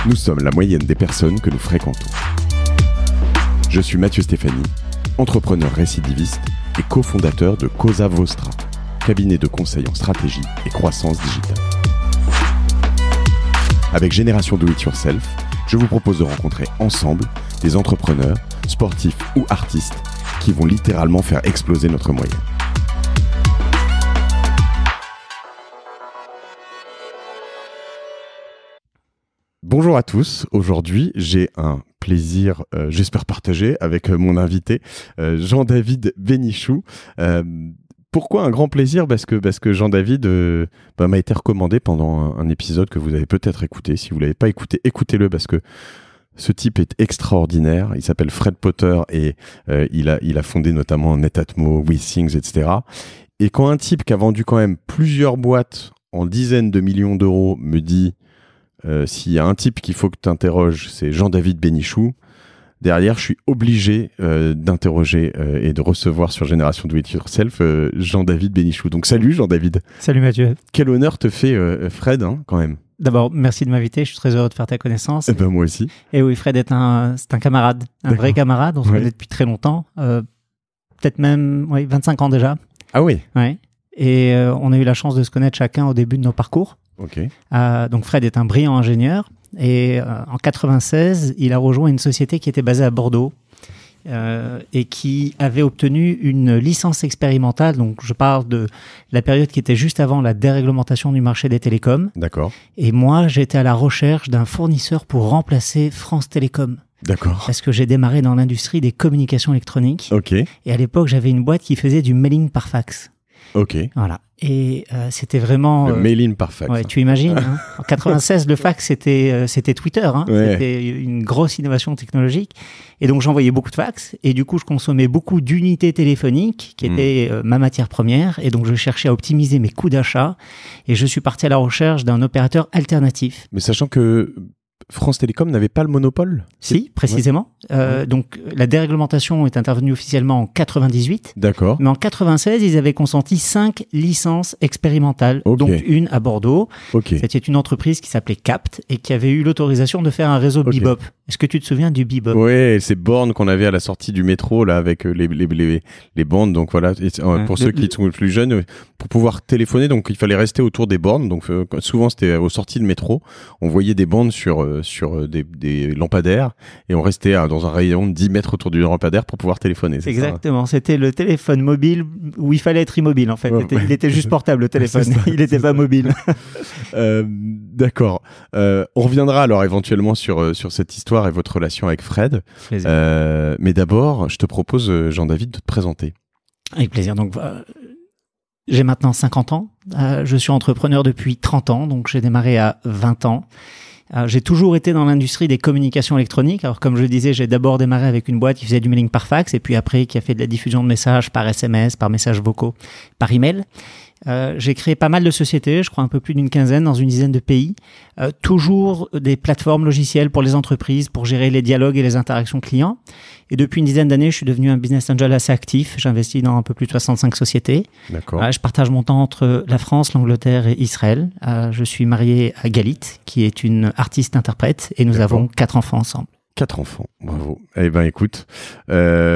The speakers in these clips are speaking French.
Nous sommes la moyenne des personnes que nous fréquentons. Je suis Mathieu Stéphanie, entrepreneur récidiviste et cofondateur de Cosa Vostra, cabinet de conseil en stratégie et croissance digitale. Avec Génération Do It Yourself, je vous propose de rencontrer ensemble des entrepreneurs, sportifs ou artistes qui vont littéralement faire exploser notre moyenne. Bonjour à tous, aujourd'hui j'ai un plaisir, j'espère partagé avec mon invité Jean-David Bénichou. Pourquoi un grand plaisir ? Parce que Jean-David m'a été recommandé pendant un épisode que vous avez peut-être écouté. Si vous ne l'avez pas écouté, écoutez-le parce que ce type est extraordinaire. Il s'appelle Fred Potter et il a fondé notamment Netatmo, WeThings, etc. Et quand un type qui a vendu quand même plusieurs boîtes en dizaines de millions d'euros me dit s'il y a un type qu'il faut que tu interroges, c'est Jean-David Bénichou. Derrière, je suis obligé d'interroger et de recevoir sur Génération Do It Yourself Jean-David Bénichou. Donc salut Jean-David. Salut Mathieu. Quel honneur te fait Fred, quand même. D'abord, merci de m'inviter, je suis très heureux de faire ta connaissance. Moi aussi. Et oui, Fred c'est un camarade, un vrai camarade, on se connaît depuis très longtemps, peut-être même 25 ans déjà. Ah oui. Ouais. Et on a eu la chance de se connaître chacun au début de nos parcours. Ok. Donc Fred est un brillant ingénieur et en 96, il a rejoint une société qui était basée à Bordeaux et qui avait obtenu une licence expérimentale. Donc je parle de la période qui était juste avant la déréglementation du marché des télécoms. D'accord. Et moi, j'étais à la recherche d'un fournisseur pour remplacer France Télécom. D'accord. Parce que j'ai démarré dans l'industrie des communications électroniques. Ok. Et à l'époque, j'avais une boîte qui faisait du mailing par fax. Ok. Voilà. Et c'était vraiment... Le mailing par fax. Ouais, tu imagines. Hein. En 96, le fax, c'était Twitter. Hein. Ouais. C'était une grosse innovation technologique. Et donc, j'envoyais beaucoup de fax. Et du coup, je consommais beaucoup d'unités téléphoniques qui étaient ma matière première. Et donc, je cherchais à optimiser mes coûts d'achat. Et je suis parti à la recherche d'un opérateur alternatif. Mais sachant que France Télécom n'avait pas le monopole ? Si, précisément. Donc, la déréglementation est intervenue officiellement en 98. D'accord. Mais en 96, ils avaient consenti 5 licences expérimentales, dont une à Bordeaux. Ok. C'était une entreprise qui s'appelait Capt et qui avait eu l'autorisation de faire un réseau Bebop. Est-ce que tu te souviens du Bebop ? Oui, ces bornes qu'on avait à la sortie du métro là avec les bandes. Donc voilà, pour ceux qui sont plus jeunes, pour pouvoir téléphoner, donc il fallait rester autour des bornes. Donc souvent c'était aux sorties de métro, on voyait des bandes sur des lampadaires et on restait dans un rayon de 10 mètres autour du lampadaire pour pouvoir téléphoner. C'est exactement, ça, hein. C'était le téléphone mobile où il fallait être immobile en fait. Il était juste portable le téléphone, il n'était pas mobile. D'accord. On reviendra alors éventuellement sur cette histoire et votre relation avec Fred. Mais d'abord, je te propose, Jean-David, de te présenter. Avec plaisir. Donc, j'ai maintenant 50 ans. Je suis entrepreneur depuis 30 ans, donc j'ai démarré à 20 ans. J'ai toujours été dans l'industrie des communications électroniques. Alors, comme je le disais, j'ai d'abord démarré avec une boîte qui faisait du mailing par fax et puis après qui a fait de la diffusion de messages par SMS, par messages vocaux, par email. J'ai créé pas mal de sociétés, je crois un peu plus d'une quinzaine dans une dizaine de pays. Toujours des plateformes logicielles pour les entreprises, pour gérer les dialogues et les interactions clients. Et depuis une dizaine d'années, je suis devenu un business angel assez actif. J'investis dans un peu plus de 65 sociétés. D'accord. Je partage mon temps entre la France, l'Angleterre et Israël. Je suis marié à Galit, qui est une artiste-interprète, et nous avons 4 enfants ensemble. 4 enfants, bravo. Eh ben écoute, on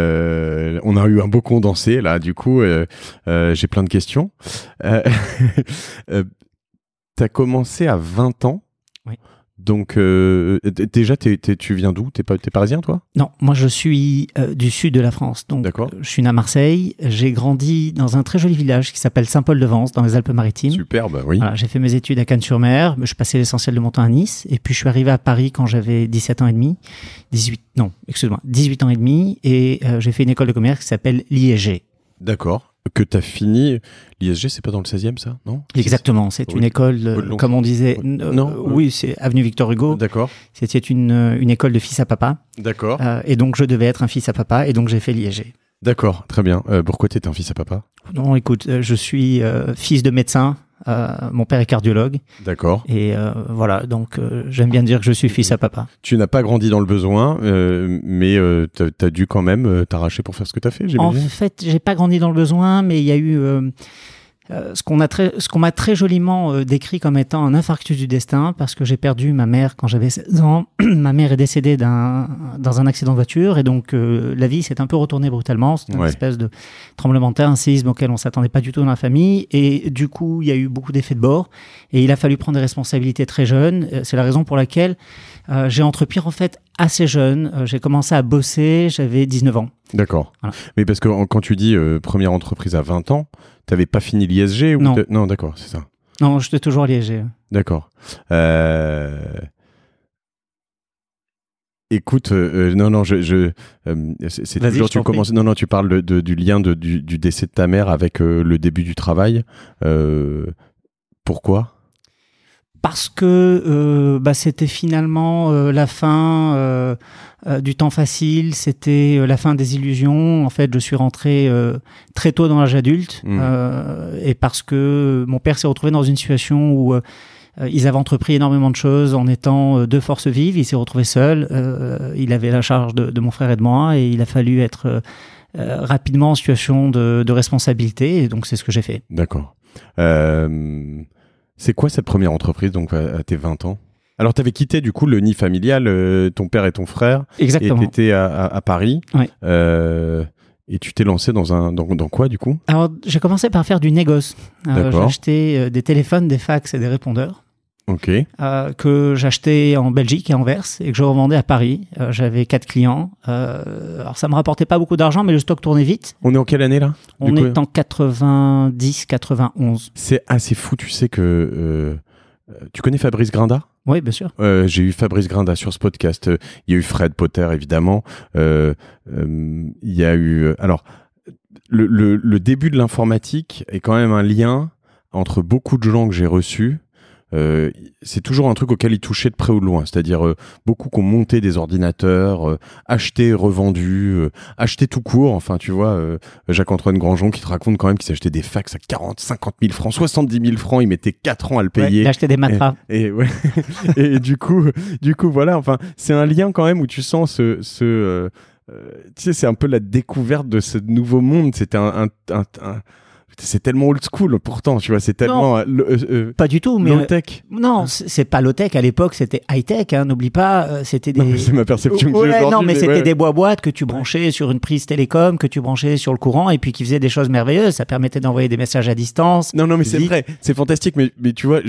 a eu un beau condensé là, du coup, j'ai plein de questions. T'as commencé à 20 ans. Oui. Donc déjà, tu viens d'où ? T'es parisien, toi ? Non, moi je suis du sud de la France. Donc, je suis né à Marseille. J'ai grandi dans un très joli village qui s'appelle Saint-Paul-de-Vence, dans les Alpes-Maritimes. Superbe, oui. Voilà, j'ai fait mes études à Cannes-sur-Mer. Je passais l'essentiel de mon temps à Nice. Et puis je suis arrivé à Paris quand j'avais 17 ans et demi. 18 ans et demi. Et j'ai fait une école de commerce qui s'appelle l'ISG. D'accord. Que tu as fini. L'ISG, c'est pas dans le 16e, ça, non ? Exactement. C'est une école, comme on disait. Oui, c'est avenue Victor Hugo. D'accord. C'était une école de fils à papa. D'accord. Et donc, je devais être un fils à papa. Et donc, j'ai fait l'ISG. D'accord, très bien. Pourquoi tu étais un fils à papa ? Non, écoute, je suis fils de médecin. Mon père est cardiologue. D'accord. Et voilà, donc j'aime bien dire que je suis fils à papa. Tu n'as pas grandi dans le besoin, mais tu as dû quand même t'arracher pour faire ce que tu as fait, j'imagine. En fait, j'ai pas grandi dans le besoin, mais il y a eu ce qu'on m'a très joliment décrit comme étant un infarctus du destin, parce que j'ai perdu ma mère quand j'avais 16 ans. Ma mère est décédée dans un accident de voiture, et donc la vie s'est un peu retournée brutalement. C'est une espèce de tremblement de terre, un séisme auquel on s'attendait pas du tout dans la famille, et du coup il y a eu beaucoup d'effets de bord, et il a fallu prendre des responsabilités très jeunes. C'est la raison pour laquelle j'ai entrepris en fait assez jeune. J'ai commencé à bosser, j'avais 19 ans. D'accord. Voilà. Mais parce que quand tu dis première entreprise à 20 ans, tu n'avais pas fini l'ISG ou Non. Non, d'accord, c'est ça. Non, j'étais toujours à l'ISG. D'accord. Écoute, non, c'est Vas-y, toujours tu commences. Non, tu parles du lien du décès de ta mère avec le début du travail. Pourquoi ? Parce que c'était finalement la fin du temps facile, c'était la fin des illusions. En fait, je suis rentré très tôt dans l'âge adulte, et parce que mon père s'est retrouvé dans une situation où ils avaient entrepris énormément de choses en étant deux forces vives. Il s'est retrouvé seul. Il avait la charge de mon frère et de moi, et il a fallu être rapidement en situation de responsabilité. Et donc, c'est ce que j'ai fait. D'accord. C'est quoi cette première entreprise, donc à tes 20 ans ? Alors, tu avais quitté du coup le nid familial, ton père et ton frère. Exactement. Et tu étais à Paris. Ouais. Et tu t'es lancé dans quoi du coup ? Alors, j'ai commencé par faire du négoce. J'ai acheté des téléphones, des fax et des répondeurs. Ok. Que j'achetais en Belgique et à Anvers et que je revendais à Paris. J'avais 4 clients. Alors, ça me rapportait pas beaucoup d'argent, mais le stock tournait vite. On est en quelle année là ? On est en 90-91. C'est assez fou, tu sais que... tu connais Fabrice Grinda ? Oui, bien sûr. J'ai eu Fabrice Grinda sur ce podcast. Il y a eu Fred Potter, évidemment. Il y a eu... Alors, le début de l'informatique est quand même un lien entre beaucoup de gens que j'ai reçus. C'est toujours un truc auquel ils touchaient de près ou de loin, c'est-à-dire beaucoup qui ont monté des ordinateurs, acheté, revendu, acheté tout court, enfin tu vois, Jacques-Antoine Grandjean qui te raconte quand même qu'il s'achetait des fax à 40, 50 000 francs, 70 000 francs, il mettait 4 ans à le payer. Ouais, il achetait des matras. Et et du coup voilà, enfin c'est un lien quand même où tu sens tu sais, c'est un peu la découverte de ce nouveau monde, c'était c'est tellement old school pourtant, tu vois, c'est tellement pas du tout, mais low tech. Non, c'est pas low tech à l'époque, c'était high tech, hein, n'oublie pas, c'était des... Non, c'est ma perception que j'ai aujourd'hui. Non, mais c'était des boîtes que tu branchais sur une prise télécom, que tu branchais sur le courant et puis qui faisaient des choses merveilleuses, ça permettait d'envoyer des messages à distance. Non mais c'est vrai, c'est fantastique, mais tu vois,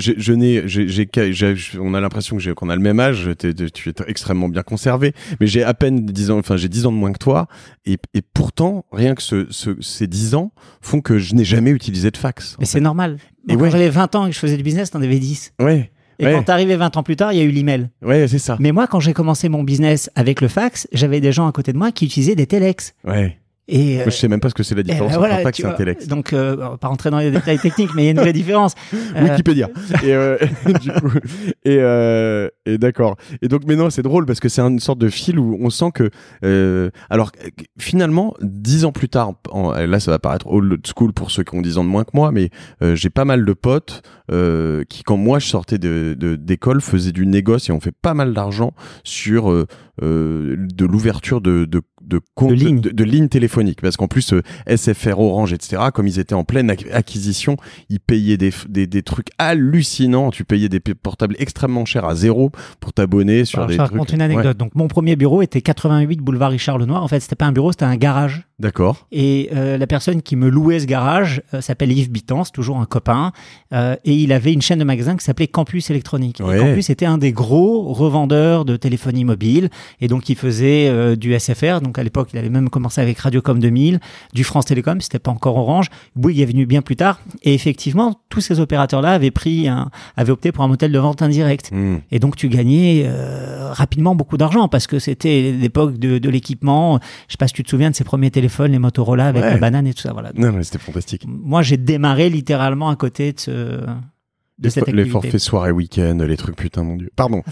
on a l'impression qu'on a le même âge, tu es extrêmement bien conservé, mais j'ai à peine 10 ans, enfin j'ai 10 ans de moins que toi, et pourtant, rien que ces 10 ans font que je n'ai jamais utilisé de fax. Mais c'est normal. Quand j'avais 20 ans et que je faisais du business, t'en avais 10. Ouais. Et quand t'arrivais 20 ans plus tard, il y a eu l'email. Ouais, c'est ça. Mais moi, quand j'ai commencé mon business avec le fax, j'avais des gens à côté de moi qui utilisaient des téléx. Ouais. Et moi, je sais même pas ce que c'est la différence entre un fax et un téléx. Donc, on va pas rentrer dans les détails techniques, mais il y a une vraie différence. Wikipédia. Du coup, et d'accord. Et donc, mais non, c'est drôle parce que c'est une sorte de fil où on sent que, alors, finalement, 10 ans plus tard, là, ça va paraître old school pour ceux qui ont 10 ans de moins que moi, mais j'ai pas mal de potes qui, quand moi je sortais d'école, faisaient du négoce et ont fait pas mal d'argent sur de l'ouverture de comptes de lignes téléphoniques, parce qu'en plus SFR, Orange, etc., comme ils étaient en pleine acquisition, ils payaient des trucs hallucinants. Tu payais des portables extrêmement chers à zéro pour t'abonner sur des trucs. Je raconte une anecdote. Ouais. Donc mon premier bureau était 88 boulevard Richard Lenoir. En fait, c'était pas un bureau, c'était un garage. D'accord. Et la personne qui me louait ce garage s'appelle Yves Bittan, c'est toujours un copain, et il avait une chaîne de magasins qui s'appelait Campus Électronique. Ouais. Et Campus était un des gros revendeurs de téléphonie mobile, et donc il faisait du SFR. Donc à l'époque, il avait même commencé avec Radiocom 2000, du France Télécom, c'était pas encore Orange. Bouygues est venu bien plus tard. Et effectivement, tous ces opérateurs-là avaient opté pour un modèle de vente indirecte. Et donc tu gagnais rapidement beaucoup d'argent parce que c'était l'époque de l'équipement. Je sais pas si tu te souviens de ces premiers téléphones, les Motorola avec la banane et tout ça. Voilà. Non, mais c'était fantastique. Moi, j'ai démarré littéralement à côté de cette activité. Les forfaits soirée week-end, les trucs, putain, mon Dieu. Pardon.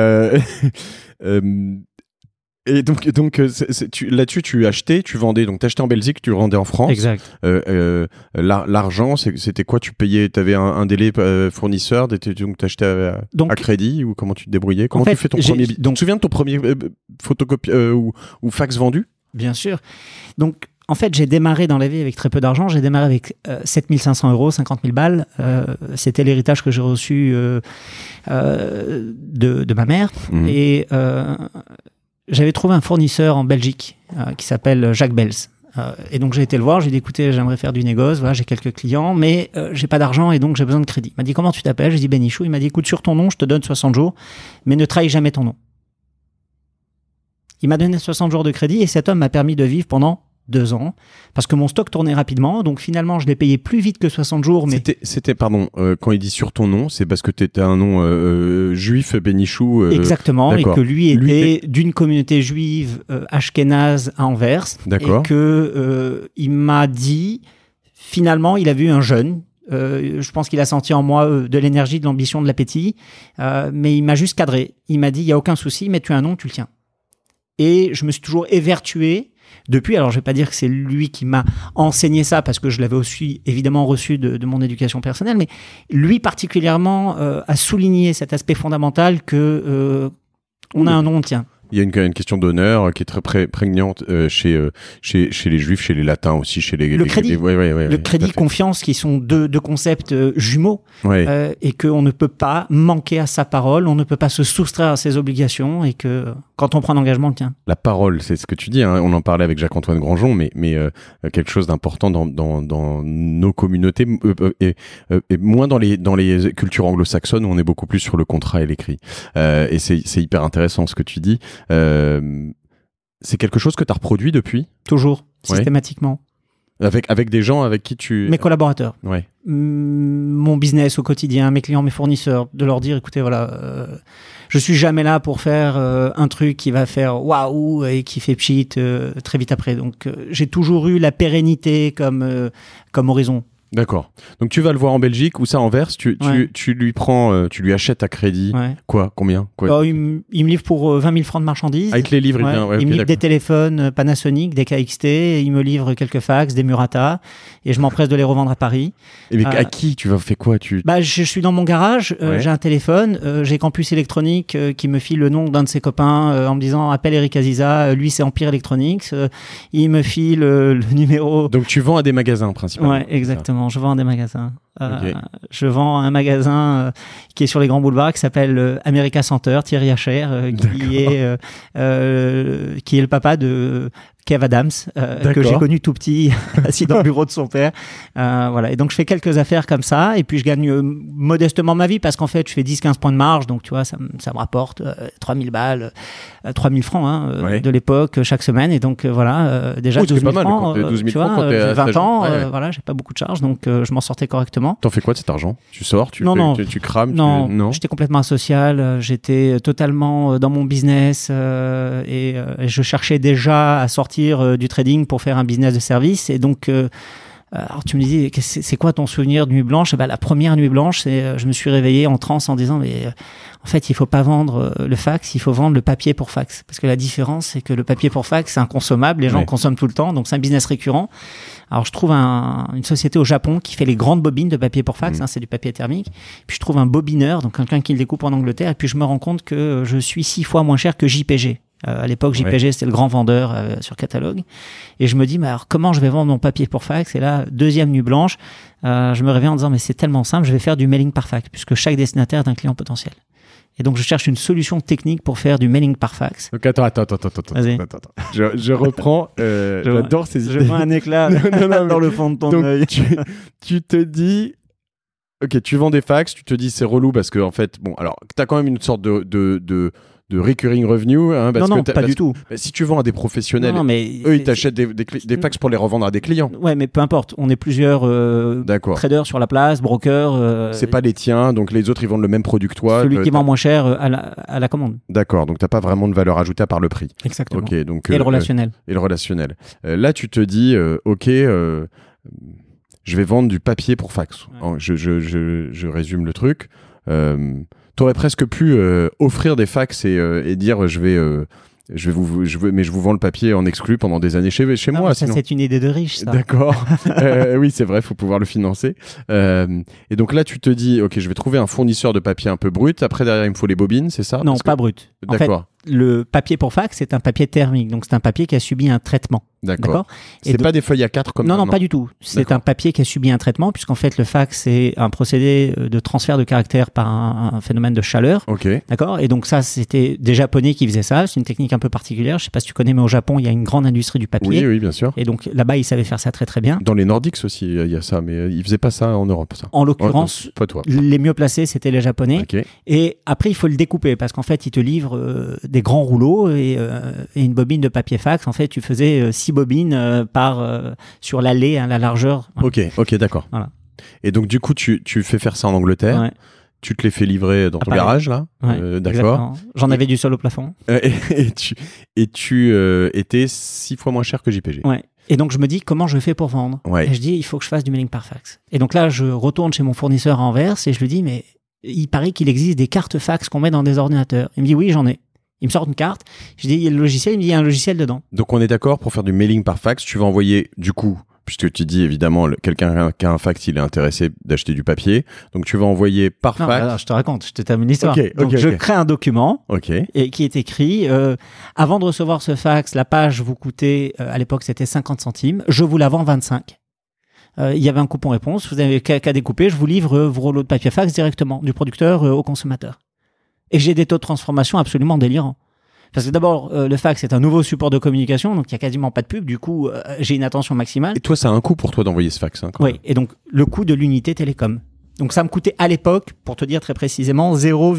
Et donc là-dessus, tu achetais, tu vendais. Donc, t'achetais en Belgique, tu vendais en France. Exact. L'argent, c'était quoi ? Tu payais, t'avais un délai fournisseur, donc t'achetais à crédit, ou comment tu te débrouillais ? Comment tu fais ton premier... Donc, tu te souviens de ton premier photocopie ou fax vendu ? Bien sûr. Donc, en fait, j'ai démarré dans la vie avec très peu d'argent. J'ai démarré avec 7 500 €, 50 000 balles. C'était l'héritage que j'ai reçu de ma mère. Et j'avais trouvé un fournisseur en Belgique qui s'appelle Jacques Bels. Et donc j'ai été le voir, j'ai dit écoutez, j'aimerais faire du négoce, voilà, j'ai quelques clients, mais j'ai pas d'argent et donc j'ai besoin de crédit. Il m'a dit comment tu t'appelles? J'ai dit Benichou. Il m'a dit écoute, sur ton nom, je te donne 60 jours, mais ne trahis jamais ton nom. Il m'a donné 60 jours de crédit et cet homme m'a permis de vivre pendant 2 ans, parce que mon stock tournait rapidement, donc finalement je l'ai payé plus vite que 60 jours. Mais C'était pardon, quand il dit sur ton nom, c'est parce que tu étais un nom juif, Benichou. Exactement, d'accord. Et que lui était d'une communauté juive ashkénaze à Anvers. D'accord. Et que il m'a dit, finalement, il a vu un jeune. Je pense qu'il a senti en moi de l'énergie, de l'ambition, de l'appétit, mais il m'a juste cadré. Il m'a dit, il n'y a aucun souci, mais tu as un nom, tu le tiens. Et je me suis toujours évertué depuis. Alors, je vais pas dire que c'est lui qui m'a enseigné ça, parce que je l'avais aussi évidemment reçu de mon éducation personnelle, mais lui particulièrement a souligné cet aspect fondamental que on a un nom, on tient. Il y a une question d'honneur qui est très prégnante chez les juifs, chez les latins aussi, chez les... Le crédit, le crédit, confiance, qui sont deux concepts jumeaux, et qu'on ne peut pas manquer à sa parole, on ne peut pas se soustraire à ses obligations, et que quand on prend un engagement, on le tient. La parole, c'est ce que tu dis, hein, on en parlait avec Jacques-Antoine Granjon, mais quelque chose d'important dans nos communautés, et moins dans les cultures anglo-saxonnes, où on est beaucoup plus sur le contrat et l'écrit. Et c'est hyper intéressant ce que tu dis. C'est quelque chose que tu as reproduit depuis? Toujours, systématiquement. Avec des gens avec qui tu... Mes collaborateurs. Ouais. Mon business au quotidien, mes clients, mes fournisseurs, de leur dire, écoutez, voilà, je suis jamais là pour faire un truc qui va faire waouh et qui fait pchit très vite après. Donc, j'ai toujours eu la pérennité comme horizon. D'accord. Donc tu vas le voir en Belgique ou ça Anvers, tu lui prends, tu lui achètes à crédit. Quoi? Combien? Il me livre pour 20 000 francs de marchandises. Avec les livres, il me livre des téléphones Panasonic, des KXT, il me livre quelques fax, des Murata, et je m'empresse de les revendre à Paris. Et mais à qui tu vas faire quoi? Je suis dans mon garage, j'ai un téléphone, j'ai Campus Électronique qui me file le nom d'un de ses copains en me disant appelle Eric Aziza, lui c'est Empire Electronics, il me file le numéro. Donc tu vends à des magasins principalement. Ouais, exactement. Je vends à des magasins. Okay. Je vends à un magasin qui est sur les grands boulevards qui s'appelle America Center, Thierry Hacher, qui est le papa de Kev Adams, que j'ai connu tout petit, assis dans le bureau de son père. Voilà. Et donc, je fais quelques affaires comme ça, et puis je gagne modestement ma vie, parce qu'en fait, je fais 10-15 points de marge, donc tu vois, ça me rapporte 3000 balles, 3000 francs de l'époque, chaque semaine. Et donc, voilà, déjà 12 000 francs, 12 000 tu francs vois, j'ai 20 ans, voilà, j'ai pas beaucoup de charges, donc je m'en sortais correctement. T'en fais quoi de cet argent? Tu sors, tu crames? Non, j'étais complètement asocial, j'étais totalement dans mon business, et je cherchais déjà à sortir du trading pour faire un business de service. Et donc, alors tu me disais, c'est quoi ton souvenir de nuit blanche? La première nuit blanche, je me suis réveillé en transe en disant, mais en fait, il faut pas vendre le fax, il faut vendre le papier pour fax. Parce que la différence, c'est que le papier pour fax, c'est inconsommable, les gens consomment tout le temps, donc c'est un business récurrent. Alors, je trouve une société au Japon qui fait les grandes bobines de papier pour fax, c'est du papier thermique. Puis je trouve un bobineur, donc quelqu'un qui le découpe en Angleterre, et puis je me rends compte que je suis 6 fois moins cher que JPG. À l'époque, JPG, c'était le grand vendeur sur catalogue. Et je me dis, mais alors comment je vais vendre mon papier pour fax? Et là, deuxième nuit blanche, je me réveille en disant, mais c'est tellement simple, je vais faire du mailing par fax, puisque chaque destinataire est un client potentiel. Et donc, je cherche une solution technique pour faire du mailing par fax. Donc, attends. Je reprends. J'adore ces idées. Je vois un éclat dans le fond de ton œil. Tu te dis, ok, tu vends des fax, tu te dis, c'est relou parce que, en fait, bon, alors, t'as quand même une sorte de recurring revenue, hein, pas du tout. Si tu vends à des professionnels, eux ils t'achètent des fax pour les revendre à des clients. Ouais, mais peu importe. On est plusieurs traders sur la place, brokers. C'est pas les tiens, donc les autres ils vendent le même produit que toi. Celui qui vend moins cher à la commande. D'accord, donc t'as pas vraiment de valeur ajoutée à part le prix. Exactement. Okay, donc, et le relationnel. Là, tu te dis, ok. Je vais vendre du papier pour fax. Ouais. Je résume le truc. T'aurais presque pu offrir des fax et dire mais je vous vends le papier en exclu pendant des années chez moi. Ça, c'est une idée de riche, ça. D'accord. Oui, c'est vrai, il faut pouvoir le financer. Et donc là, tu te dis, ok, je vais trouver un fournisseur de papier un peu brut. Après, derrière, il me faut les bobines, c'est ça? Non, pas brut. D'accord. En fait, le papier pour fax, c'est un papier thermique. Donc, c'est un papier qui a subi un traitement. D'accord. Et C'est pas des feuilles A4 comme Non, pas du tout. C'est un papier qui a subi un traitement, puisqu'en fait, le fax, c'est un procédé de transfert de caractère par un phénomène de chaleur. Ok. D'accord. Et donc ça, c'était des Japonais qui faisaient ça. C'est une technique un peu particulière. Je sais pas si tu connais, mais au Japon, il y a une grande industrie du papier. Oui, bien sûr. Et donc là-bas, ils savaient faire ça très très bien. Dans les Nordiques aussi, il y a ça, mais ils faisaient pas ça en Europe. Ça. En l'occurrence, pas toi. les mieux placés, c'était les Japonais. Ok. Et après, il faut le découper parce qu'en fait, ils te livrent des grands rouleaux et une bobine de papier fax. En fait, tu faisais 6 bobines sur l'allée, la largeur. Ok, d'accord. Voilà. Et donc, du coup, tu fais faire ça en Angleterre. Ouais. Tu te les fais livrer dans ton garage, là. Ouais, d'accord. Exactement. J'en avais du sol au plafond. Et tu étais 6 fois moins cher que JPG. Ouais. Et donc, je me dis, comment je fais pour vendre? Ouais. Et je dis, il faut que je fasse du mailing par fax. Et donc là, je retourne chez mon fournisseur à Anvers et je lui dis, mais il paraît qu'il existe des cartes fax qu'on met dans des ordinateurs. Il me dit, oui, j'en ai. Il me sort une carte. Je dis, il y a le logiciel. Il me dit, il y a un logiciel dedans. Donc, on est d'accord, pour faire du mailing par fax, tu vas envoyer, du coup, puisque tu dis, évidemment, quelqu'un qui a un fax, il est intéressé d'acheter du papier. Donc, tu vas envoyer par fax. Alors, je te raconte, je te termine l'histoire. Donc, je crée un document et qui est écrit, avant de recevoir ce fax, la page vous coûtait, à l'époque, c'était 50 centimes. Je vous la vends 25. Il y avait un coupon réponse. Vous n'avez qu'à découper. Je vous livre vos rouleaux de papier fax directement du producteur au consommateur. Et j'ai des taux de transformation absolument délirants. Parce que d'abord, le fax est un nouveau support de communication, donc il n'y a quasiment pas de pub. Du coup, j'ai une attention maximale. Et toi, ça a un coût pour toi d'envoyer ce fax. Oui, et donc le coût de l'unité télécom. Donc ça me coûtait à l'époque, pour te dire très précisément,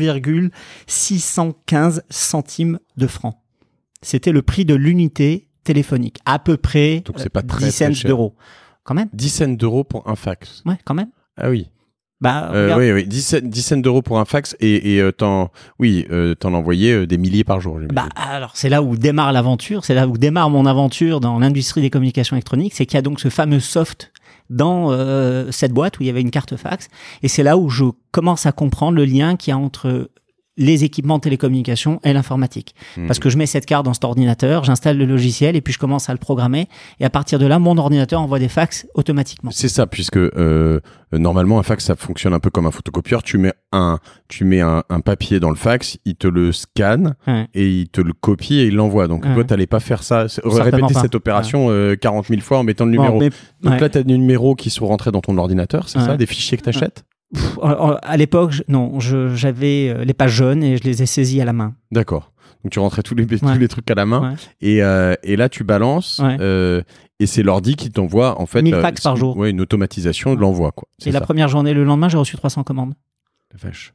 0,615 centimes de francs. C'était le prix de l'unité téléphonique. À peu près donc c'est pas 10 cents d'euros. Quand même. 10 cents d'euros pour un fax. Ouais, quand même. Ah oui. Oui, 10 cents d'euros pour un fax et t'en envoyais des milliers par jour. Alors c'est là où démarre l'aventure, c'est là où démarre mon aventure dans l'industrie des communications électroniques, c'est qu'il y a donc ce fameux soft dans cette boîte où il y avait une carte fax, et c'est là où je commence à comprendre le lien qu'il y a entre les équipements de télécommunications et l'informatique. Parce que je mets cette carte dans cet ordinateur, j'installe le logiciel et puis je commence à le programmer. Et à partir de là, mon ordinateur envoie des fax automatiquement. C'est ça, puisque normalement, un fax, ça fonctionne un peu comme un photocopieur. Tu mets un papier dans le fax, il te le scanne et il te le copie et il l'envoie. Donc toi, t'allais pas faire ça, répéter cette opération 40 000 fois en mettant le numéro. Donc là, t'as des numéros qui sont rentrés dans ton ordinateur, c'est ça, des fichiers que t'achètes? À l'époque, j'avais les pages jaunes et je les ai saisies à la main. D'accord. Donc tu rentrais tous les trucs à la main et là tu balances et c'est l'ordi qui t'envoie en fait 1000 fax par jour. Ouais, une automatisation de l'envoi quoi. Et la première journée, le lendemain, j'ai reçu 300 commandes. La vache.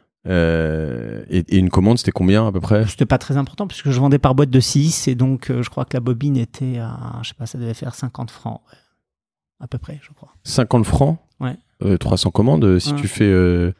Et une commande, c'était combien à peu près? C'était pas très important puisque je vendais par boîte de 6 et donc je crois que la bobine était à, je sais pas, ça devait faire 50 francs à peu près, je crois. 50 francs? Ouais. 300 commandes, si tu fais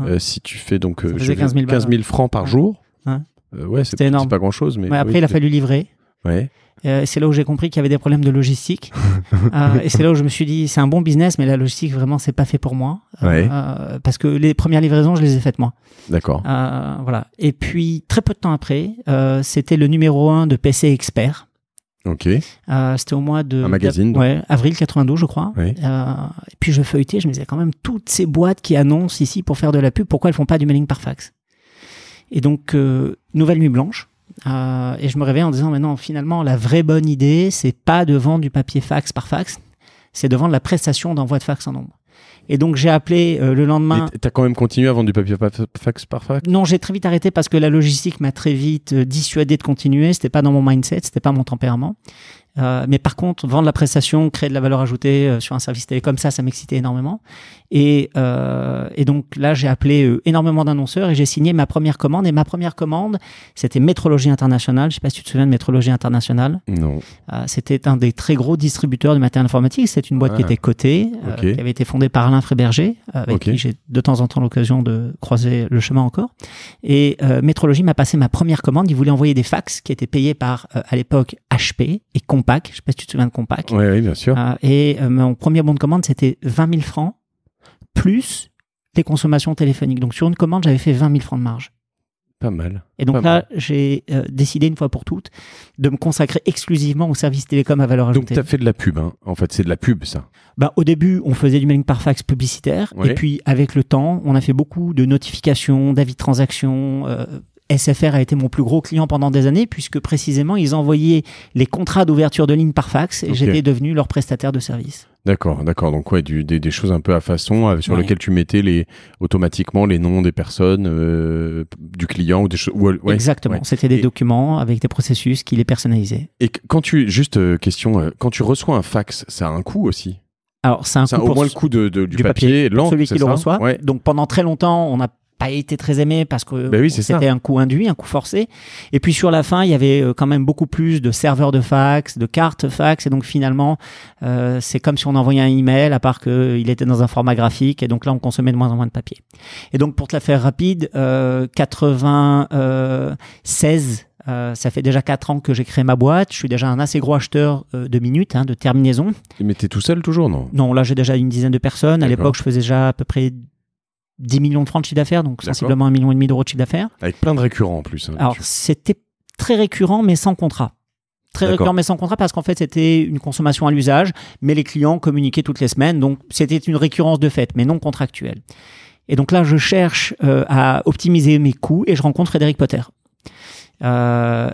donc 15 000 francs par jour. C'est énorme. C'est pas grand chose, mais après il a fallu livrer. Ouais. C'est là où j'ai compris qu'il y avait des problèmes de logistique. Et c'est là où je me suis dit, c'est un bon business, mais la logistique, vraiment, c'est pas fait pour moi. Parce que les premières livraisons, je les ai faites moi. D'accord. Voilà. Et puis, très peu de temps après, c'était le numéro 1 de PC Expert. Ok. C'était au mois de... Un magazine. Avril 92, je crois. Ouais. Et puis, je feuilletais, je me disais quand même, toutes ces boîtes qui annoncent ici pour faire de la pub, pourquoi elles font pas du mailing par fax? Et donc, nouvelle nuit blanche. Et je me réveille en disant, mais non, finalement, la vraie bonne idée, c'est pas de vendre du papier fax par fax, c'est de vendre la prestation d'envoi de fax en nombre. Et donc, j'ai appelé le lendemain... Et t'as quand même continué à vendre du papier fax par fax? Non, j'ai très vite arrêté parce que la logistique m'a très vite dissuadé de continuer. C'était pas dans mon mindset, c'était pas mon tempérament. Mais par contre, vendre la prestation, créer de la valeur ajoutée sur un service télécom, ça m'excitait énormément. Et donc là, j'ai appelé énormément d'annonceurs et j'ai signé ma première commande. Et ma première commande, c'était Métrologie Internationale. Je sais pas si tu te souviens de Métrologie Internationale. Non. C'était un des très gros distributeurs de matériel informatique. C'était une boîte qui était cotée, qui avait été fondée par Alain Fréberger, avec qui j'ai de temps en temps l'occasion de croiser le chemin encore. Et Métrologie m'a passé ma première commande. Ils voulaient envoyer des fax qui étaient payés par, à l'époque, HP et Compaq. Je sais pas si tu te souviens de Compaq. Oui, bien sûr. Et mon premier bon de commande, c'était 20 000 francs plus les consommations téléphoniques. Donc, sur une commande, j'avais fait 20 000 francs de marge. Pas mal. Et donc j'ai décidé une fois pour toutes de me consacrer exclusivement au service télécom à valeur ajoutée. Donc, tu as fait de la pub, hein. En fait, c'est de la pub, ça. Au début, on faisait du mailing par fax publicitaire. Et puis, avec le temps, on a fait beaucoup de notifications, d'avis de transaction, SFR a été mon plus gros client pendant des années, puisque précisément, ils envoyaient les contrats d'ouverture de ligne par fax et j'étais devenu leur prestataire de service. D'accord. Donc, ouais, des choses un peu à façon sur lesquelles tu mettais automatiquement les noms des personnes, du client ou des choses. Exactement. Ouais. C'était des documents avec des processus qui les personnalisaient. Et quand question, quand tu reçois un fax, ça a un coût aussi? Alors, c'est un coût au moins le coût du papier, l'encre, celui qui le reçoit. Ouais. Donc, pendant très longtemps, on n'a pas été très aimé parce que c'était un coût induit, un coût forcé. Et puis sur la fin, il y avait quand même beaucoup plus de serveurs de fax, de cartes fax. Et donc finalement, c'est comme si on envoyait un email, à part qu'il était dans un format graphique. Et donc là, on consommait de moins en moins de papier. Et donc pour te la faire rapide, 96. Ça fait déjà 4 ans que j'ai créé ma boîte. Je suis déjà un assez gros acheteur de minutes, de terminaisons. Mais t'es tout seul toujours, non? Non, là j'ai déjà une dizaine de personnes. D'accord. À l'époque, je faisais déjà à peu près 10 millions de francs de chiffre d'affaires, donc sensiblement 1,5 million d'euros de chiffre d'affaires. Avec plein de récurrents en plus. Alors, c'était très récurrent, mais sans contrat. Très récurrent, mais sans contrat, parce qu'en fait, c'était une consommation à l'usage, mais les clients communiquaient toutes les semaines, donc c'était une récurrence de fait, mais non contractuelle. Et donc là, je cherche à optimiser mes coûts et je rencontre Frédéric Potter. On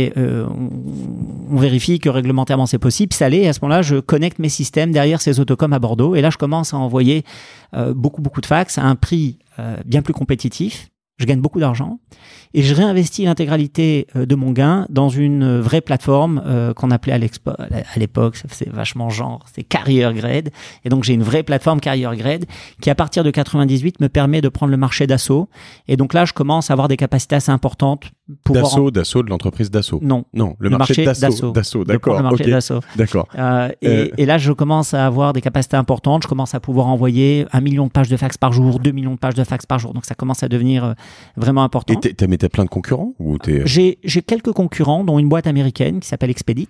vérifie que réglementairement c'est possible, ça l'est, et à ce moment-là je connecte mes systèmes derrière ces autocoms à Bordeaux et là je commence à envoyer beaucoup de fax à un prix bien plus compétitif. Je gagne beaucoup d'argent et je réinvestis l'intégralité de mon gain dans une vraie plateforme qu'on appelait à l'époque, c'est vachement genre, c'est Carrier Grade. Et donc j'ai une vraie plateforme Carrier Grade qui à partir de 98 me permet de prendre le marché Dassault. Et donc là je commence à avoir des capacités assez importantes. Dassault de l'entreprise Dassault. Non, le marché Dassault. D'accord, le marché Dassault. D'accord. Et là je commence à avoir des capacités importantes. Je commence à pouvoir envoyer 1 million de pages de fax par jour, 2 millions de pages de fax par jour. Donc ça commence à devenir vraiment important. Et t'as plein de concurrents ou J'ai quelques concurrents, dont une boîte américaine qui s'appelle Expedit,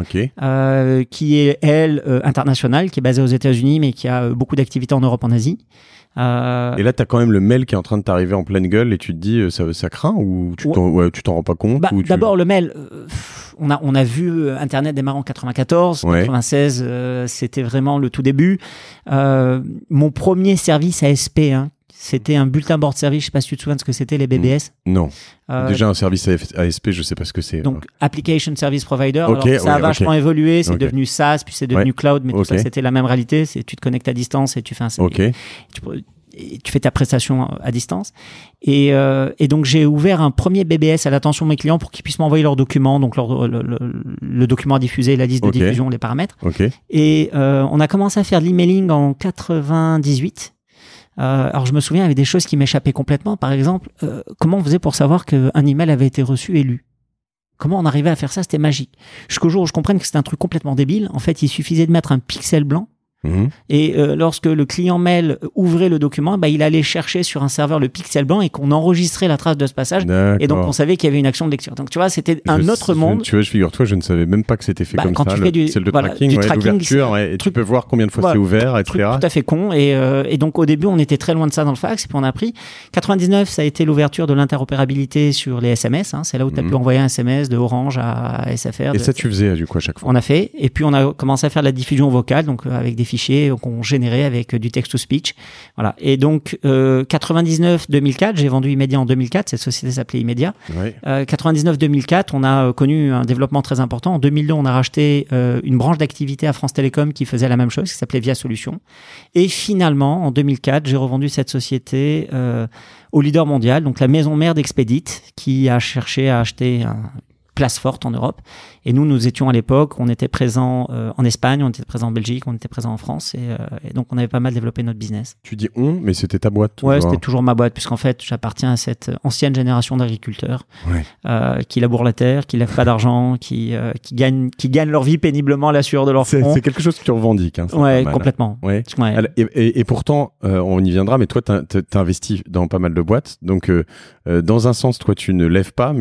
qui est internationale, qui est basée aux États-Unis, mais qui a beaucoup d'activités en Europe, en Asie. Et là, t'as quand même le mail qui est en train de t'arriver en pleine gueule et tu te dis ça craint ou tu t'en rends pas compte D'abord, le mail, on a vu Internet démarrer en 94, 96, c'était vraiment le tout début. Mon premier service ASP, c'était un bulletin board service. Je sais pas si tu te souviens de ce que c'était, les BBS. Non. Déjà un service ASP, je sais pas ce que c'est. Donc Application Service Provider. Alors, ça a vachement évolué. C'est devenu SaaS, puis c'est devenu Cloud, mais tout ça c'était la même réalité. C'est tu te connectes à distance et tu fais un service. Tu fais ta prestation à distance. Et donc j'ai ouvert un premier BBS à l'attention de mes clients pour qu'ils puissent m'envoyer leurs documents, donc le document à diffuser, la liste de diffusion, les paramètres. Et on a commencé à faire de l'emailing en 98. Alors je me souviens, il y avait des choses qui m'échappaient complètement. Par exemple, comment on faisait pour savoir qu'un email avait été reçu et lu? Comment on arrivait à faire ça? C'était magique. Jusqu'au jour où je comprenne que c'était un truc complètement débile. En fait, il suffisait de mettre un pixel blanc. Et lorsque le client mail ouvrait le document, il allait chercher sur un serveur le pixel blanc et qu'on enregistrait la trace de ce passage. D'accord. Et donc on savait qu'il y avait une action de lecture. Donc tu vois, c'était un autre monde. Tu vois, figure-toi, je ne savais même pas que c'était fait comme quand ça. Tu fais c'est le tracking, l'ouverture, et tu peux voir combien de fois c'est ouvert, etc. Tout à fait con. Et donc au début, on était très loin de ça dans le fax, et puis on a appris. 99, ça a été l'ouverture de l'interopérabilité sur les SMS. C'est là où tu as pu envoyer un SMS de Orange à SFR. Et ça, tu faisais du coup à chaque fois. On a fait. Et puis on a commencé à faire de la diffusion vocale, donc avec des fichiers qu'on généré avec du text-to-speech. Voilà. Et donc, 99-2004, j'ai vendu Imedia en 2004, cette société s'appelait Imedia. 99-2004, on a connu un développement très important. En 2002, on a racheté une branche d'activité à France Télécom qui faisait la même chose, qui s'appelait Via Solutions. Et finalement, en 2004, j'ai revendu cette société au leader mondial, donc la maison mère d'Expedit, qui a cherché à acheter place forte en Europe. Et nous étions à l'époque, on était présents en Espagne, on était présents en Belgique, on était présents en France. Et donc, on avait pas mal développé notre business. Tu dis on, mais c'était ta boîte? Ouais, c'était toujours ma boîte, puisqu'en fait, j'appartiens à cette ancienne génération d'agriculteurs qui labourent la terre, qui lèvent pas d'argent, qui gagnent leur vie péniblement à la sueur de leur front. C'est quelque chose que tu revendiques. Ouais, complètement. Ouais. Et pourtant, on y viendra, mais toi, t'as investi dans pas mal de boîtes. Donc, dans un sens, toi, tu ne lèves pas,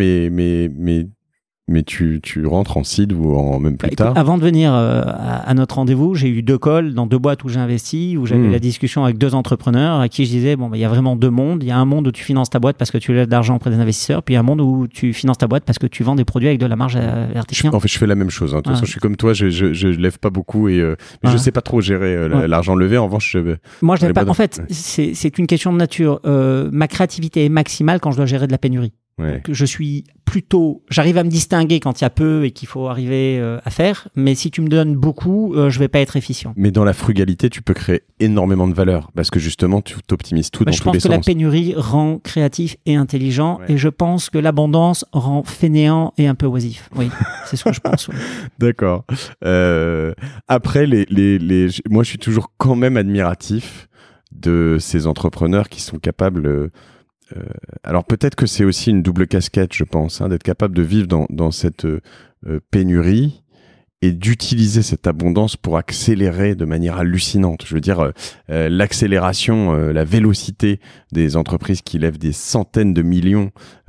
mais tu rentres en seed ou en même plus tard. Avant de venir à notre rendez-vous, j'ai eu 2 calls dans 2 boîtes où j'ai investi, où j'avais la discussion avec 2 entrepreneurs à qui je disais, il y a vraiment 2 mondes. Il y a un monde où tu finances ta boîte parce que tu lèves de l'argent auprès des investisseurs, puis il y a un monde où tu finances ta boîte parce que tu vends des produits avec de la marge verticale. En fait, je fais la même chose. De toute façon, je suis comme toi, je lève pas beaucoup mais je sais pas trop gérer l'argent levé. En revanche, moi, je lève pas. En fait, c'est une question de nature. Ma créativité est maximale quand je dois gérer de la pénurie. Ouais. Donc, j'arrive à me distinguer quand il y a peu et qu'il faut arriver à faire. Mais si tu me donnes beaucoup, je vais pas être efficient. Mais dans la frugalité, tu peux créer énormément de valeur parce que justement, tu t'optimises tout dans tous les sens. Je pense que la pénurie rend créatif et intelligent, et je pense que l'abondance rend fainéant et un peu oisif. Oui, c'est ce que je pense. Oui. D'accord. Après, moi, je suis toujours quand même admiratif de ces entrepreneurs qui sont capables. Alors peut-être que c'est aussi une double casquette, je pense, d'être capable de vivre dans cette pénurie et d'utiliser cette abondance pour accélérer de manière hallucinante. Je veux dire, l'accélération, la vélocité des entreprises qui lèvent des centaines de millions.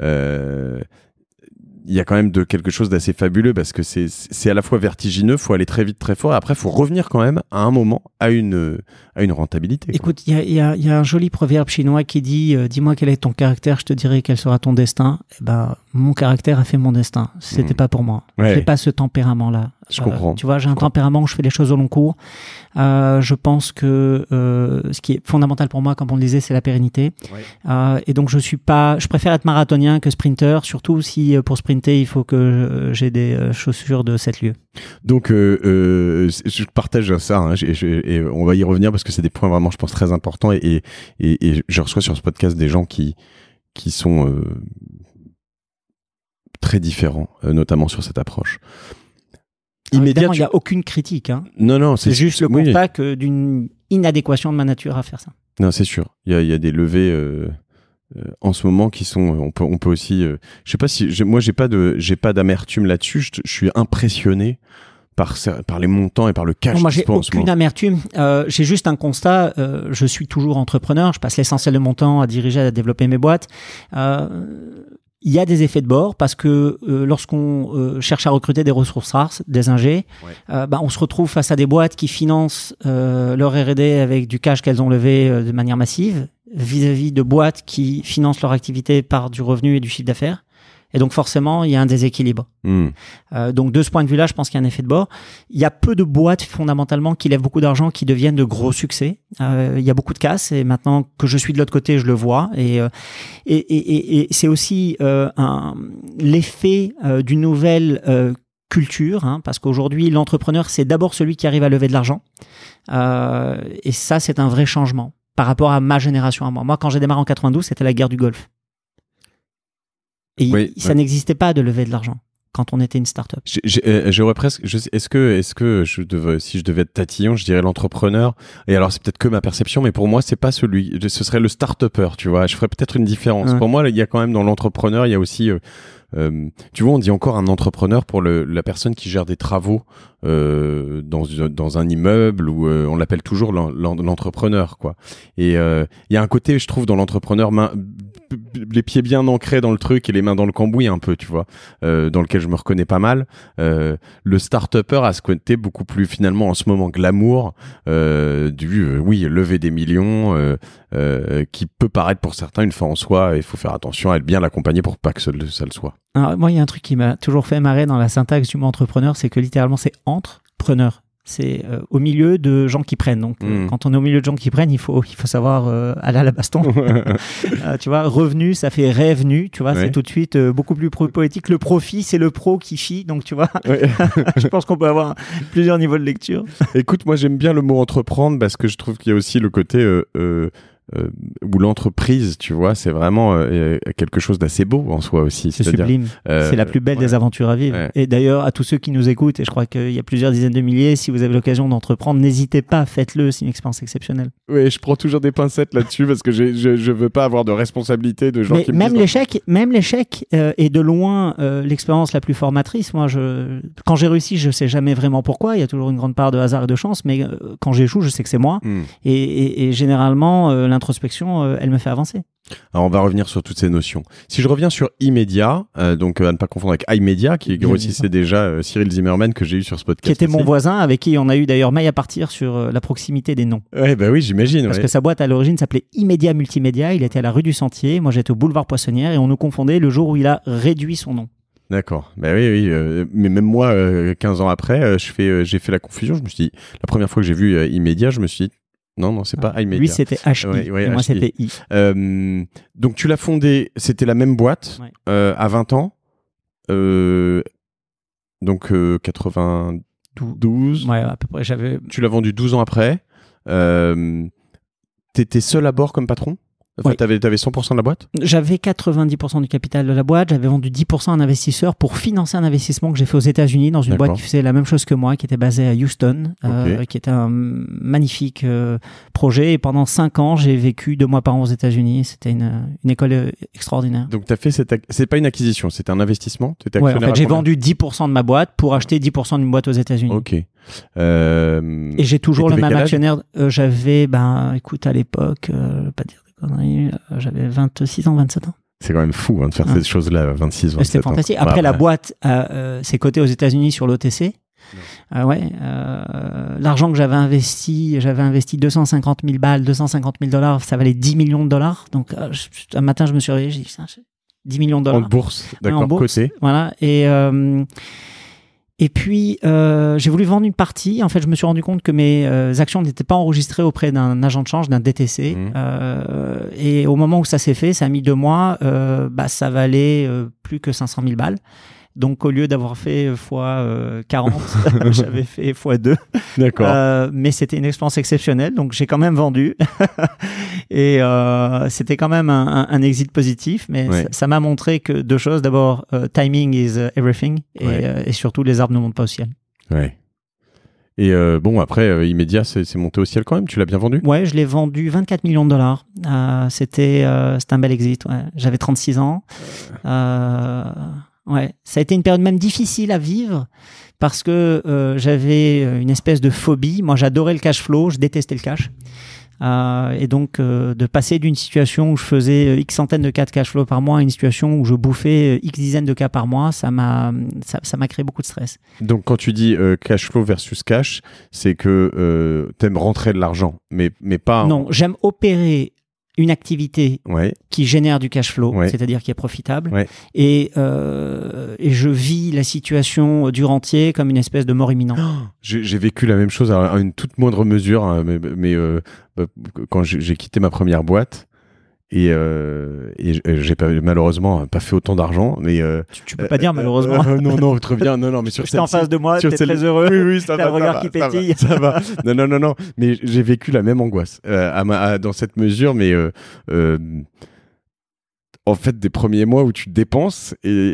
Il y a quand même quelque chose d'assez fabuleux parce que c'est à la fois vertigineux, faut aller très vite, très fort, et après faut revenir quand même à un moment à une rentabilité. Écoute, il y a un joli proverbe chinois qui dit dis-moi quel est ton caractère, je te dirai quel sera ton destin. Eh ben, mon caractère a fait mon destin. C'était pas pour moi. Ouais. J'ai pas ce tempérament-là. Je comprends. Tu vois, j'ai un tempérament où je fais les choses au long cours. Je pense que ce qui est fondamental pour moi, comme on le disait, c'est la pérennité. Ouais. Et donc je préfère être marathonien que sprinter, surtout si pour sprinter il faut que j'ai des chaussures de 7 lieues. Donc je partage ça, et on va y revenir parce que c'est des points vraiment, je pense, très importants, et je reçois sur ce podcast des gens qui sont très différents, notamment sur cette approche. Évidemment, il n'y a aucune critique. Non, c'est juste le constat d'une inadéquation de ma nature à faire ça. Non, c'est sûr. Il y a des levées en ce moment qui sont. On peut aussi. Je sais pas si moi j'ai pas d'amertume là-dessus. Je suis impressionné par les montants et par le cash. Non, moi j'ai aucune amertume. J'ai juste un constat. Je suis toujours entrepreneur. Je passe l'essentiel de mon temps à diriger, à développer mes boîtes. Il y a des effets de bord parce que lorsqu'on cherche à recruter des ressources rares, des ingés, on se retrouve face à des boîtes qui financent leur R&D avec du cash qu'elles ont levé de manière massive, vis-à-vis de boîtes qui financent leur activité par du revenu et du chiffre d'affaires. Et donc forcément, il y a un déséquilibre. Donc de ce point de vue-là, je pense qu'il y a un effet de bord. Il y a peu de boîtes fondamentalement qui lèvent beaucoup d'argent, qui deviennent de gros succès. Il y a beaucoup de casse, et maintenant que je suis de l'autre côté, je le vois. Et c'est aussi l'effet d'une nouvelle culture, parce qu'aujourd'hui, l'entrepreneur, c'est d'abord celui qui arrive à lever de l'argent. Et ça, c'est un vrai changement par rapport à ma génération à moi. Moi, quand j'ai démarré en 92, c'était la guerre du Golfe. Et ça n'existait pas de lever de l'argent quand on était une start-up. J'aurais presque. Est-ce que si je devais être tatillon, je dirais l'entrepreneur. Et alors c'est peut-être que ma perception, mais pour moi c'est pas celui. Ce serait le start-upper, tu vois. Je ferais peut-être une différence. Pour moi, il y a quand même dans l'entrepreneur, il y a aussi. Tu vois, on dit encore un entrepreneur pour la personne qui gère des travaux dans un immeuble, ou on l'appelle toujours l'entrepreneur, quoi. Et il y a un côté, je trouve, dans l'entrepreneur, les pieds bien ancrés dans le truc et les mains dans le cambouis un peu, tu vois, dans lequel je me reconnais pas mal. Le start-upper a ce côté beaucoup plus finalement en ce moment glamour lever des millions, qui peut paraître pour certains une fin en soi. Il faut faire attention à être bien l'accompagner pour pas que ça le soit. Alors moi, il y a un truc qui m'a toujours fait marrer dans la syntaxe du mot entrepreneur, c'est que littéralement c'est entrepreneur. C'est au milieu de gens qui prennent. Donc, quand on est au milieu de gens qui prennent, il faut savoir aller à la baston. Tu vois, revenu, ça fait revenu. Tu vois, c'est tout de suite beaucoup plus poétique. Le profit, c'est le pro qui fit. Donc, tu vois, je pense qu'on peut avoir plusieurs niveaux de lecture. Écoute, moi, j'aime bien le mot entreprendre parce que je trouve qu'il y a aussi le côté où l'entreprise, tu vois, c'est vraiment quelque chose d'assez beau en soi aussi. C'est sublime. C'est la plus belle des aventures à vivre. Ouais. Et d'ailleurs, à tous ceux qui nous écoutent, et je crois qu'il y a plusieurs dizaines de milliers, si vous avez l'occasion d'entreprendre, n'hésitez pas, faites-le, c'est une expérience exceptionnelle. Oui, je prends toujours des pincettes là-dessus parce que je veux pas avoir de responsabilité de gens qui me disent... Même l'échec est de loin l'expérience la plus formatrice. Moi, quand j'ai réussi, je sais jamais vraiment pourquoi. Il y a toujours une grande part de hasard et de chance, mais quand j'échoue, je sais que c'est moi. Et généralement, l'introspection, elle me fait avancer. Alors, on va revenir sur toutes ces notions. Si je reviens sur eMedia, donc à ne pas confondre avec iMedia, qui grossissait déjà Cyril Zimmerman, que j'ai eu sur ce podcast. Qui était mon voisin, avec qui on a eu d'ailleurs maille à partir sur la proximité des noms. Ouais, bah oui, j'imagine. Parce que sa boîte à l'origine s'appelait eMedia Multimédia. Il était à la rue du Sentier. Moi, j'étais au boulevard Poissonnière et on nous confondait le jour où il a réduit son nom. D'accord. Bah oui. Mais même moi, 15 ans après, j'ai fait la confusion. Je me suis dit, la première fois que j'ai vu eMedia, je me suis dit, Non, c'est pas iMedia. Lui, c'était HI. Ouais, moi, HI. c'était I. Donc, tu l'as fondé, c'était la même boîte à 20 ans. Donc, 92. Ouais, à peu près. Tu l'as vendu 12 ans après. T'étais seul à bord comme patron ? Enfin, t'avais 100% de la boîte ? J'avais 90% du capital de la boîte. J'avais vendu 10% à un investisseur pour financer un investissement que j'ai fait aux États-Unis dans une boîte qui faisait la même chose que moi, qui était basée à Houston, qui était un magnifique projet. Et pendant 5 ans, j'ai vécu 2 mois par an aux États-Unis. C'était une école extraordinaire. Donc, t'as fait c'est pas une acquisition, c'était un investissement ? Ouais, en fait, j'ai vendu 10% de ma boîte pour acheter 10% d'une boîte aux États-Unis. Ok. Et j'ai toujours le même actionnaire. J'avais, écoute, à l'époque, pas dire j'avais 26 ans, 27 ans. C'est quand même fou de faire ces choses-là, 26, 27 ans. C'était fantastique. Après, la boîte s'est cotée aux États-Unis sur l'OTC. L'argent que j'avais investi 250 000 balles, 250 000 $, ça valait 10 millions de dollars. Donc, un matin, je me suis réveillé, j'ai dit, 10 millions de dollars. En bourse, d'accord, côté. Voilà. Et puis, j'ai voulu vendre une partie. En fait, je me suis rendu compte que mes actions n'étaient pas enregistrées auprès d'un agent de change, d'un DTC. Et au moment où ça s'est fait, ça a mis 2 mois, ça valait plus que 500 000 balles. Donc, au lieu d'avoir fait x40, j'avais fait x2. D'accord. Mais c'était une expérience exceptionnelle. Donc, j'ai quand même vendu. Et c'était quand même un exit positif. Mais ça m'a montré que 2 choses. D'abord, timing is everything. Et surtout, les arbres ne montent pas au ciel. Ouais. Et après, Imedia, c'est monté au ciel quand même. Tu l'as bien vendu ? Ouais, je l'ai vendu 24 millions de dollars. C'était un bel exit. Ouais. J'avais 36 ans. Ouais, ça a été une période même difficile à vivre parce que j'avais une espèce de phobie. Moi, j'adorais le cash flow, je détestais le cash. Et donc, de passer d'une situation où je faisais X centaines de cas de cash flow par mois à une situation où je bouffais X dizaines de cas par mois, ça m'a créé beaucoup de stress. Donc, quand tu dis cash flow versus cash, c'est que t'aimes rentrer de l'argent, mais pas... Non, j'aime opérer une activité qui génère du cash flow, c'est-à-dire qui est profitable, et je vis la situation du rentier comme une espèce de mort imminente. J'ai vécu la même chose à une toute moindre mesure, mais quand j'ai quitté ma première boîte, et j'ai malheureusement pas fait autant d'argent, mais tu peux pas dire malheureusement. Non, très bien. Non, mais sur j'étais en face de moi, t'es très heureux. Oui, ça va. Le regard qui pétille. Ça va. Non. Mais j'ai vécu la même angoisse dans cette mesure, mais en fait, des premiers mois où tu dépenses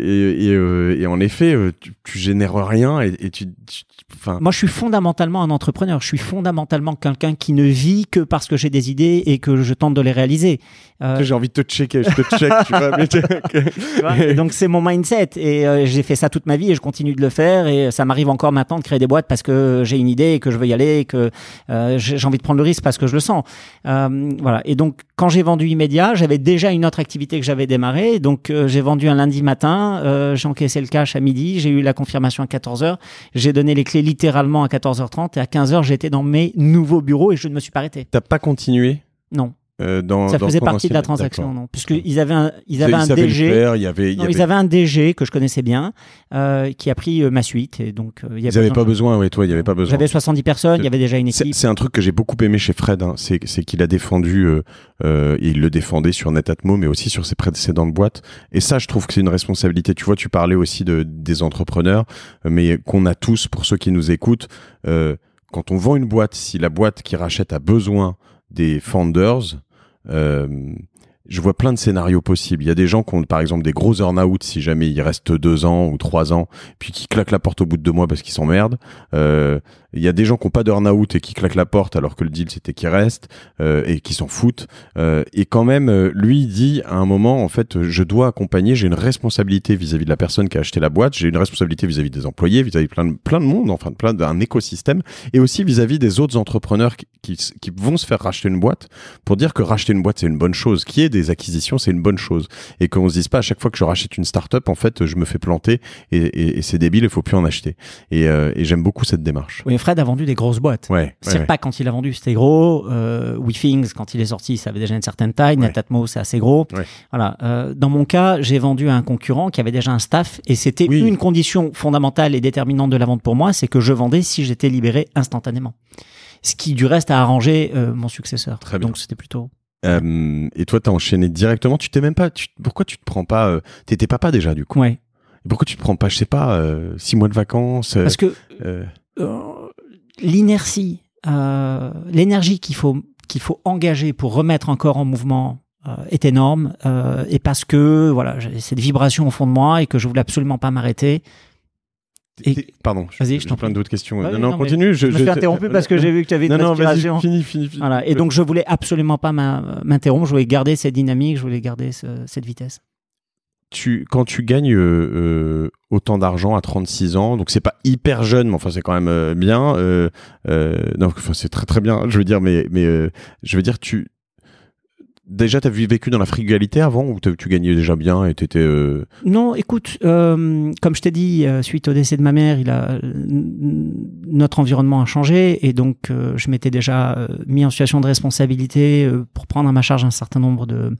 et en effet, tu génères rien et tu Moi, je suis fondamentalement un entrepreneur. Je suis fondamentalement quelqu'un qui ne vit que parce que j'ai des idées et que je tente de les réaliser. J'ai envie de te checker, je te check, tu vois. Mais tu vois, et donc, c'est mon mindset. Et j'ai fait ça toute ma vie et je continue de le faire. Et ça m'arrive encore maintenant de créer des boîtes parce que j'ai une idée et que je veux y aller et que j'ai envie de prendre le risque parce que je le sens. Voilà. Et donc, quand j'ai vendu Imedia, j'avais déjà une autre activité que j'avais démarrée. Donc, j'ai vendu un lundi matin. J'ai encaissé le cash à midi. J'ai eu la confirmation à 14h. J'ai donné les clés littéralement à 14h30 et à 15h, j'étais dans mes nouveaux bureaux et je ne me suis pas arrêté. T'as pas continué ? Non. Ça faisait partie de la transaction, non. Puisqu'ils avaient un DG. Ils avaient un DG que je connaissais bien, qui a pris ma suite. Et donc, ils n'avaient pas besoin, toi, il n'y avait pas besoin. J'avais 70 personnes, il y avait déjà une équipe. C'est un truc que j'ai beaucoup aimé chez Fred, c'est qu'il a défendu, il le défendait sur Netatmo, mais aussi sur ses précédentes boîtes. Et ça, je trouve que c'est une responsabilité. Tu vois, tu parlais aussi des entrepreneurs, mais qu'on a tous, pour ceux qui nous écoutent, quand on vend une boîte, si la boîte qui rachète a besoin des founders, je vois plein de scénarios possibles. Il y a des gens qui ont, par exemple, des gros earn-out si jamais il reste 2 ans ou 3 ans, puis qui claquent la porte au bout de 2 mois parce qu'ils s'emmerdent. Il y a des gens qui n'ont pas d'earn-out et qui claquent la porte alors que le deal c'était qu'ils restent et qui s'en foutent. Et quand même, lui, il dit à un moment, en fait, je dois accompagner, j'ai une responsabilité vis-à-vis de la personne qui a acheté la boîte, j'ai une responsabilité vis-à-vis des employés, vis-à-vis de plein de monde, enfin plein d'un écosystème, et aussi vis-à-vis des autres entrepreneurs qui vont se faire racheter une boîte, pour dire que racheter une boîte c'est une bonne chose, qu'il y ait des acquisitions c'est une bonne chose, et qu'on se dise pas à chaque fois que je rachète une start-up, en fait, je me fais planter et c'est débile, il faut plus en acheter. Et j'aime beaucoup cette démarche. Oui, Fred a vendu des grosses boîtes. Pas quand il a vendu, c'était gros. WeThings, quand il est sorti, ça avait déjà une certaine taille. Netatmo, c'est assez gros. Voilà. Dans mon cas, j'ai vendu à un concurrent qui avait déjà un staff et c'était une condition fondamentale et déterminante de la vente pour moi, c'est que je vendais si j'étais libéré instantanément. Ce qui, du reste, a arrangé mon successeur. Très bien. Donc, c'était plutôt... Et toi, t'as enchaîné directement. Tu t'es même pas. Pourquoi tu te prends pas t'étais papa déjà du coup. Ouais. Pourquoi tu te prends pas, je sais pas, 6 mois de vacances Parce que l'inertie, l'énergie qu'il faut engager pour remettre encore en mouvement est énorme. Et parce que voilà, j'ai cette vibration au fond de moi et que je voulais absolument pas m'arrêter. Pardon, vas-y, j'ai plein d'autres questions. Ouais, non, continue. Je me suis interrompu parce que j'ai vu que tu avais une inspiration. Vas-y, fini. Voilà. Et donc, je voulais absolument pas m'interrompre. Je voulais garder cette dynamique, je voulais garder cette vitesse. Quand tu gagnes autant d'argent à 36 ans, donc c'est pas hyper jeune, mais enfin c'est quand même bien. Non, enfin c'est très très bien. Je veux dire, mais je veux dire, déjà, t'as vécu dans la frugalité avant ou tu gagnais déjà bien et t'étais... Non, écoute, comme je t'ai dit, suite au décès de ma mère, notre environnement a changé et donc je m'étais déjà mis en situation de responsabilité pour prendre à ma charge un certain nombre de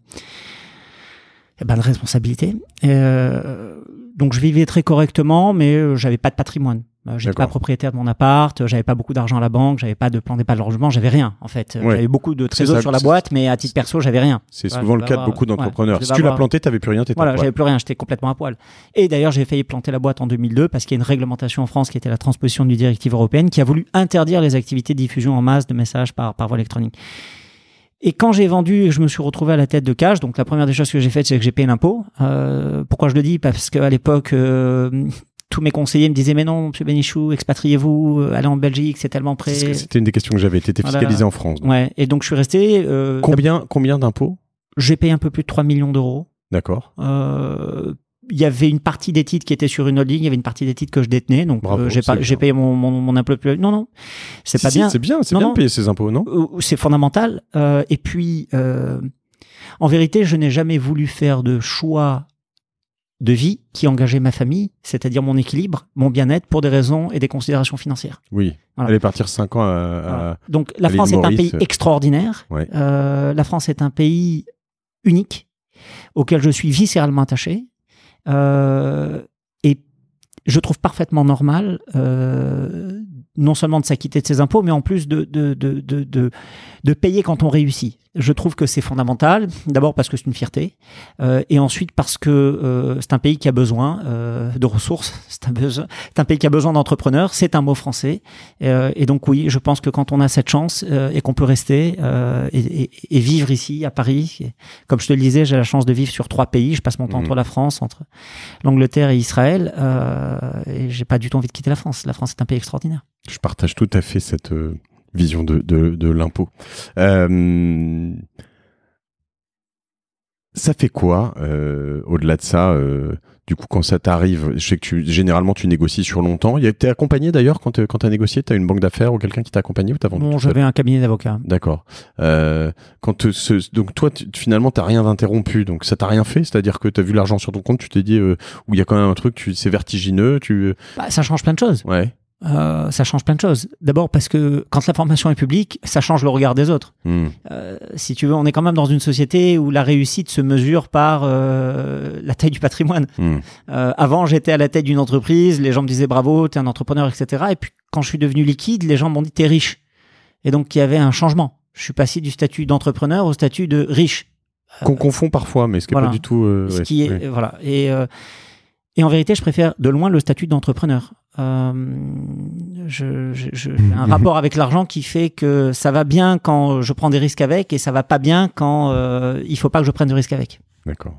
responsabilités. Donc je vivais très correctement, mais j'avais pas de patrimoine. J'étais pas propriétaire de mon appart, j'avais pas beaucoup d'argent à la banque, j'avais pas de plan d'épargne logement, j'avais rien en fait. Ouais. J'avais beaucoup de trésors sur la boîte, mais à titre perso, j'avais rien. C'est souvent le cas de beaucoup d'entrepreneurs. Si tu l'as planté, t'avais plus rien, t'étais à poil. J'avais plus rien, j'étais complètement à poil. Et d'ailleurs, j'ai failli planter la boîte en 2002 parce qu'il y a une réglementation en France qui était la transposition d'une directive européenne qui a voulu interdire les activités de diffusion en masse de messages par voie électronique. Et quand j'ai vendu et que je me suis retrouvé à la tête de Cash, donc la première des choses que j'ai faites, c'est que j'ai payé l'impôt. Pourquoi je le dis? Parce qu'à l'époque, tous mes conseillers me disaient mais non, monsieur Bénichou, expatriez-vous, allez en Belgique, c'est tellement près. C'était une des questions que j'avais. T'étais fiscalisé en France. Donc. Ouais. Et donc je suis resté. Combien d'impôts? J'ai payé un peu plus de 3 millions d'euros. D'accord. Il y avait une partie des titres qui était sur une holding, il y avait une partie des titres que je détenais, donc j'ai payé mon impôt. Non, c'est pas bien. C'est bien de payer ses impôts, non? C'est fondamental. Et puis, en vérité, je n'ai jamais voulu faire de choix de vie qui engageait ma famille, c'est-à-dire mon équilibre, mon bien-être, pour des raisons et des considérations financières. Oui, voilà. Aller partir 5 ans à Donc la France est un pays extraordinaire. Ouais. La France est un pays unique, auquel je suis viscéralement attaché. Et je trouve parfaitement normal non seulement de s'acquitter de ses impôts, mais en plus de payer quand on réussit. Je trouve que c'est fondamental, d'abord parce que c'est une fierté, et ensuite parce que c'est un pays qui a besoin de ressources, c'est un pays qui a besoin d'entrepreneurs, c'est un mot français, et donc oui, je pense que quand on a cette chance et qu'on peut rester et vivre ici à Paris, comme je te le disais, j'ai la chance de vivre sur 3 pays, je passe mon temps entre la France, entre l'Angleterre et Israël, et j'ai pas du tout envie de quitter la France. La France est un pays extraordinaire. Je partage tout à fait cette vision de l'impôt. Ça fait quoi, au-delà de ça, du coup, quand ça t'arrive, je sais que généralement tu négocies sur longtemps. T'es accompagné d'ailleurs quand t'as négocié, t'as une banque d'affaires ou quelqu'un qui t'a accompagné ou t'as vendu? Non, j'avais un cabinet d'avocats. D'accord. Donc toi, finalement, t'as rien d'interrompu, donc ça t'a rien fait, c'est-à-dire que t'as vu l'argent sur ton compte, tu t'es dit où il y a quand même un truc, c'est vertigineux, ça change plein de choses. Ouais. Ça change plein de choses. D'abord parce que quand l'information est publique, ça change le regard des autres. Si tu veux, on est quand même dans une société où la réussite se mesure par la taille du patrimoine. Avant, j'étais à la tête d'une entreprise, les gens me disaient bravo, t'es un entrepreneur, etc. Et puis quand je suis devenu liquide, les gens m'ont dit t'es riche. Et donc il y avait un changement. Je suis passé du statut d'entrepreneur au statut de riche. Qu'on confond parfois, mais ce qui n'est pas du tout... Voilà. Et en vérité, je préfère de loin le statut d'entrepreneur. J'ai un rapport avec l'argent qui fait que ça va bien quand je prends des risques avec et ça va pas bien quand il faut pas que je prenne de risques avec. D'accord.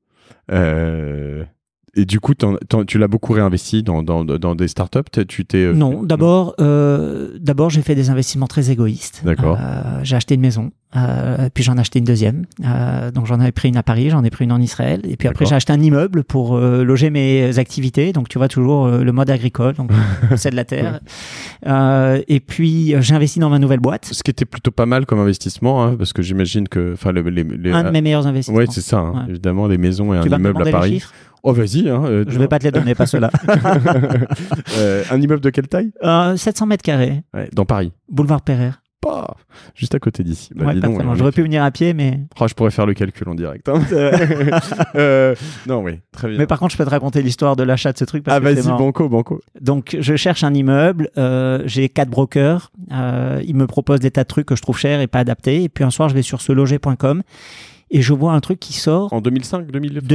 Et du coup, tu l'as beaucoup réinvesti dans des startups? Non, d'abord, j'ai fait des investissements très égoïstes. D'accord. J'ai acheté une maison, puis j'en ai acheté une deuxième. Donc j'en avais pris une à Paris, j'en ai pris une en Israël, et puis après j'ai acheté un immeuble pour loger mes activités. Donc tu vois toujours le mode agricole, donc c'est de la terre. Et puis j'ai investi dans ma nouvelle boîte. Ce qui était plutôt pas mal comme investissement, hein, parce que j'imagine que, un de mes meilleurs investissements. Oui, c'est ça. Hein, évidemment, les maisons et un immeuble à Paris. Oh, vas-y. Hein, je vais pas te les donner, pas ceux-là. Un immeuble de quelle taille? 700 mètres carrés. Ouais, dans Paris. Boulevard Pereire. juste à côté d'ici. Ouais, j'aurais pu venir à pied, mais... Oh, je pourrais faire le calcul en direct. Hein. Non, oui, très bien. Mais par contre, je peux te raconter l'histoire de l'achat de ce truc. Parce que vas-y, c'est banco. Donc, je cherche un immeuble. J'ai 4 brokers. Ils me proposent des tas de trucs que je trouve chers et pas adaptés. Et puis un soir, je vais sur seloger.com et je vois un truc qui sort... En 2005,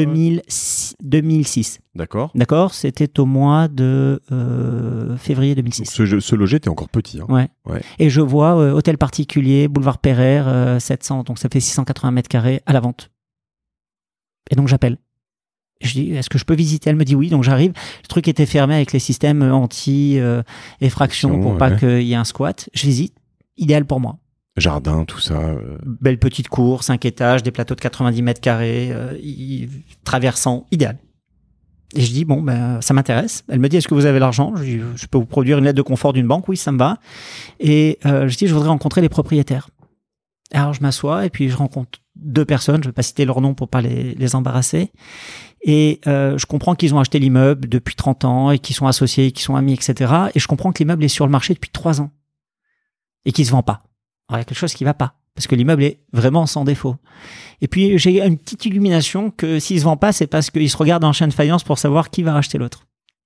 2006. D'accord. C'était au mois de février 2006. Ce loger, t'es encore petit. Hein. Ouais. Et je vois hôtel particulier, boulevard Pereire, 700, donc ça fait 680 mètres carrés à la vente. Et donc j'appelle. Je dis, est-ce que je peux visiter? Elle me dit oui, donc j'arrive. Le truc était fermé avec les systèmes anti-effraction pour pas qu'il y ait un squat. Je visite, idéal pour moi. Jardin, tout ça. Belle petite cour, 5 étages, des plateaux de 90 mètres carrés, traversant, idéal. Et je dis, bon, ça m'intéresse. Elle me dit, est-ce que vous avez l'argent? Je dis, je peux vous produire une lettre de confort d'une banque? Oui, ça me va. Et je dis, je voudrais rencontrer les propriétaires. Alors, je m'assois et puis je rencontre 2 personnes. Je ne vais pas citer leur nom pour pas les embarrasser. Et je comprends qu'ils ont acheté l'immeuble depuis 30 ans et qu'ils sont associés, qu'ils sont amis, etc. Et je comprends que l'immeuble est sur le marché depuis 3 ans et qu'il ne se vend pas. Alors, il y a quelque chose qui ne va pas parce que l'immeuble est vraiment sans défaut. Et puis, j'ai une petite illumination que s'il ne se vend pas, c'est parce qu'ils se regardent en chaîne de faïence pour savoir qui va racheter l'autre.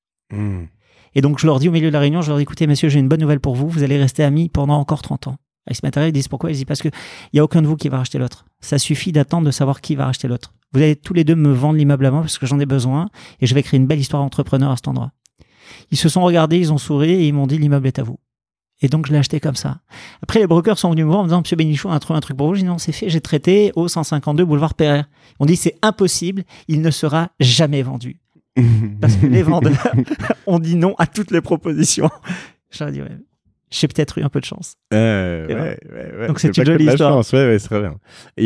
Et donc, je leur dis au milieu de la réunion, je leur dis, écoutez, messieurs, j'ai une bonne nouvelle pour vous. Vous allez rester amis pendant encore 30 ans. Ils se mettent à rire, ils disent pourquoi? Ils disent parce qu'il n'y a aucun de vous qui va racheter l'autre. Ça suffit d'attendre de savoir qui va racheter l'autre. Vous allez tous les deux me vendre l'immeuble avant parce que j'en ai besoin et je vais créer une belle histoire d'entrepreneur à cet endroit. Ils se sont regardés, ils ont souri et ils m'ont dit l'immeuble est à vous. Et donc, je l'ai acheté comme ça. Après, les brokers sont venus me voir en me disant, Monsieur Bénichou, on a trouvé un truc pour vous. J'ai dit, non, c'est fait, j'ai traité au 152 boulevard Pereire. On dit, c'est impossible, il ne sera jamais vendu. Parce que les vendeurs ont dit non à toutes les propositions. J'ai dit, ouais, j'ai peut-être eu un peu de chance. Ouais. Donc, c'est une jolie histoire. Ouais, c'est très bien.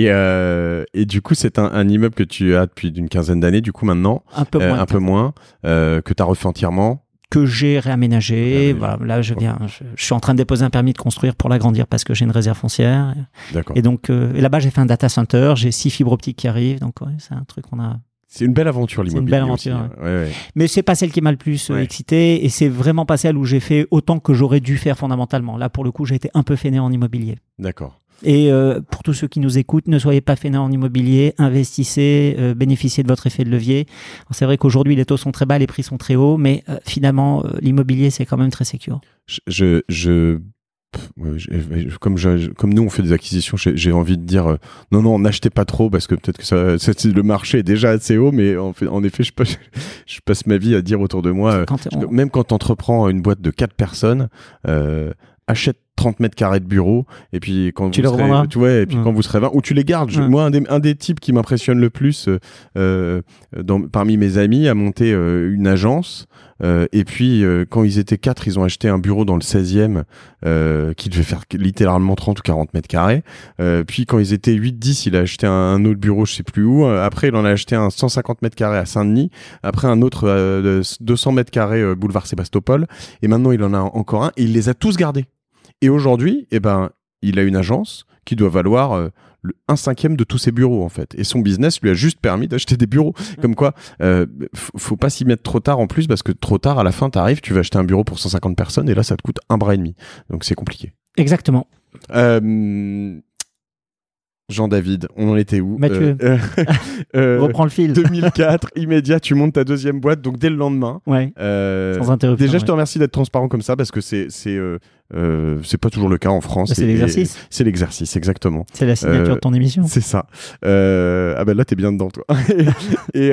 Et du coup, c'est un immeuble que tu as depuis une quinzaine d'années, du coup, maintenant. Un peu moins. Que tu as refait entièrement. Que j'ai réaménagé. Voilà, là, je suis en train de déposer un permis de construire pour l'agrandir parce que j'ai une réserve foncière. D'accord. Et donc, et là-bas, j'ai fait un data center. J'ai 6 fibres optiques qui arrivent. Donc, ouais, c'est un truc qu'on a. C'est une belle aventure, l'immobilier. C'est une belle aventure. Aussi. Ouais. Mais c'est pas celle qui m'a le plus excité. Et c'est vraiment pas celle où j'ai fait autant que j'aurais dû faire fondamentalement. Là, pour le coup, j'ai été un peu fainéant en immobilier. D'accord. Et pour tous ceux qui nous écoutent, ne soyez pas fainéants en immobilier, investissez, bénéficiez de votre effet de levier. Alors, c'est vrai qu'aujourd'hui, les taux sont très bas, les prix sont très hauts, mais finalement, l'immobilier, c'est quand même très sécure. Comme nous on fait des acquisitions, j'ai envie de dire non, n'achetez pas trop parce que peut-être que le marché est déjà assez haut, mais en effet je passe ma vie à dire autour de moi, même quand tu entreprends une boîte de 4 personnes, achète 30 mètres carrés de bureau et puis quand tu les revendras. Quand vous serez 20 ou tu les gardes. Moi un des types qui m'impressionne le plus parmi mes amis a monté une agence et puis quand ils étaient 4, ils ont acheté un bureau dans le 16e qui devait faire littéralement 30 ou 40 mètres carrés. Puis quand ils étaient 8-10, il a acheté un autre bureau je sais plus où. Après il en a acheté un 150 mètres carrés à Saint-Denis. Après un autre de 200 mètres carrés boulevard Sébastopol. Et maintenant il en a encore un et il les a tous gardés. Et aujourd'hui, il a une agence qui doit valoir 1/5 de tous ses bureaux, en fait. Et son business lui a juste permis d'acheter des bureaux. Comme quoi, faut pas s'y mettre trop tard en plus, parce que trop tard, à la fin, t'arrives, tu vas acheter un bureau pour 150 personnes, et là, ça te coûte 1,5 bras. Donc, c'est compliqué. Exactement. Jean-David, on en était où? Mathieu, reprends le fil. 2004, immédiat, tu montes ta deuxième boîte, donc dès le lendemain. Ouais. Sans interruption. Déjà, je te remercie d'être transparent comme ça, parce que c'est pas toujours le cas en France. C'est l'exercice. C'est l'exercice, exactement. C'est la signature de ton émission. C'est ça. Là, t'es bien dedans, toi. Et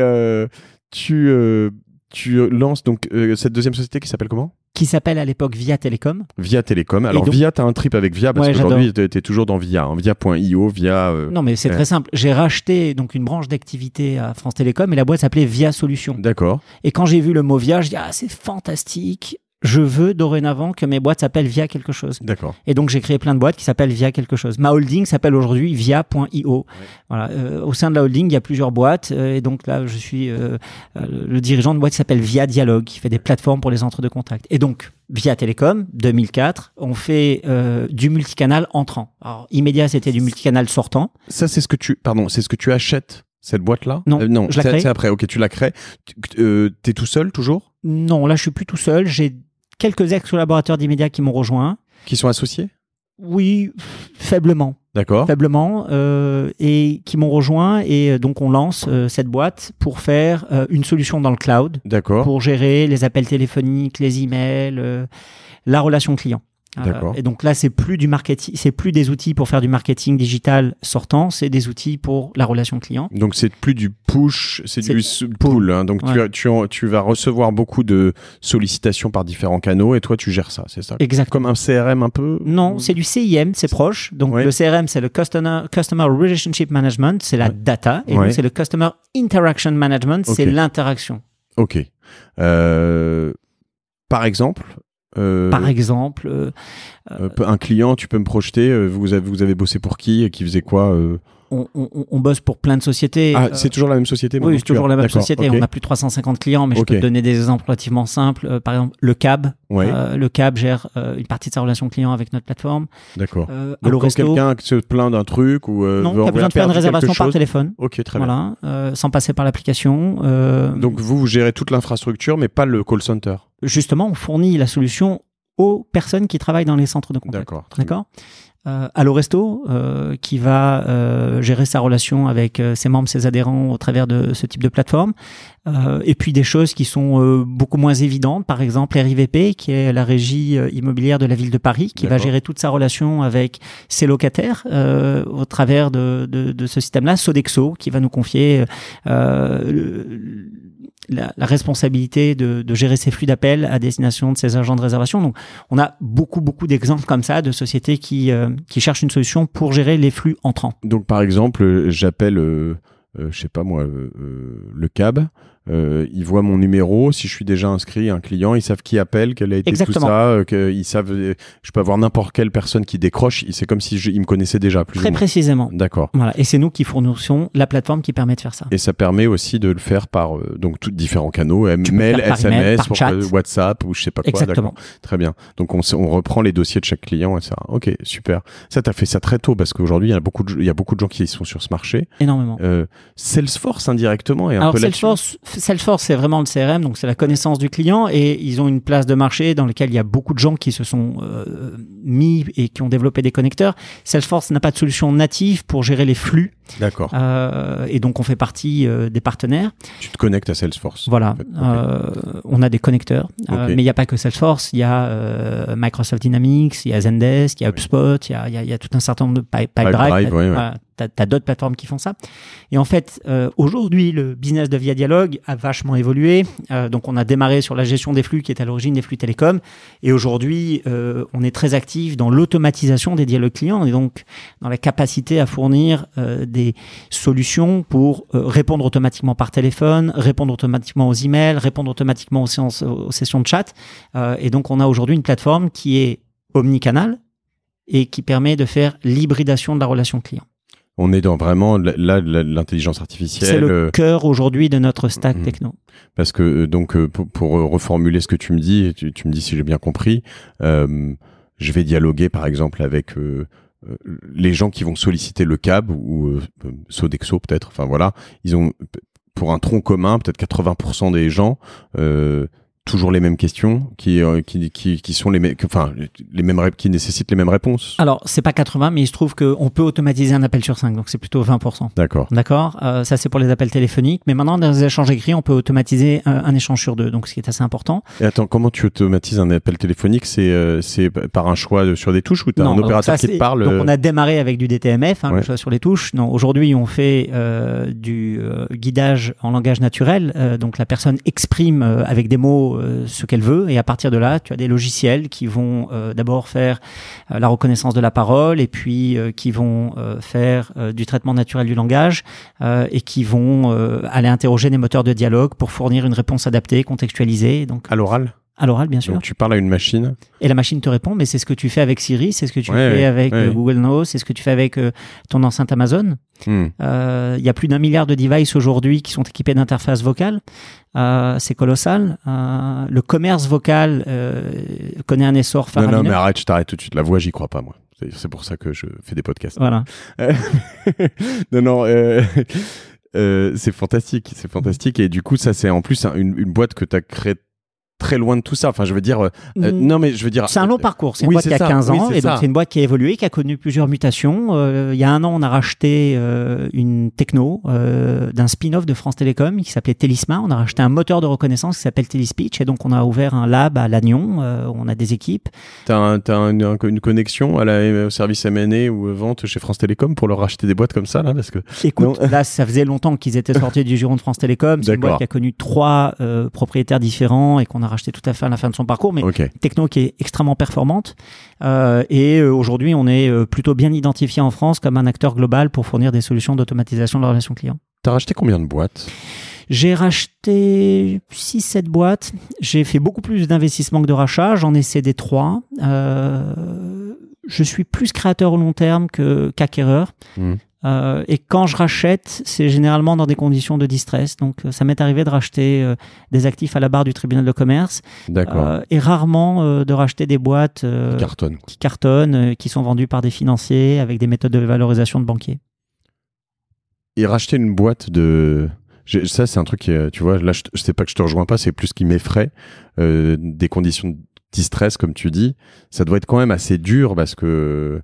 tu lances donc cette deuxième société qui s'appelle comment? Qui s'appelle à l'époque Via Télécom. Via Télécom. Alors, Via, t'as un trip avec Via, parce qu'aujourd'hui, t'es toujours dans Via. Hein. Via.io, Via... Non, mais c'est très simple. J'ai racheté donc une branche d'activité à France Télécom et la boîte s'appelait Via Solutions. D'accord. Et quand j'ai vu le mot Via, je dis, c'est fantastique. Je veux dorénavant que mes boîtes s'appellent Via quelque chose. D'accord. Et donc, j'ai créé plein de boîtes qui s'appellent Via quelque chose. Ma holding s'appelle aujourd'hui Via.io. Ouais. Voilà. Au sein de la holding, il y a plusieurs boîtes. Et donc là, je suis le dirigeant de boîte qui s'appelle Via Dialogue, qui fait des plateformes pour les entre-deux contacts. Et donc, Via Télécom, 2004, on fait du multicanal entrant. Alors, immédiat, c'était du multicanal sortant. Ça, c'est ce que tu achètes, cette boîte-là? Non, je la crée. C'est après, ok, tu la crées. T'es tout seul, toujours? Non, là, je suis plus tout seul. J'ai quelques ex-collaborateurs d'Immédiat qui m'ont rejoint. Qui sont associés? Oui, faiblement. D'accord. Faiblement, et qui m'ont rejoint. Et donc, on lance cette boîte pour faire une solution dans le cloud. D'accord. Pour gérer les appels téléphoniques, les emails, la relation client. D'accord. Et donc là, c'est plus du marketing, c'est plus des outils pour faire du marketing digital sortant, c'est des outils pour la relation client. Donc c'est plus du push, c'est du pull. Hein. Donc ouais. tu vas recevoir beaucoup de sollicitations par différents canaux et toi tu gères ça, c'est ça? Exactement. Comme un CRM un peu? Non, c'est du CIM, c'est proche. Donc le CRM, c'est le Customer Relationship Management, c'est la data, et donc c'est le Customer Interaction Management, c'est l'interaction. Ok. Par exemple, un client, tu peux me projeter, vous avez bossé pour qui faisait quoi on bosse pour plein de sociétés. Ah, c'est toujours la même société? Oui, c'est toujours la même société. Okay. On a plus de 350 clients, mais je peux te donner des exemples relativement simples. Par exemple, le CAB. Le CAB gère une partie de sa relation client avec notre plateforme. D'accord. Donc, quand quelqu'un se plaint d'un truc ou non, qui a besoin de faire une réservation par téléphone. Ok, très bien. Sans passer par l'application. Donc, vous gérez toute l'infrastructure, mais pas le call center? Justement, on fournit la solution aux personnes qui travaillent dans les centres de contact. D'accord. Allo Resto, qui va gérer sa relation avec ses membres, ses adhérents au travers de ce type de plateforme. Et puis des choses qui sont beaucoup moins évidentes, par exemple RIVP, qui est la régie immobilière de la ville de Paris, qui va gérer toute sa relation avec ses locataires au travers de ce système-là. Sodexo, qui va nous confier la responsabilité de gérer ses flux d'appels à destination de ses agents de réservation. Donc, on a beaucoup d'exemples comme ça de sociétés qui cherchent une solution pour gérer les flux entrants. Donc, par exemple, j'appelle, je sais pas moi, le CAB. Ils voient mon numéro, si je suis déjà inscrit, un client, ils savent qui appelle, quel a été tout ça, ils savent, je peux avoir n'importe quelle personne qui décroche, c'est comme si ils me connaissaient déjà, plus ou moins. Très précisément. D'accord. Voilà. Et c'est nous qui fournissons la plateforme qui permet de faire ça. Et ça permet aussi de le faire par donc tous différents canaux, mail, SMS, par chat. WhatsApp ou je sais pas quoi. Exactement. D'accord. Très bien. Donc on reprend les dossiers de chaque client et ça. Ok, super. Ça t'as fait ça très tôt parce qu'aujourd'hui il y a beaucoup de gens qui sont sur ce marché. Énormément. Salesforce indirectement et un peu là-dessus. Salesforce, c'est vraiment le CRM, donc c'est la connaissance du client et ils ont une place de marché dans laquelle il y a beaucoup de gens qui se sont mis et qui ont développé des connecteurs. Salesforce n'a pas de solution native pour gérer les flux. D'accord. Et donc on fait partie des partenaires. Tu te connectes à Salesforce. Voilà. En fait. On a des connecteurs, mais il n'y a pas que Salesforce. Il y a Microsoft Dynamics, il y a Zendesk, il y a HubSpot, il y a tout un certain nombre de Pipedrive. T'as d'autres plateformes qui font ça. Et en fait, aujourd'hui, le business de Via Dialogue a vachement évolué. Donc, on a démarré sur la gestion des flux qui est à l'origine des flux télécoms. Et aujourd'hui, on est très actif dans l'automatisation des dialogues clients et donc dans la capacité à fournir des solutions pour répondre automatiquement par téléphone, répondre automatiquement aux emails, répondre automatiquement aux sessions de chat. Et donc, on a aujourd'hui une plateforme qui est omnicanal et qui permet de faire l'hybridation de la relation client. On est dans vraiment l'intelligence artificielle. C'est le cœur aujourd'hui de notre stack techno. Parce que donc pour reformuler ce que tu me dis, tu me dis si j'ai bien compris, je vais dialoguer par exemple avec les gens qui vont solliciter le CAB ou Sodexo peut-être. Enfin voilà, ils ont pour un tronc commun peut-être 80% des gens. Toujours les mêmes questions qui sont les mêmes, qui nécessitent les mêmes réponses. Alors c'est pas 80, mais il se trouve qu'on peut automatiser un appel sur 5, donc c'est plutôt 20%. D'accord. Ça c'est pour les appels téléphoniques, mais maintenant dans les échanges écrits, on peut automatiser un échange sur 2, donc ce qui est assez important. Et attends, comment tu automatises un appel téléphonique? C'est par un choix sur des touches ou t'as un opérateur qui te parle? Donc on a démarré avec du DTMF, le choix sur les touches. Non, aujourd'hui on fait du guidage en langage naturel, donc la personne exprime avec des mots ce qu'elle veut et à partir de là tu as des logiciels qui vont d'abord faire la reconnaissance de la parole et puis qui vont faire du traitement naturel du langage et qui vont aller interroger des moteurs de dialogue pour fournir une réponse adaptée, contextualisée. Donc, à l'oral? À l'oral, bien sûr. Donc tu parles à une machine et la machine te répond, mais c'est ce que tu fais avec Siri, c'est ce que tu fais avec Google Now, c'est ce que tu fais avec ton enceinte Amazon. Il y a plus d'1 milliard de devices aujourd'hui qui sont équipés d'interfaces vocales. C'est colossal. Le commerce vocal connaît un essor faramineux. Non, mais arrête, je t'arrête tout de suite. La voix, j'y crois pas, moi. C'est pour ça que je fais des podcasts. Voilà. C'est fantastique. Et du coup, ça, c'est en plus une boîte que tu as créée très loin de tout ça. Enfin, je veux dire, non, mais je veux dire. C'est un long parcours. C'est une boîte qui a 15 ans, et donc c'est une boîte qui a évolué, qui a connu plusieurs mutations. Il y a 1 an, on a racheté une techno d'un spin-off de France Télécom qui s'appelait Télisma. On a racheté un moteur de reconnaissance qui s'appelle Téléspeech, et donc on a ouvert un lab à Lannion. Où on a des équipes. T'as une connexion au service M&A ou vente chez France Télécom pour leur racheter des boîtes comme ça, là, parce que. Écoute, là, ça faisait longtemps qu'ils étaient sortis du giron de France Télécom. C'est une boîte qui a connu 3 propriétaires différents et qu'on a racheté tout à fait à la fin de son parcours, mais une techno qui est extrêmement performante. Et aujourd'hui, on est plutôt bien identifié en France comme un acteur global pour fournir des solutions d'automatisation de la relation client. T'as racheté combien de boîtes ? J'ai racheté 6-7 boîtes. J'ai fait beaucoup plus d'investissements que de rachats. J'en ai cédé 3. Je suis plus créateur au long terme qu'acquéreur. Et quand je rachète, c'est généralement dans des conditions de distress. Donc, ça m'est arrivé de racheter des actifs à la barre du tribunal de commerce. D'accord. Et rarement de racheter des boîtes qui cartonnent, qui sont vendues par des financiers avec des méthodes de valorisation de banquiers. Et racheter une boîte de... Ça, c'est un truc qui, tu vois, là, je sais pas que je te rejoins pas, c'est plus qui m'effraie. Des conditions de distress, comme tu dis, ça doit être quand même assez dur parce que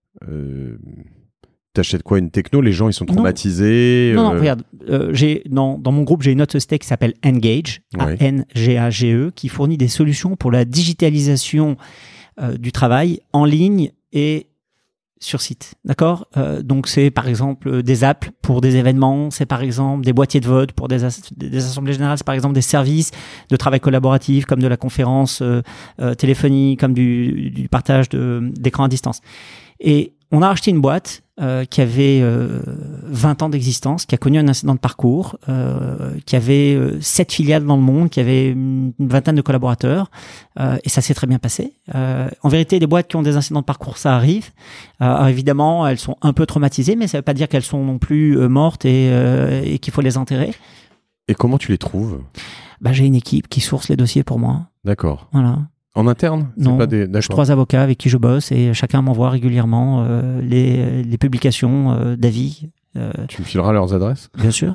t'achètes quoi, une techno, les gens, ils sont traumatisés. Non, regarde, dans mon groupe, j'ai une autre société qui s'appelle Engage, A-N-G-A-G-E, qui fournit des solutions pour la digitalisation du travail en ligne et sur site, d'accord. Donc c'est par exemple des apps pour des événements, c'est par exemple des boîtiers de vote pour des assemblées générales, c'est par exemple des services de travail collaboratif comme de la conférence téléphonie, comme du partage d'écran à distance. Et on a acheté une boîte qui avait 20 ans d'existence, qui a connu un incident de parcours, qui avait 7 filiales dans le monde, qui avait une vingtaine de collaborateurs, et ça s'est très bien passé. En vérité, des boîtes qui ont des incidents de parcours, ça arrive. Alors évidemment, elles sont un peu traumatisées, mais ça ne veut pas dire qu'elles sont non plus mortes et qu'il faut les enterrer. Et comment tu les trouves ? J'ai une équipe qui source les dossiers pour moi. D'accord. Voilà. En interne ? Non, j'ai 3 avocats avec qui je bosse et chacun m'envoie régulièrement les publications d'avis. Tu me fileras leurs adresses ? Bien sûr.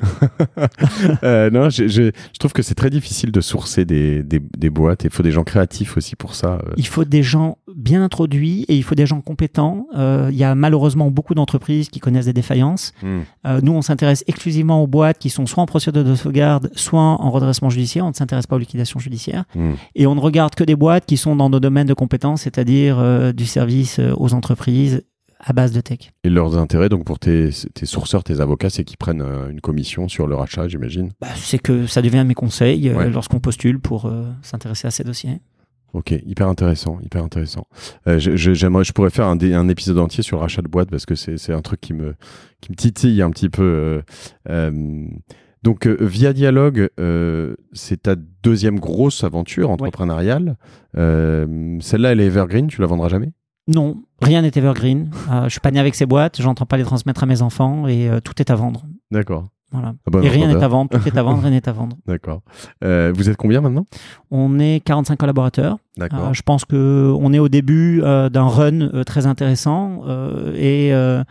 Non, je trouve que c'est très difficile de sourcer des boîtes et il faut des gens créatifs aussi pour ça. Il faut des gens bien introduits et il faut des gens compétents. Il y a malheureusement beaucoup d'entreprises qui connaissent des défaillances. Nous, on s'intéresse exclusivement aux boîtes qui sont soit en procédure de sauvegarde, soit en redressement judiciaire. On ne s'intéresse pas aux liquidations judiciaires. Et on ne regarde que des boîtes qui sont dans nos domaines de compétences, c'est-à-dire du service aux entreprises à base de tech. Et leurs intérêts, donc pour tes sourceurs, tes avocats, c'est qu'ils prennent une commission sur le rachat, j'imagine ? C'est que ça devient mes conseils lorsqu'on postule pour s'intéresser à ces dossiers. Ok, hyper intéressant, hyper intéressant. Je pourrais faire un épisode entier sur le rachat de boîte parce que c'est un truc qui me titille un petit peu. Donc, Via Dialogue, c'est ta deuxième grosse aventure entrepreneuriale. Celle-là, elle est evergreen, tu la vendras jamais ? Non, rien n'est evergreen. Je suis pas né avec ces boîtes, j'entends pas les transmettre à mes enfants et tout est à vendre. D'accord. Voilà. Et rien n'est à vendre, tout est à vendre, rien n'est à vendre. D'accord. Vous êtes combien maintenant ? On est 45 collaborateurs. D'accord. Je pense qu'on est au début d'un run très intéressant et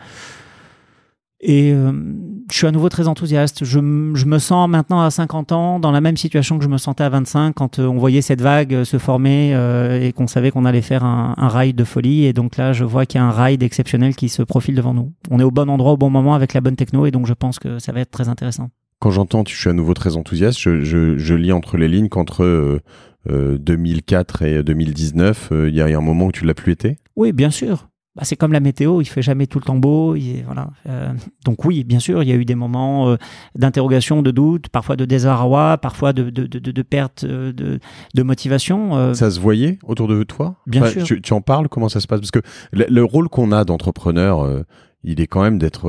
je suis à nouveau très enthousiaste. Je me sens maintenant à 50 ans dans la même situation que je me sentais à 25 quand on voyait cette vague se former et qu'on savait qu'on allait faire un ride de folie. Et donc là, je vois qu'il y a un ride exceptionnel qui se profile devant nous. On est au bon endroit, au bon moment avec la bonne techno et donc je pense que ça va être très intéressant. Quand j'entends je suis à nouveau très enthousiaste, je lis entre les lignes qu'entre 2004 et 2019, il y a un moment où tu l'as plus été ? Oui, bien sûr. C'est comme la météo, il fait jamais tout le temps beau. Voilà. Donc oui, bien sûr, il y a eu des moments d'interrogation, de doute, parfois de désarroi, parfois de perte de motivation. Ça se voyait autour de toi ? Bien sûr. Tu en parles ? Comment ça se passe ? Parce que le rôle qu'on a d'entrepreneur, il est quand même d'être...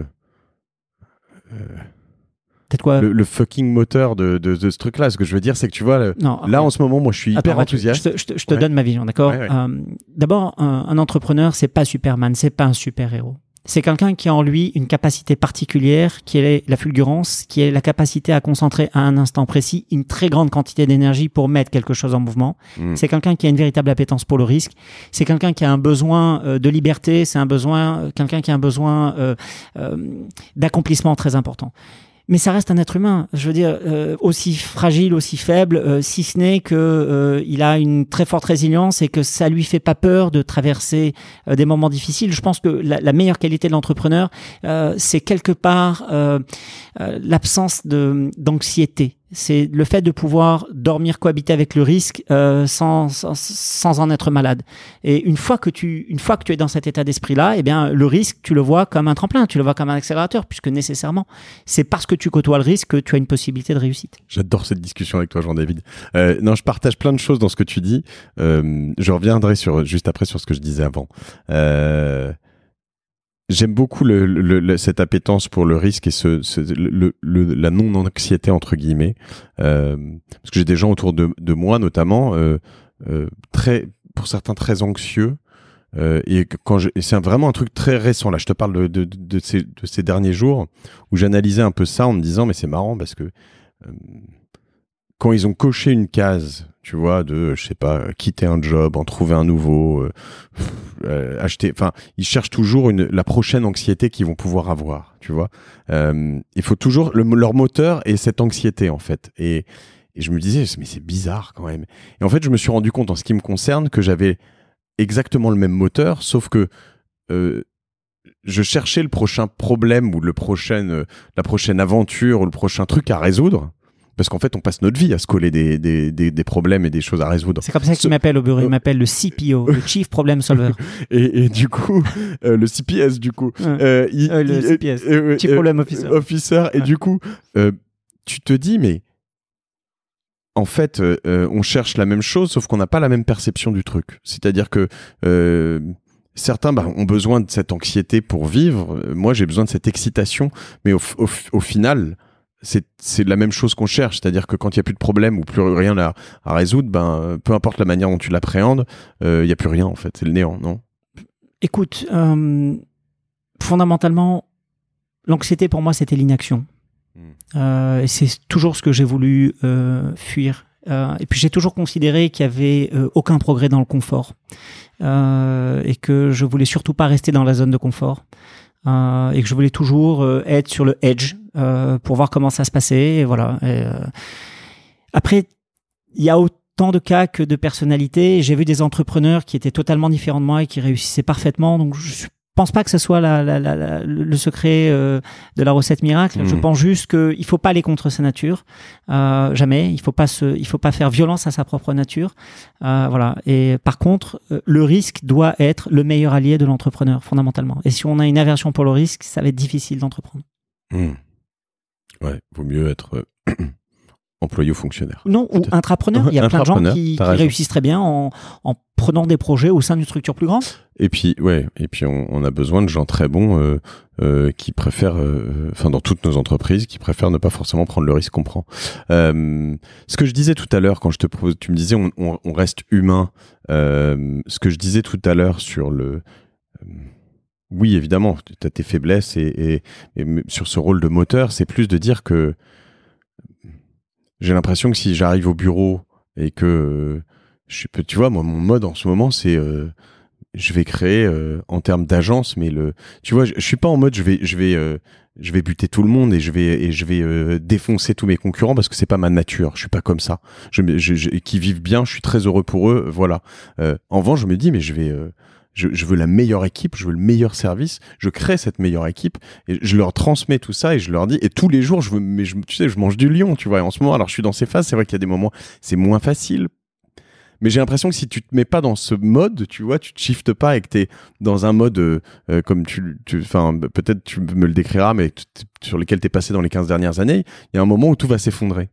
Peut-être quoi ? Le fucking moteur de ce truc-là. Ce que je veux dire, c'est que tu vois, en ce moment, moi, je suis hyper enthousiaste. Je te donne ma vision, d'accord ? D'abord, un entrepreneur, c'est pas Superman, c'est pas un super-héros. C'est quelqu'un qui a en lui une capacité particulière, qui est la fulgurance, qui est la capacité à concentrer à un instant précis une très grande quantité d'énergie pour mettre quelque chose en mouvement. C'est quelqu'un qui a une véritable appétence pour le risque. C'est quelqu'un qui a un besoin de liberté. C'est quelqu'un qui a un besoin d'accomplissement très important. Mais ça reste un être humain, je veux dire, aussi fragile, aussi faible, si ce n'est que il a une très forte résilience et que ça lui fait pas peur de traverser des moments difficiles. Je pense que la meilleure qualité de l'entrepreneur, c'est quelque part l'absence d'anxiété. C'est le fait de pouvoir dormir, cohabiter avec le risque sans en être malade. Et une fois que tu es dans cet état d'esprit-là, eh bien le risque, tu le vois comme un tremplin, tu le vois comme un accélérateur, puisque nécessairement, c'est parce que tu côtoies le risque que tu as une possibilité de réussite. J'adore cette discussion avec toi, Jean-David. Non, je partage plein de choses dans ce que tu dis. Je reviendrai juste après sur ce que je disais avant. J'aime beaucoup cette appétence pour le risque et la non-anxiété entre guillemets, parce que j'ai des gens autour de moi notamment pour certains très anxieux, et c'est vraiment un truc très récent là. Je te parle de ces derniers jours où j'analysais un peu ça en me disant mais c'est marrant parce que quand ils ont coché une case, tu vois, je sais pas, quitter un job, en trouver un nouveau, acheter, enfin, ils cherchent toujours la prochaine anxiété qu'ils vont pouvoir avoir, tu vois. Il faut toujours, leur moteur est cette anxiété, en fait. Et je me disais, mais c'est bizarre quand même. Et en fait, je me suis rendu compte, en ce qui me concerne, que j'avais exactement le même moteur, sauf que je cherchais le prochain problème ou la prochaine aventure ou le prochain truc à résoudre. Parce qu'en fait, on passe notre vie à se coller des problèmes et des choses à résoudre. C'est comme ça qu'il m'appelle au bureau. Il m'appelle le CPO, le Chief Problem Solver. Et du coup, le CPS, du coup. Le CPS, Chief Problem Officer. Et du coup, tu te dis, mais en fait, on cherche la même chose, sauf qu'on n'a pas la même perception du truc. C'est-à-dire que certains ont besoin de cette anxiété pour vivre. Moi, j'ai besoin de cette excitation. Mais au final... C'est la même chose qu'on cherche, c'est-à-dire que quand il n'y a plus de problème ou plus rien à résoudre, peu importe la manière dont tu l'appréhendes, il n'y a plus rien en fait, c'est le néant, non ? Écoute, fondamentalement, l'anxiété pour moi c'était l'inaction. Et c'est toujours ce que j'ai voulu fuir. Et puis j'ai toujours considéré qu'il n'y avait aucun progrès dans le confort et que je voulais surtout pas rester dans la zone de confort. Et que je voulais toujours être sur le edge pour voir comment ça se passait. Et voilà. Après, il y a autant de cas que de personnalités. J'ai vu des entrepreneurs qui étaient totalement différents de moi et qui réussissaient parfaitement. Donc, je pense pas que ce soit le secret de la recette miracle. Je pense juste qu'il faut pas aller contre sa nature. Jamais. Il faut pas faire violence à sa propre nature. Voilà. Et par contre, le risque doit être le meilleur allié de l'entrepreneur, fondamentalement. Et si on a une aversion pour le risque, ça va être difficile d'entreprendre. Ouais. Vaut mieux être employé ou fonctionnaire. Non, ou intrapreneur. Il y a plein de gens qui réussissent très bien en prenant des projets au sein d'une structure plus grande. Et puis, on a besoin de gens très bons qui préfèrent, dans toutes nos entreprises, qui préfèrent ne pas forcément prendre le risque qu'on prend. Ce que je disais tout à l'heure, quand tu me disais on reste humain, ce que je disais tout à l'heure sur oui, évidemment, tu as tes faiblesses et sur ce rôle de moteur, c'est plus de dire que j'ai l'impression que si j'arrive au bureau et que tu vois, moi, mon mode en ce moment, c'est je vais créer en termes d'agence, mais tu vois, je suis pas en mode je vais buter tout le monde et je vais défoncer tous mes concurrents parce que c'est pas ma nature. Je suis pas comme ça. Qui vivent bien, je suis très heureux pour eux. Voilà. En revanche, je me dis mais je veux la meilleure équipe, je veux le meilleur service, je crée cette meilleure équipe et je leur transmets tout ça et je leur dis, et tous les jours, tu sais, je mange du lion, tu vois, et en ce moment, alors je suis dans ces phases, c'est vrai qu'il y a des moments, c'est moins facile, mais j'ai l'impression que si tu te mets pas dans ce mode, tu vois, tu te shiftes pas et que t'es dans un mode, comme peut-être tu me le décriras, mais sur lequel t'es passé dans les 15 dernières années, il y a un moment où tout va s'effondrer.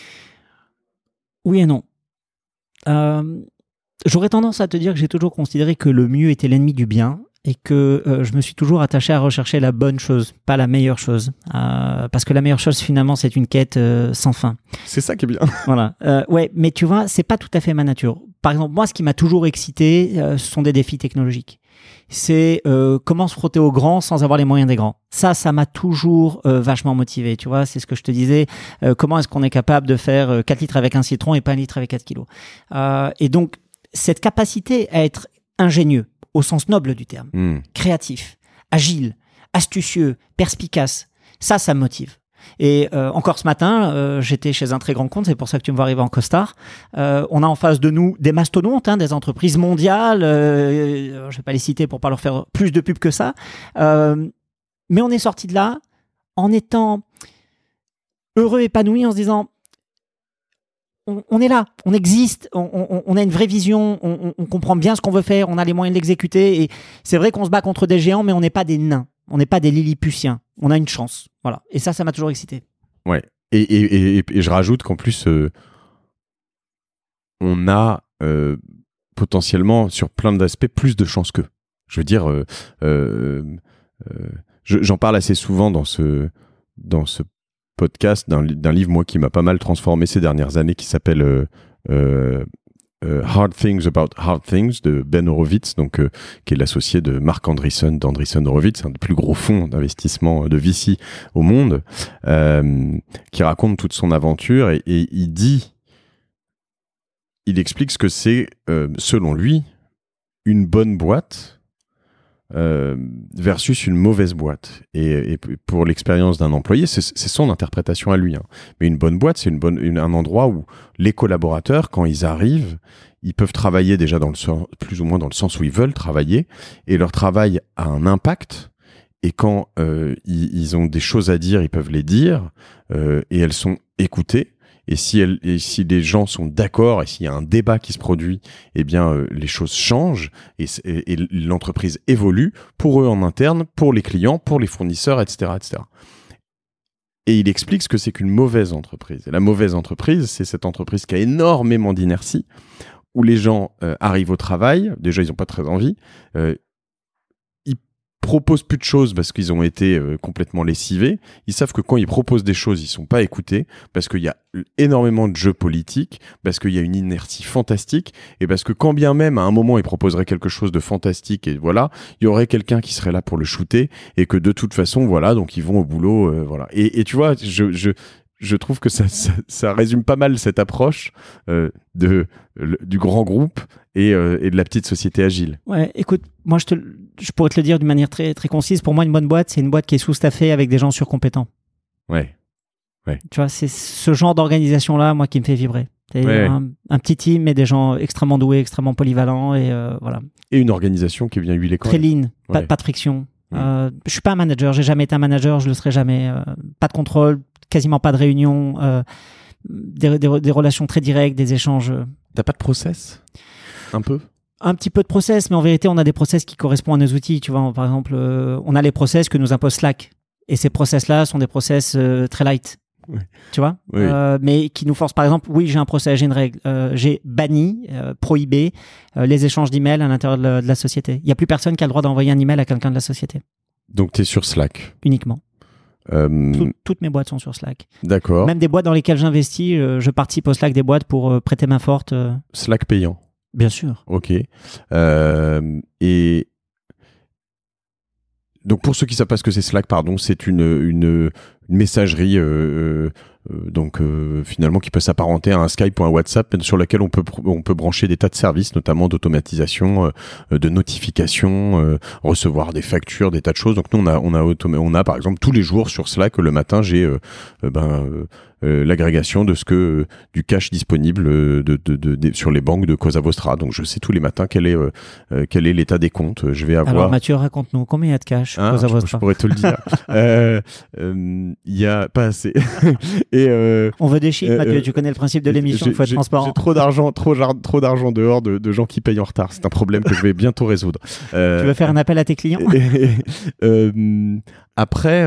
Oui et non. J'aurais tendance à te dire que j'ai toujours considéré que le mieux était l'ennemi du bien et que je me suis toujours attaché à rechercher la bonne chose, pas la meilleure chose. Parce que la meilleure chose, finalement, c'est une quête sans fin. C'est ça qui est bien. Voilà. Ouais, mais tu vois, c'est pas tout à fait ma nature. Par exemple, moi, ce qui m'a toujours excité, ce sont des défis technologiques. C'est comment se frotter aux grands sans avoir les moyens des grands. Ça m'a toujours vachement motivé. Tu vois, c'est ce que je te disais. Comment est-ce qu'on est capable de faire 4 litres avec un citron et pas 1 litre avec 4 kilos. Et donc, cette capacité à être ingénieux, au sens noble du terme, créatif, agile, astucieux, perspicace, ça me motive. Et encore ce matin, j'étais chez un très grand compte, c'est pour ça que tu me vois arriver en costard. On a en face de nous des mastodontes, des entreprises mondiales. Je ne vais pas les citer pour pas leur faire plus de pub que ça. Mais on est sorti de là en étant heureux, épanoui, en se disant on est là, on existe, on a une vraie vision, on comprend bien ce qu'on veut faire, on a les moyens de l'exécuter. Et c'est vrai qu'on se bat contre des géants, mais on n'est pas des nains, on n'est pas des lilliputiens. On a une chance, voilà. Et ça m'a toujours excité. Ouais. Et je rajoute qu'en plus, on a potentiellement sur plein d'aspects plus de chance qu'eux. Je veux dire, j'en parle assez souvent dans ce podcast d'un livre, moi, qui m'a pas mal transformé ces dernières années, qui s'appelle Hard Things About Hard Things de Ben Horowitz, donc, qui est l'associé de Marc Andreessen d'Andreessen Horowitz, un des plus gros fonds d'investissement de VC au monde, qui raconte toute son aventure et il explique ce que c'est, selon lui, une bonne boîte versus une mauvaise boîte. Et pour l'expérience d'un employé, c'est son interprétation à lui. Mais une bonne boîte, c'est un endroit où les collaborateurs, quand ils arrivent, ils peuvent travailler déjà plus ou moins dans le sens où ils veulent travailler, et leur travail a un impact. Et quand ils ont des choses à dire, ils peuvent les dire, et elles sont écoutées. Et si les gens sont d'accord et s'il y a un débat qui se produit, eh bien, les choses changent et l'entreprise évolue pour eux en interne, pour les clients, pour les fournisseurs, etc., etc. Et il explique ce que c'est qu'une mauvaise entreprise. Et la mauvaise entreprise, c'est cette entreprise qui a énormément d'inertie, où les gens arrivent au travail, déjà ils n'ont pas très envie, proposent plus de choses parce qu'ils ont été complètement lessivés. Ils savent que quand ils proposent des choses, ils sont pas écoutés parce qu'il y a énormément de jeux politiques, parce qu'il y a une inertie fantastique et parce que quand bien même à un moment ils proposeraient quelque chose de fantastique et voilà, il y aurait quelqu'un qui serait là pour le shooter et que de toute façon voilà, donc ils vont au boulot, voilà. Et tu vois, je trouve que ça résume pas mal cette approche du grand groupe et de la petite société agile. Ouais, écoute, moi je pourrais te le dire d'une manière très, très concise. Pour moi, une bonne boîte, c'est une boîte qui est sous-staffée avec des gens surcompétents. Ouais. Tu vois, c'est ce genre d'organisation-là, moi, qui me fait vibrer. C'est un petit team, mais des gens extrêmement doués, extrêmement polyvalents et voilà. Et une organisation qui est bien huilée quand très même. Lean, pas de friction. Je suis pas un manager, j'ai jamais été un manager, je le serai jamais. Pas de contrôle, quasiment pas de réunion, des relations très directes, des échanges. T'as pas de process ? Un peu ? Un petit peu de process, mais en vérité, on a des process qui correspondent à nos outils. Tu vois, par exemple, on a les process que nous impose Slack. Et ces process-là sont des process très light. Oui. Tu vois, oui. Mais qui nous forcent, par exemple, oui, j'ai un process, j'ai une règle. J'ai banni, prohibé les échanges d'emails à l'intérieur de la société. Il n'y a plus personne qui a le droit d'envoyer un email à quelqu'un de la société. Donc, tu es sur Slack ? Uniquement. Toutes mes boîtes sont sur Slack. D'accord. Même des boîtes dans lesquelles j'investis, je participe au Slack des boîtes pour prêter main forte. Slack payant ? Bien sûr. Ok. Et donc pour ceux qui ne savent pas ce que c'est Slack, pardon, c'est une messagerie finalement qui peut s'apparenter à un Skype ou un WhatsApp sur laquelle on peut brancher des tas de services, notamment d'automatisation, de notification, recevoir des factures, des tas de choses. Donc nous on a par exemple tous les jours sur Slack le matin j'ai l'agrégation de du cash disponible sur les banques de Cosa Vostra. Donc je sais tous les matins quel est l'état des comptes. Je vais avoir. Alors Mathieu, raconte-nous combien il y a de cash. Cosa Vostra. Je pourrais te le dire. Il y a pas assez. Et on veut des chiffres, Mathieu. Tu connais le principe de l'émission. Il faut être transparent. J'ai trop d'argent dehors de gens qui payent en retard. C'est un problème que je vais bientôt résoudre. Tu veux faire un appel à tes clients? Après.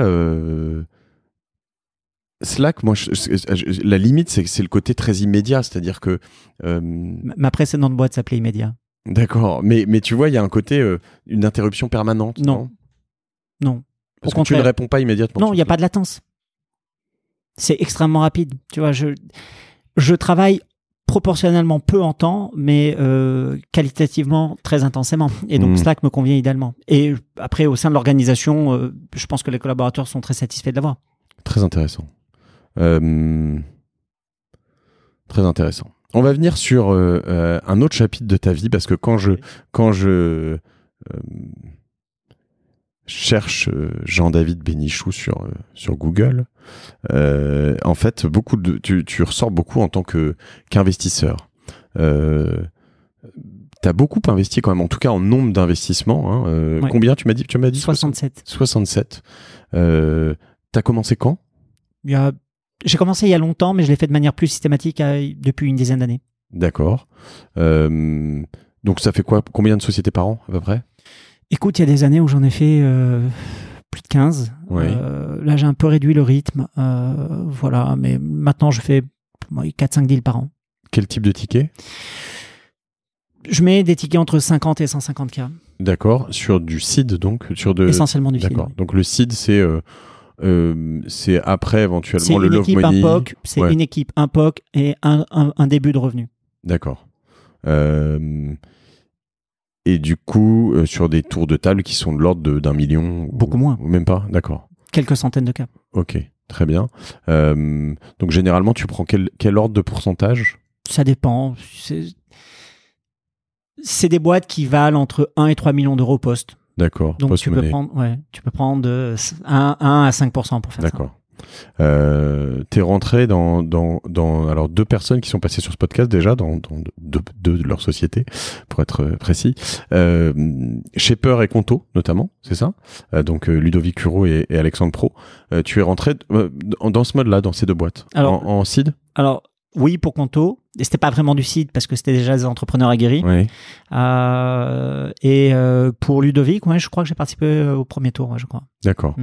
Slack, moi, la limite, c'est le côté très immédiat, c'est-à-dire que... Ma précédente boîte s'appelait Immédiat. D'accord, mais tu vois, il y a un côté, une interruption permanente, non? Parce que tu ne réponds pas immédiatement. Non, il n'y a pas de latence. C'est extrêmement rapide. Tu vois, je travaille proportionnellement peu en temps, mais qualitativement très intensément. Et donc, Slack me convient idéalement. Et après, au sein de l'organisation, je pense que les collaborateurs sont très satisfaits de l'avoir. Très intéressant. Très intéressant. On va venir sur un autre chapitre de ta vie parce que quand je cherche Jean-David Bénichou sur Google, en fait, tu ressors beaucoup en tant qu'investisseur. T'as beaucoup investi quand même, en tout cas en nombre d'investissements. Hein. Ouais. Combien tu m'as dit 67. 67. T'as commencé quand? J'ai commencé il y a longtemps, mais je l'ai fait de manière plus systématique depuis une dizaine d'années. D'accord. Donc ça fait quoi? Combien de sociétés par an à peu près? Écoute, il y a des années où j'en ai fait plus de 15. Oui. Là, j'ai un peu réduit le rythme. Voilà, mais maintenant, je fais 4-5 deals par an. Quel type de ticket? Je mets des tickets entre 50 et 150K. D'accord. Sur du seed, donc Essentiellement du seed. D'accord. Donc le seed, c'est après éventuellement c'est le love équipe, money. un POC, c'est une équipe, un POC et un début de revenu. D'accord. Et du coup, sur des tours de table qui sont de l'ordre d'1 million. Beaucoup moins. Ou même pas. D'accord. Quelques centaines de cas. Ok. Très bien. Donc généralement, tu prends quel ordre de pourcentage? Ça dépend. C'est des boîtes qui valent entre 1 et 3 millions d'euros post. D'accord. Donc tu peux prendre de 1 à 5% pour faire ça. D'accord. T'es rentré dans alors 2 personnes qui sont passées sur ce podcast déjà dans deux de leur société pour être précis, Shaper et Conto notamment, c'est ça, donc Ludovic Curo et Alexandre Pro. Tu es rentré dans ce mode-là, dans ces 2 boîtes, alors, en seed? Alors oui, pour Conto, et c'était pas vraiment du seed parce que c'était déjà des entrepreneurs aguerris. Oui. Et pour Ludovic, je crois que j'ai participé au premier tour, je crois. D'accord.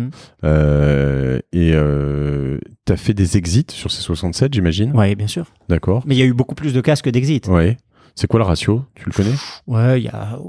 Et t'as fait des exits sur ces 67, j'imagine? Oui, bien sûr. D'accord. Mais il y a eu beaucoup plus de cas que d'exits. Oui. C'est quoi le ratio? Tu le connais? Ouais, il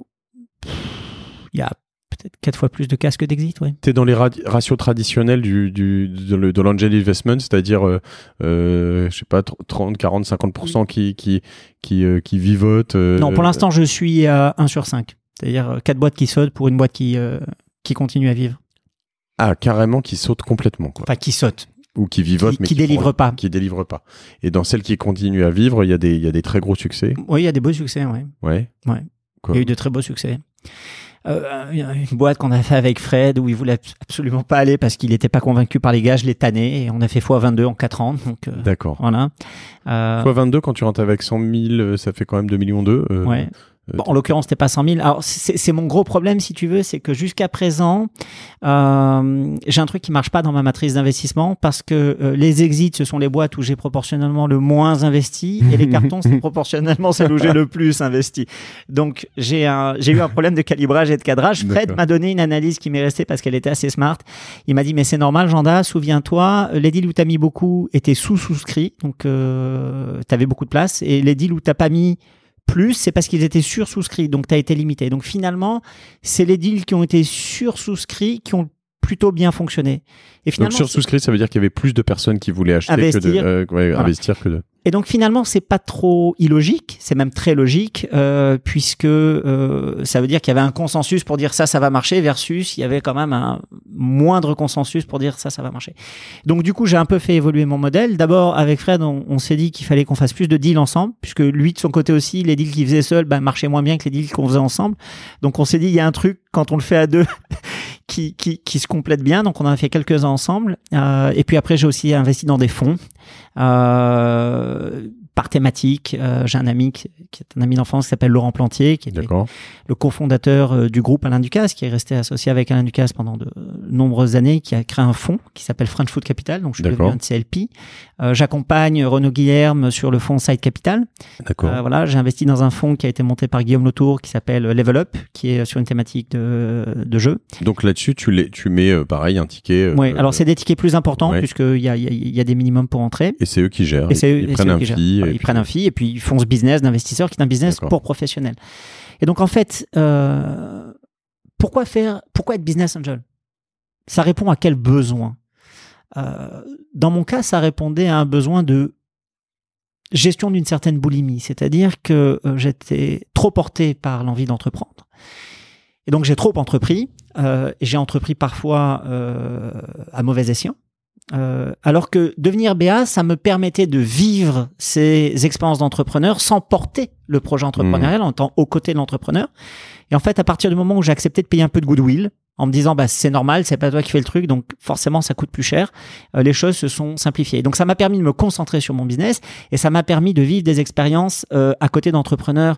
y a peut-être 4 fois plus de cas que d'exits, ouais. T'es dans les ratios traditionnels de l'angel investment, c'est-à-dire, je sais pas, 30, 40, 50% qui vivotent. Non, pour l'instant, je suis à 1 sur 5. C'est-à-dire 4 boîtes qui sautent pour une boîte qui continue à vivre. Ah, carrément, qui sautent complètement, quoi. Enfin, qui sautent. Ou qui vivotent, mais qui délivrent pas. Qui délivrent pas. Et dans celles qui continuent à vivre, il y a des très gros succès. Oui, il y a des beaux succès, oui. Ouais. Il y a eu de très beaux succès. Une boîte qu'on a fait avec Fred où il voulait absolument pas aller parce qu'il n'était pas convaincu par les gars, je l'ai tanné et on a fait x22 en 4 ans. Donc, d'accord. Voilà. x22, quand tu rentres avec 100 000, ça fait quand même 2,2 millions. Ouais. Bon, en l'occurrence, c'était pas 100 000. Alors, c'est mon gros problème, si tu veux, c'est que jusqu'à présent, j'ai un truc qui marche pas dans ma matrice d'investissement parce que les exits, ce sont les boîtes où j'ai proportionnellement le moins investi et les cartons, c'est proportionnellement celles où j'ai le plus investi. Donc, j'ai eu un problème de calibrage et de cadrage. Fred m'a donné une analyse qui m'est restée parce qu'elle était assez smart. Il m'a dit, mais c'est normal, Janda, souviens-toi, les deals où t'as mis beaucoup étaient sous-souscrits, donc t'avais beaucoup de place, et les deals où t'as pas mis plus, c'est parce qu'ils étaient sursouscrits, donc tu as été limité. Donc finalement, c'est les deals qui ont été sursouscrits qui ont plutôt bien fonctionné. Et finalement, donc sursouscrit, ça veut dire qu'il y avait plus de personnes qui voulaient acheter investir que de... Et donc finalement, c'est pas trop illogique, c'est même très logique, puisque ça veut dire qu'il y avait un consensus pour dire ça va marcher, versus il y avait quand même un moindre consensus pour dire ça va marcher. Donc du coup, j'ai un peu fait évoluer mon modèle. D'abord, avec Fred, on s'est dit qu'il fallait qu'on fasse plus de deals ensemble, puisque lui, de son côté aussi, les deals qu'il faisait seul marchaient moins bien que les deals qu'on faisait ensemble. Donc on s'est dit, il y a un truc, quand on le fait à deux, qui se complète bien. Donc on en a fait quelques-uns ensemble. Et puis après, j'ai aussi investi dans des fonds. Par thématique, j'ai un ami qui est un ami d'enfance qui s'appelle Laurent Plantier, qui était le cofondateur du groupe Alain Ducasse, qui est resté associé avec Alain Ducasse pendant de nombreuses années, qui a créé un fonds qui s'appelle French Food Capital, donc je suis devenu un de ses LP. J'accompagne Renaud Guilherme sur le fonds Side Capital. Voilà, j'ai investi dans un fonds qui a été monté par Guillaume Lautour, qui s'appelle Level Up, qui est sur une thématique de jeu. Donc là-dessus, tu mets pareil un ticket. Oui, alors c'est des tickets plus importants, puisqu'il y a des minimums pour entrer. Et c'est eux qui gèrent. Ils prennent un fee. Ils prennent un fee et puis ils font ce business d'investisseur qui est un business pour professionnels. Et donc en fait, pourquoi être business angel? Ça répond à quel besoin? Dans mon cas, ça répondait à un besoin de gestion d'une certaine boulimie, c'est-à-dire que j'étais trop porté par l'envie d'entreprendre. Et donc j'ai trop entrepris, et j'ai entrepris parfois à mauvais escient. Alors que devenir BA, ça me permettait de vivre ces expériences d'entrepreneur sans porter le projet entrepreneurial en étant aux côtés de l'entrepreneur. Et en fait, à partir du moment où j'ai accepté de payer un peu de goodwill en me disant c'est normal, c'est pas toi qui fais le truc, donc forcément ça coûte plus cher. Les choses se sont simplifiées. Donc ça m'a permis de me concentrer sur mon business et ça m'a permis de vivre des expériences à côté d'entrepreneurs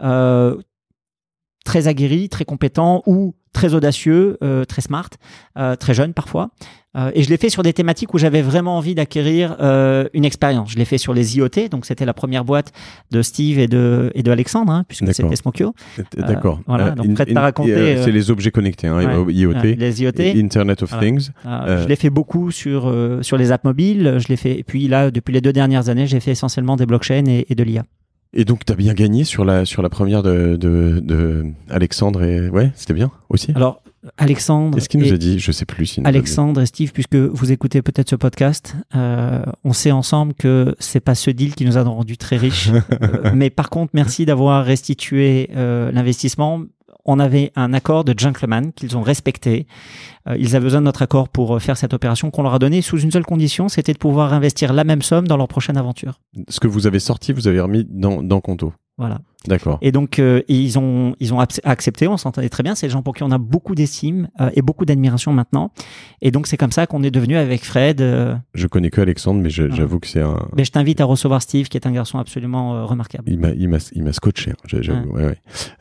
très aguerris, très compétents ou très audacieux, très smart, très jeunes parfois. Et je l'ai fait sur des thématiques où j'avais vraiment envie d'acquérir une expérience. Je l'ai fait sur les IoT, donc c'était la première boîte de Steve et de Alexandre, puisque c'était Smokyo. D'accord. Voilà, donc prête à raconter. C'est les objets connectés, IoT. Les IoT. Internet of Things. Je l'ai fait beaucoup sur les apps mobiles. Je l'ai fait. Et puis là, depuis les 2 dernières années, j'ai fait essentiellement des blockchains et de l'IA. Et donc, tu as bien gagné sur la première de Alexandre et... Ouais, c'était bien aussi. Alors, Alexandre... Est-ce qu'il nous a dit? Je sais plus. Alexandre et Steve, puisque vous écoutez peut-être ce podcast, on sait ensemble que c'est pas ce deal qui nous a rendu très riches. Mais par contre, merci d'avoir restitué l'investissement. On avait un accord de gentleman qu'ils ont respecté. Ils avaient besoin de notre accord pour faire cette opération qu'on leur a donnée sous une seule condition, c'était de pouvoir investir la même somme dans leur prochaine aventure. Ce que vous avez sorti, vous avez remis dans Conto. Voilà. D'accord. Et donc, ils ont accepté, on s'entendait très bien. C'est des gens pour qui on a beaucoup d'estime et beaucoup d'admiration maintenant. Et donc, c'est comme ça qu'on est devenu avec Fred. Je connais que Alexandre, mais j'avoue que c'est un... Mais je t'invite à recevoir Steve, qui est un garçon absolument remarquable. Il m'a scotché, j'avoue. Ouais.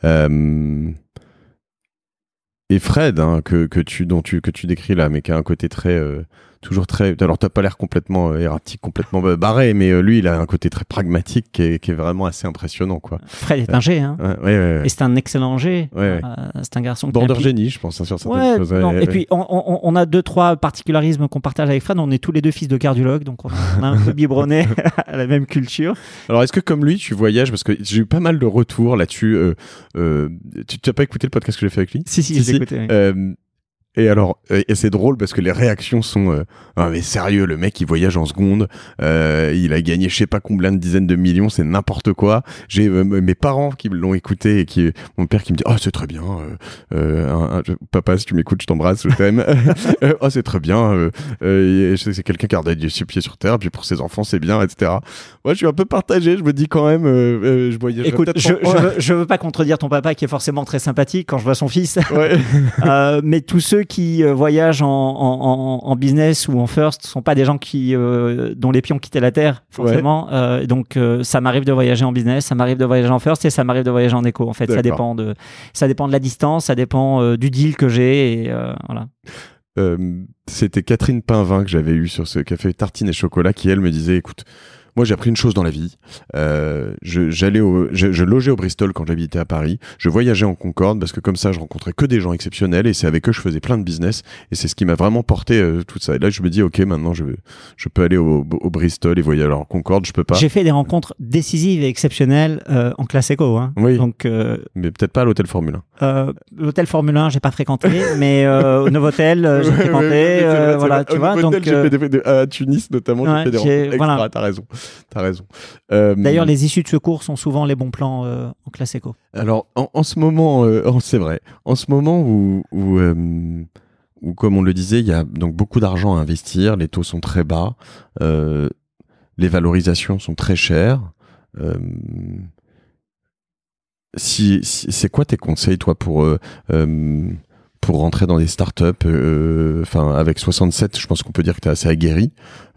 Et Fred, que tu décris là, mais qui a un côté toujours très... Alors, t'as pas l'air complètement erratique, complètement barré, mais lui, il a un côté très pragmatique qui est vraiment assez impressionnant, quoi. Fred est un G, Ouais. Et c'est un excellent G. Ouais. C'est un garçon border génie, je pense, sur certaines choses. Et puis, on a 2-3 particularismes qu'on partage avec Fred. On est tous les deux fils de cardiologues, donc on a un peu biberonné à la même culture. Alors, est-ce que comme lui, tu voyages? Parce que j'ai eu pas mal de retours là-dessus. Tu n'as pas écouté le podcast que j'ai fait avec lui? Si, j'ai écouté. Et alors, et c'est drôle parce que les réactions sont ah mais sérieux, le mec il voyage en seconde, il a gagné je sais pas combien de dizaines de millions, c'est n'importe quoi. J'ai mes parents qui me l'ont écouté et mon père qui me dit c'est très bien, papa si tu m'écoutes je t'embrasse, je t'aime. C'est très bien, c'est quelqu'un qui a gardé les pieds sur terre, puis pour ses enfants c'est bien, etc. Moi je suis un peu partagé, je me dis quand même, je voyage. Écoute, je veux pas contredire ton papa qui est forcément très sympathique quand je vois son fils. Ouais. Mais tous ceux qui voyagent en business ou en first sont pas des gens dont les pieds ont quitté la terre forcément. Ouais. Donc ça m'arrive de voyager en business, ça m'arrive de voyager en first et ça m'arrive de voyager en éco. En fait, ça dépend de la distance, ça dépend du deal que j'ai et voilà. C'était Catherine Painvin que j'avais eu sur ce café Tartine et Chocolat qui elle me disait écoute, moi, j'ai appris une chose dans la vie. Je logeais au Bristol quand j'habitais à Paris. Je voyageais en Concorde parce que comme ça, je rencontrais que des gens exceptionnels et c'est avec eux que je faisais plein de business. Et c'est ce qui m'a vraiment porté tout ça. Et là, je me dis, ok, maintenant, je peux aller au Bristol et voyager. Alors, en Concorde, je peux pas. J'ai fait des rencontres décisives et exceptionnelles en classe éco. Oui. Donc, mais peut-être pas à l'hôtel Formule 1. L'hôtel Formule 1, j'ai pas fréquenté, mais au Novotel, j'ai fréquenté. Voilà, tu vois. Donc, j'ai fait à Tunis notamment, j'ai fait des rencontres extra. Voilà. T'as raison. D'ailleurs, les issues de secours sont souvent les bons plans en classe éco. Alors, en ce moment, c'est vrai. En ce moment où, comme on le disait, il y a donc beaucoup d'argent à investir, les taux sont très bas, les valorisations sont très chères. C'est quoi tes conseils, toi, pour rentrer dans des startups? Avec 67, je pense qu'on peut dire que tu es assez aguerri.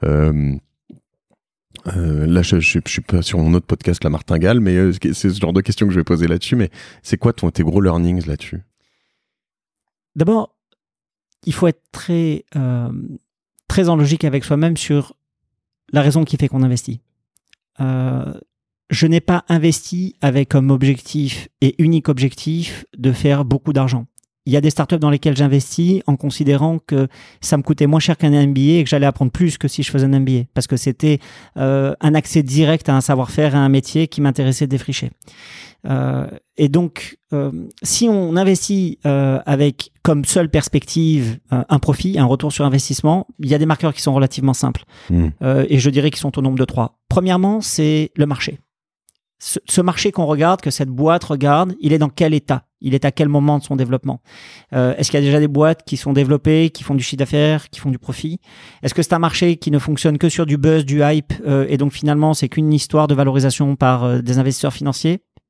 Là, je suis pas sur mon autre podcast, La Martingale, mais c'est ce genre de questions que je vais poser là-dessus. Mais c'est quoi tes gros learnings là-dessus? D'abord, il faut être très en logique avec soi-même sur la raison qui fait qu'on investit. Je n'ai pas investi avec comme objectif et unique objectif de faire beaucoup d'argent. Il y a des startups dans lesquelles j'investis en considérant que ça me coûtait moins cher qu'un MBA et que j'allais apprendre plus que si je faisais un MBA. Parce que c'était un accès direct à un savoir-faire, à un métier qui m'intéressait de défricher. Et donc, si on investit avec comme seule perspective un profit, un retour sur investissement, il y a des marqueurs qui sont relativement simples. Et je dirais qu'ils sont au nombre de 3. Premièrement, c'est le marché. Ce marché qu'on regarde, que cette boîte regarde, il est dans quel état? Il est à quel moment de son développement? Est-ce qu'il y a déjà des boîtes qui sont développées, qui font du chiffre d'affaires, qui font du profit? Est-ce que c'est un marché qui ne fonctionne que sur du buzz, du hype, et donc finalement c'est qu'une histoire de valorisation par des investisseurs financiers?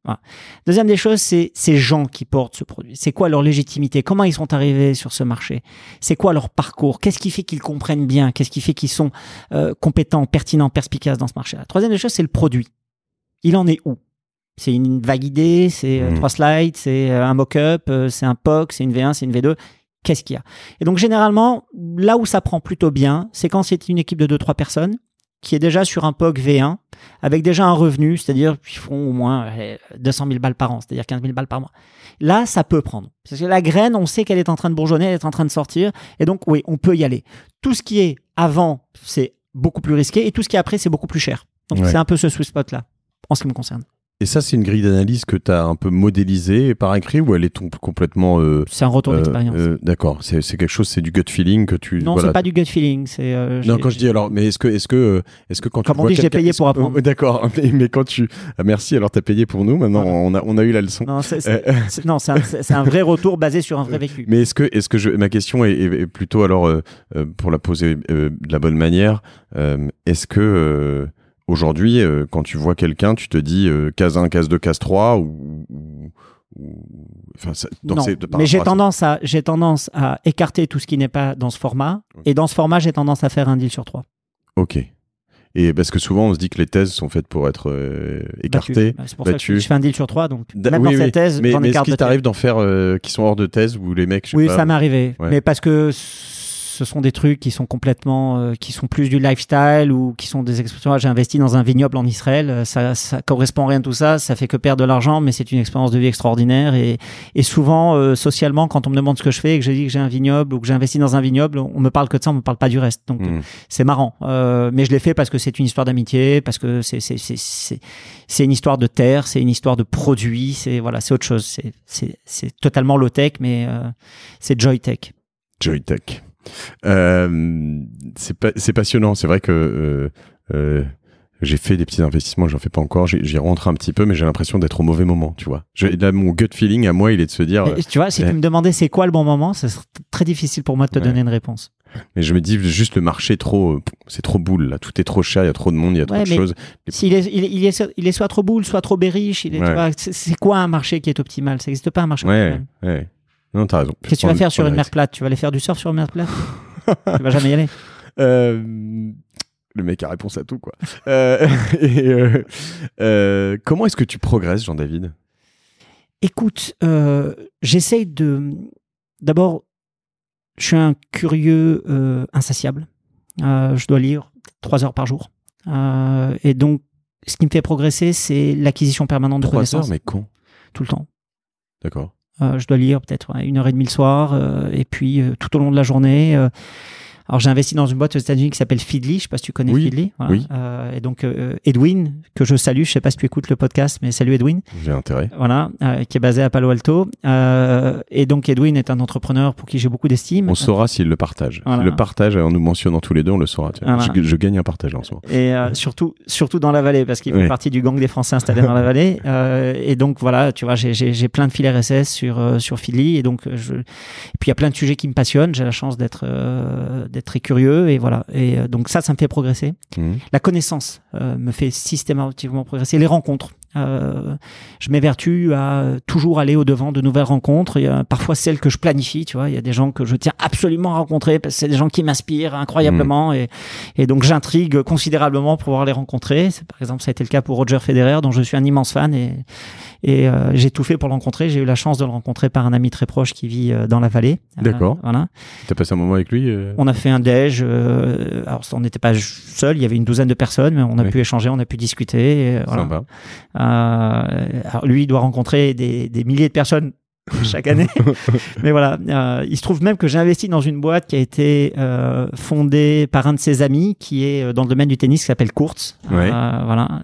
Voilà. Deuxième des choses, c'est ces gens qui portent ce produit. C'est quoi leur légitimité? Comment ils sont arrivés sur ce marché? C'est quoi leur parcours? Qu'est-ce qui fait qu'ils comprennent bien? Qu'est-ce qui fait qu'ils sont compétents, pertinents, perspicaces dans ce marché-là? Troisième des choses, c'est le produit. Il en est où? C'est une vague idée, c'est 3 slides, c'est un mock-up, c'est un POC, c'est une V1, c'est une V2. Qu'est-ce qu'il y a? Et donc, généralement, là où ça prend plutôt bien, c'est quand c'est une équipe de 2-3 personnes qui est déjà sur un POC V1 avec déjà un revenu, c'est-à-dire qu'ils font au moins 200 000 balles par an, c'est-à-dire 15 000 balles par mois. Là, ça peut prendre. Parce que la graine, on sait qu'elle est en train de bourgeonner, elle est en train de sortir. Et donc, oui, on peut y aller. Tout ce qui est avant, c'est beaucoup plus risqué. Et tout ce qui est après, c'est beaucoup plus cher. Donc, c'est un peu ce sweet spot-là, en ce qui me concerne. Et ça, c'est une grille d'analyse que tu as un peu modélisée par écrit ou elle est complètement... c'est un retour d'expérience. D'accord, c'est quelque chose, c'est du gut feeling que tu... Non, c'est pas du gut feeling. Non, quand je dis alors, mais est-ce que quand comme tu on vois dit, j'ai payé pour apprendre. D'accord, mais quand tu... Ah, merci, alors tu as payé pour nous, maintenant on a eu la leçon. Non, c'est un vrai retour basé sur un vrai vécu. Mais ma question est plutôt alors, pour la poser de la bonne manière, est-ce que... Aujourd'hui, quand tu vois quelqu'un, tu te dis case 1, case 2, case 3 enfin, non, mais j'ai tendance à écarter tout ce qui n'est pas dans ce format. Okay. Et dans ce format, j'ai tendance à faire un deal sur 3. Ok. Et parce que souvent, on se dit que les thèses sont faites pour être écartées, battues. C'est pour ça que je fais un deal sur 3. Donc, même dans cette thèse, mais j'en écarte. Est-ce qu'il t'arrive d'en faire qui sont hors de thèse ou les mecs... Oui, ça m'est arrivé. Ouais. Mais parce que... ce sont des trucs qui sont complètement, qui sont plus du lifestyle ou qui sont des expressions. J'ai investi dans un vignoble en Israël, ça correspond à rien de tout ça, ça fait que perdre de l'argent, mais c'est une expérience de vie extraordinaire et souvent, socialement, quand on me demande ce que je fais et que je dis que j'ai un vignoble ou que j'ai investi dans un vignoble, on me parle que de ça, on me parle pas du reste. Donc, c'est marrant. Mais je l'ai fait parce que c'est une histoire d'amitié, parce que c'est une histoire de terre, c'est une histoire de produit, c'est autre chose. C'est totalement low-tech, mais c'est joy-tech. Joy-tech. C'est passionnant. C'est vrai que j'ai fait des petits investissements, j'en fais pas encore. J'y rentre un petit peu, mais j'ai l'impression d'être au mauvais moment, tu vois. Là, mon gut feeling à moi, il est de se dire. Tu vois, si tu me demandais c'est quoi le bon moment, ce serait très difficile pour moi de te donner une réponse. Mais je me dis juste le marché c'est trop boule là. Tout est trop cher, il y a trop de monde, il y a trop de choses. Il est soit trop boule, soit trop bearish. C'est quoi un marché qui est optimal? Ça n'existe pas un marché optimal. Ouais. Non, t'as raison. Qu'est-ce que tu vas faire sur une mer plate? Tu vas aller faire du surf sur une mer plate? Tu vas jamais y aller. Le mec a réponse à tout, quoi. Comment est-ce que tu progresses, Jean-David? Écoute, j'essaye de... D'abord, je suis un curieux insatiable. Je dois lire 3 heures par jour. Et donc, ce qui me fait progresser, c'est l'acquisition permanente de connaissances. 3 heures, mais quand? Tout le temps. D'accord. Je dois lire peut-être 1h30 le soir et puis tout au long de la journée. Alors j'ai investi dans une boîte aux États-Unis qui s'appelle Feedly, je ne sais pas si tu connais Feedly. Voilà. Oui. Et donc Edwin, que je salue, je ne sais pas si tu écoutes le podcast, mais salut Edwin. J'ai intérêt. Voilà, qui est basé à Palo Alto. Et donc Edwin est un entrepreneur pour qui j'ai beaucoup d'estime. On saura s'il le partage. Voilà. S'il le partage en nous mentionnant tous les deux, on le saura. Voilà. Je gagne un partage en ce moment. Et surtout dans la vallée, parce qu'il fait partie du gang des Français installés dans la vallée. Et donc voilà, tu vois, j'ai plein de fils RSS sur Feedly. Et donc et puis il y a plein de sujets qui me passionnent. J'ai la chance d'être très curieux et voilà. Et donc ça me fait progresser. La connaissance me fait systématiquement progresser. Les rencontres. Je m'évertue à toujours aller au-devant de nouvelles rencontres. Il y a parfois celles que je planifie, tu vois. Il y a des gens que je tiens absolument à rencontrer parce que c'est des gens qui m'inspirent incroyablement et donc j'intrigue considérablement pour pouvoir les rencontrer. Par exemple, ça a été le cas pour Roger Federer, dont je suis un immense fan et j'ai tout fait pour le rencontrer. J'ai eu la chance de le rencontrer par un ami très proche qui vit dans la vallée. D'accord. Voilà. T'as passé un moment avec lui On a fait un déj. Alors, on n'était pas seul. Il y avait une douzaine de personnes, mais on a pu échanger, on a pu discuter. Et, voilà. Sympa. Alors lui, il doit rencontrer des milliers de personnes chaque année. Mais voilà, il se trouve même que j'ai investi dans une boîte qui a été fondée par un de ses amis qui est dans le domaine du tennis, qui s'appelle Kurtz. Voilà.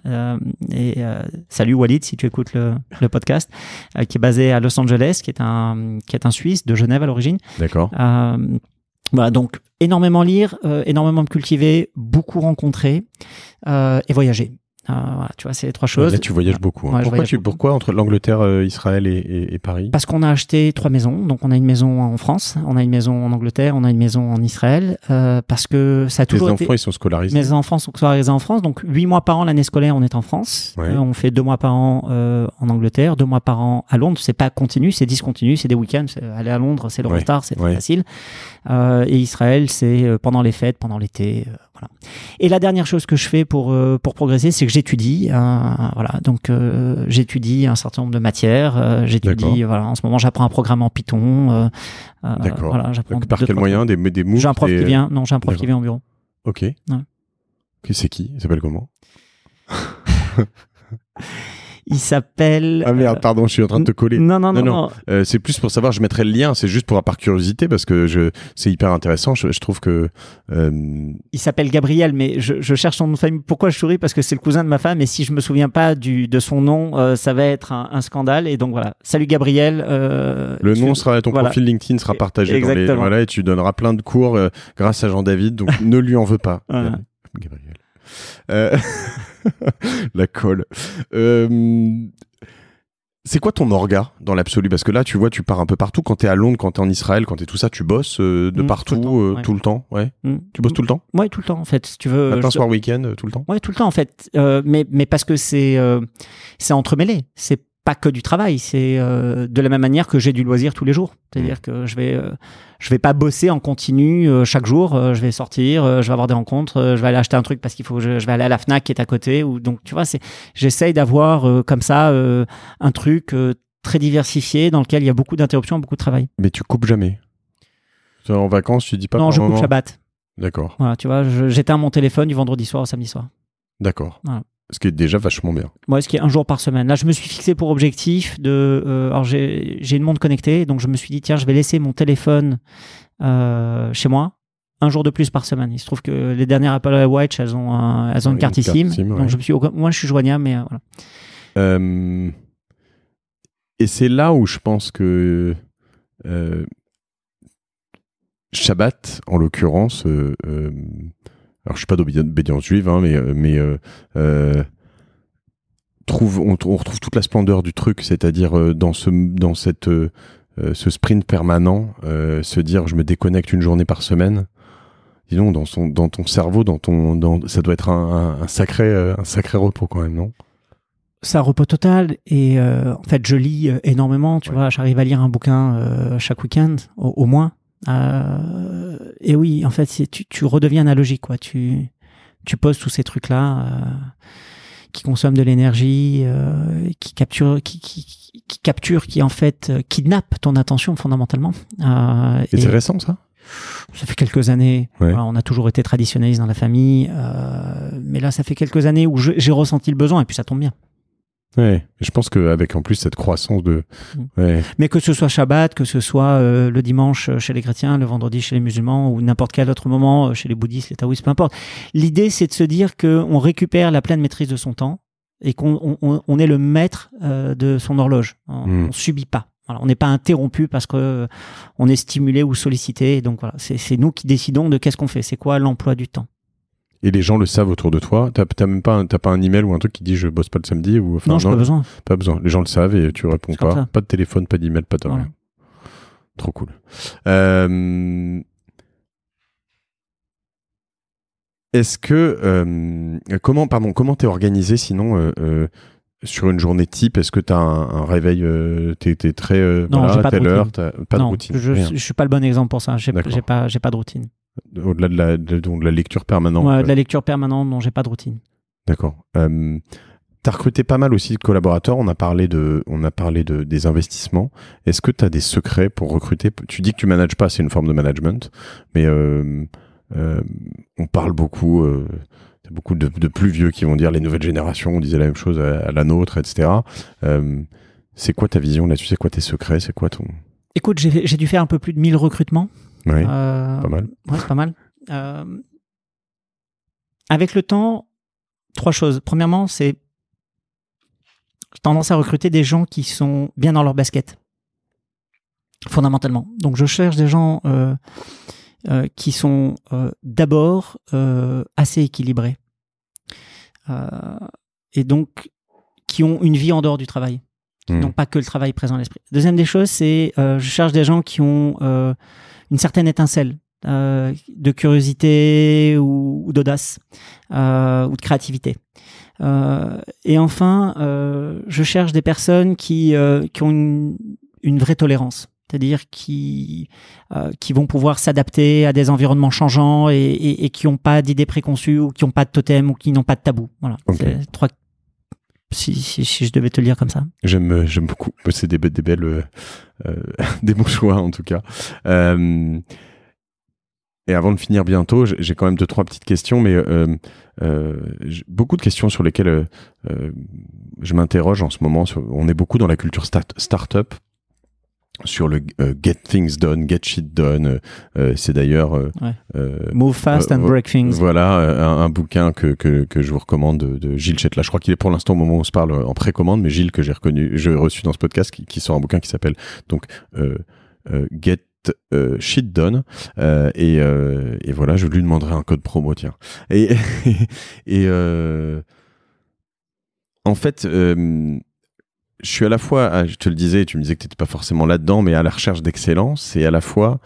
Salut Walid, si tu écoutes le podcast, qui est basé à Los Angeles, qui est un Suisse de Genève à l'origine. D'accord. Voilà, donc énormément lire, énormément me cultiver, beaucoup rencontrer et voyager. Voilà, tu vois, c'est les 3 choses. Là, tu voyages beaucoup. Hein. Ouais, Pourquoi entre l'Angleterre, Israël et Paris? Parce qu'on a acheté 3 maisons. Donc, on a une maison en France, on a une maison en Angleterre, on a une maison en Israël. Parce que ça a toujours été... Tes enfants, ils sont scolarisés? Mes enfants sont scolarisés en France. Donc, 8 mois par an, l'année scolaire, on est en France. Ouais. On fait 2 mois par an en Angleterre, 2 mois par an à Londres. C'est pas continu, c'est discontinu, c'est des week-ends. Aller à Londres, c'est l'Eurostar, c'est facile. Et Israël, c'est pendant les fêtes, pendant l'été. Voilà. Et la dernière chose que je fais pour progresser, c'est que j'étudie. Voilà, donc j'étudie un certain nombre de matières. J'étudie. Voilà, en ce moment, j'apprends un programme en Python. D'accord. Voilà, j'apprends par quel moyen? Des MOOC? J'ai un prof qui vient. Non, j'ai un prof qui vient au bureau. Ok. Ouais. C'est qui? Il s'appelle comment? Il s'appelle... Ah merde, pardon, je suis en train de te coller. Non. C'est plus pour savoir, je mettrai le lien, c'est juste par curiosité, parce que c'est hyper intéressant, je trouve que... Il s'appelle Gabriel, mais je cherche son nom de famille. Pourquoi je souris? Parce que c'est le cousin de ma femme, et si je me souviens pas de son nom, ça va être un scandale. Et donc voilà, salut Gabriel. Le nom sera, ton profil LinkedIn sera partagé voilà, et tu donneras plein de cours grâce à Jean-David, donc ne lui en veux pas. Gabriel. La colle. C'est quoi ton orga dans l'absolu? Parce que là, tu vois, tu pars un peu partout. Quand t'es à Londres, quand t'es en Israël, quand t'es tout ça, tu bosses de partout, tout le temps. Ouais. Tu bosses tout le temps? Ouais, tout le temps, en fait. Si tu veux. Matin, soir, week-end, tout le temps? Ouais, tout le temps, en fait. Mais parce que c'est entremêlé. C'est pas que du travail. C'est de la même manière que j'ai du loisir tous les jours. C'est-à-dire que je vais pas bosser en continu chaque jour. Je vais sortir, je vais avoir des rencontres, je vais aller acheter un truc parce qu'il faut, je vais aller à la Fnac qui est à côté. Ou donc tu vois, j'essaye d'avoir comme ça un truc très diversifié dans lequel il y a beaucoup d'interruptions, beaucoup de travail. Mais tu coupes jamais. En vacances, tu dis pas? Non, je coupe Shabbat. D'accord. Voilà, tu vois, j'éteins mon téléphone du vendredi soir au samedi soir. D'accord. Voilà. Ce qui est déjà vachement bien. Ouais, ce qui est 1 jour par semaine. Là, je me suis fixé pour objectif alors j'ai une montre connectée, donc je me suis dit, tiens, je vais laisser mon téléphone chez moi 1 jour de plus par semaine. Il se trouve que les dernières Apple Watch, elles ont une carte eSIM. Donc je me suis dit, moi, je suis joignable, mais voilà. Et c'est là où je pense que Shabbat, en l'occurrence, alors je suis pas d'obédience juive, hein, mais on retrouve toute la splendeur du truc, c'est-à-dire dans ce sprint permanent, se dire je me déconnecte une journée par semaine. Dis donc, dans ton cerveau, ça doit être un sacré repos quand même, non? C'est un repos total, et en fait je lis énormément, tu vois, j'arrive à lire un bouquin chaque week-end au moins. Et oui, en fait, tu redeviens analogique, quoi. Tu poses tous ces trucs-là qui consomment de l'énergie, qui capturent, qui en fait kidnappent ton attention fondamentalement. Et c'est récent, ça? Ça fait quelques années. Ouais. Voilà, on a toujours été traditionnaliste dans la famille, mais là, ça fait quelques années où j'ai ressenti le besoin, et puis ça tombe bien. Ouais, je pense qu'avec en plus cette croissance de... Ouais. Mais que ce soit Shabbat, que ce soit le dimanche chez les chrétiens, le vendredi chez les musulmans, ou n'importe quel autre moment chez les bouddhistes, les taoïstes, peu importe. L'idée, c'est de se dire qu'on récupère la pleine maîtrise de son temps et qu'on est le maître de son horloge. On subit pas. Voilà, on n'est pas interrompu parce que on est stimulé ou sollicité. Donc voilà, c'est nous qui décidons de qu'est-ce qu'on fait. C'est quoi l'emploi du temps. Et les gens le savent autour de toi. T'as même pas un email ou un truc qui dit je bosse pas le samedi ou non, j'ai pas besoin. Pas besoin. Les gens le savent et tu réponds pas. Pas de téléphone, pas d'email, pas de rien. Trop cool. Est-ce que comment t'es organisé sinon sur une journée type? Est-ce que t'as un réveil? T'es très non, j'ai pas telle de heure, t'as pas de routine. Je suis pas le bon exemple pour ça. J'ai pas de routine. Au-delà de la lecture permanente. Ouais, de la lecture permanente, non, j'ai pas de routine. D'accord. T'as recruté pas mal aussi de collaborateurs. On a parlé des investissements. Est-ce que t'as des secrets pour recruter? Tu dis que tu manages pas, c'est une forme de management, mais on parle beaucoup. T'as beaucoup de plus vieux qui vont dire les nouvelles générations, on disait la même chose à la nôtre, etc. C'est quoi ta vision là-dessus? C'est quoi tes secrets? C'est quoi ton... Écoute, j'ai dû faire un peu plus de 1000 recrutements. Oui, pas mal. Ouais, c'est pas mal. Avec le temps, 3 choses. Premièrement, j'ai tendance à recruter des gens qui sont bien dans leur basket, fondamentalement. Donc, je cherche des gens qui sont d'abord assez équilibrés. et donc qui ont une vie en dehors du travail, qui n'ont pas que le travail présent à l'esprit. Deuxième des choses, c'est je cherche des gens qui ont une certaine étincelle de curiosité ou d'audace ou de créativité. Et enfin, je cherche des personnes qui ont une vraie tolérance, c'est-à-dire qui vont pouvoir s'adapter à des environnements changeants et qui n'ont pas d'idées préconçues ou qui n'ont pas de totem ou qui n'ont pas de tabou. Voilà. Okay. C'est trois. Si je devais te le dire comme ça. J'aime beaucoup. C'est des belles, des bons choix en tout cas. Et avant de finir bientôt, j'ai quand même 2-3 petites questions, mais beaucoup de questions sur lesquelles je m'interroge en ce moment. On est beaucoup dans la culture start-up, sur le get things done, get shit done. C'est d'ailleurs Move fast and break things. Voilà, un bouquin que je vous recommande de Gilles Chetla. Je crois qu'il est pour l'instant au moment où on se parle en précommande, mais Gilles que j'ai reçu dans ce podcast qui sort un bouquin qui s'appelle donc Get shit done et voilà, je lui demanderai un code promo, tiens. Et en fait, je suis à la fois, je te le disais, tu me disais que tu n'étais pas forcément là-dedans, mais à la recherche d'excellence et à la fois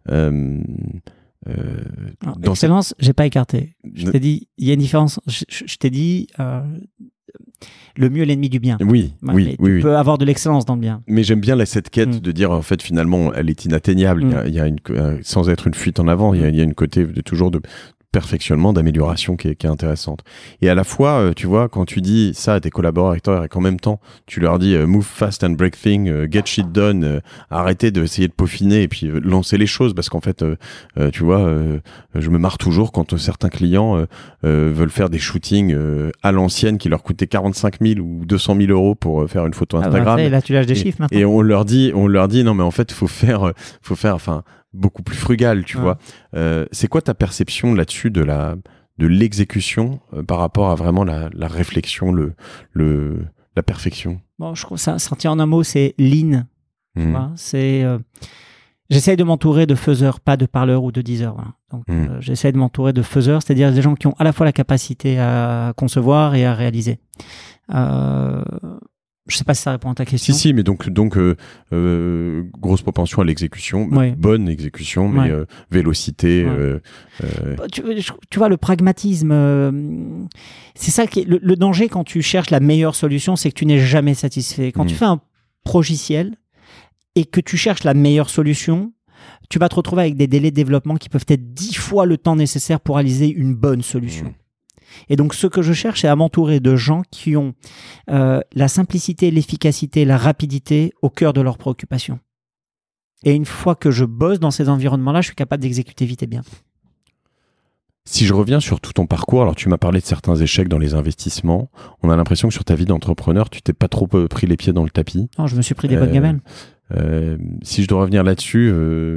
excellence, j'ai pas écarté. Je t'ai dit, il y a une différence. Je t'ai dit le mieux est l'ennemi du bien. Oui. Tu peux avoir de l'excellence dans le bien. Mais j'aime bien cette quête de dire, en fait, finalement, elle est inatteignable. Il y a sans être une fuite en avant, il y a une côté toujours de perfectionnement, d'amélioration qui est intéressante. Et à la fois, tu vois, quand tu dis ça à tes collaborateurs et qu'en même temps, tu leur dis move fast and break things, get shit done, arrêtez d'essayer de peaufiner et puis lancer les choses, parce qu'en fait, tu vois, je me marre toujours quand certains clients veulent faire des shootings à l'ancienne qui leur coûtaient 45 000 ou 200 000 euros pour faire une photo Instagram. Et là, tu lâches des chiffres maintenant. Et on leur dit, non, mais en fait, faut faire, enfin, beaucoup plus frugal, tu vois. C'est quoi ta perception là-dessus de l'exécution par rapport à vraiment la réflexion, la perfection? Bon, je trouve ça tient en un mot, c'est lean. Tu vois, j'essaye de m'entourer de faiseurs, pas de parleurs ou de diseurs. Voilà. Donc, j'essaye de m'entourer de faiseurs, c'est-à-dire des gens qui ont à la fois la capacité à concevoir et à réaliser. Je sais pas si ça répond à ta question. Si, mais donc grosse propension à l'exécution, bonne exécution, mais vélocité. Tu vois, le pragmatisme, c'est ça qui est le danger quand tu cherches la meilleure solution, c'est que tu n'es jamais satisfait. Quand tu fais un progiciel et que tu cherches la meilleure solution, tu vas te retrouver avec des délais de développement qui peuvent être 10 fois le temps nécessaire pour réaliser une bonne solution. Et donc, ce que je cherche, c'est à m'entourer de gens qui ont la simplicité, l'efficacité, la rapidité au cœur de leurs préoccupations. Et une fois que je bosse dans ces environnements-là, je suis capable d'exécuter vite et bien. Si je reviens sur tout ton parcours, alors tu m'as parlé de certains échecs dans les investissements. On a l'impression que sur ta vie d'entrepreneur, tu t'es pas trop pris les pieds dans le tapis. Non, je me suis pris des bonnes gamelles. Si je dois revenir là-dessus,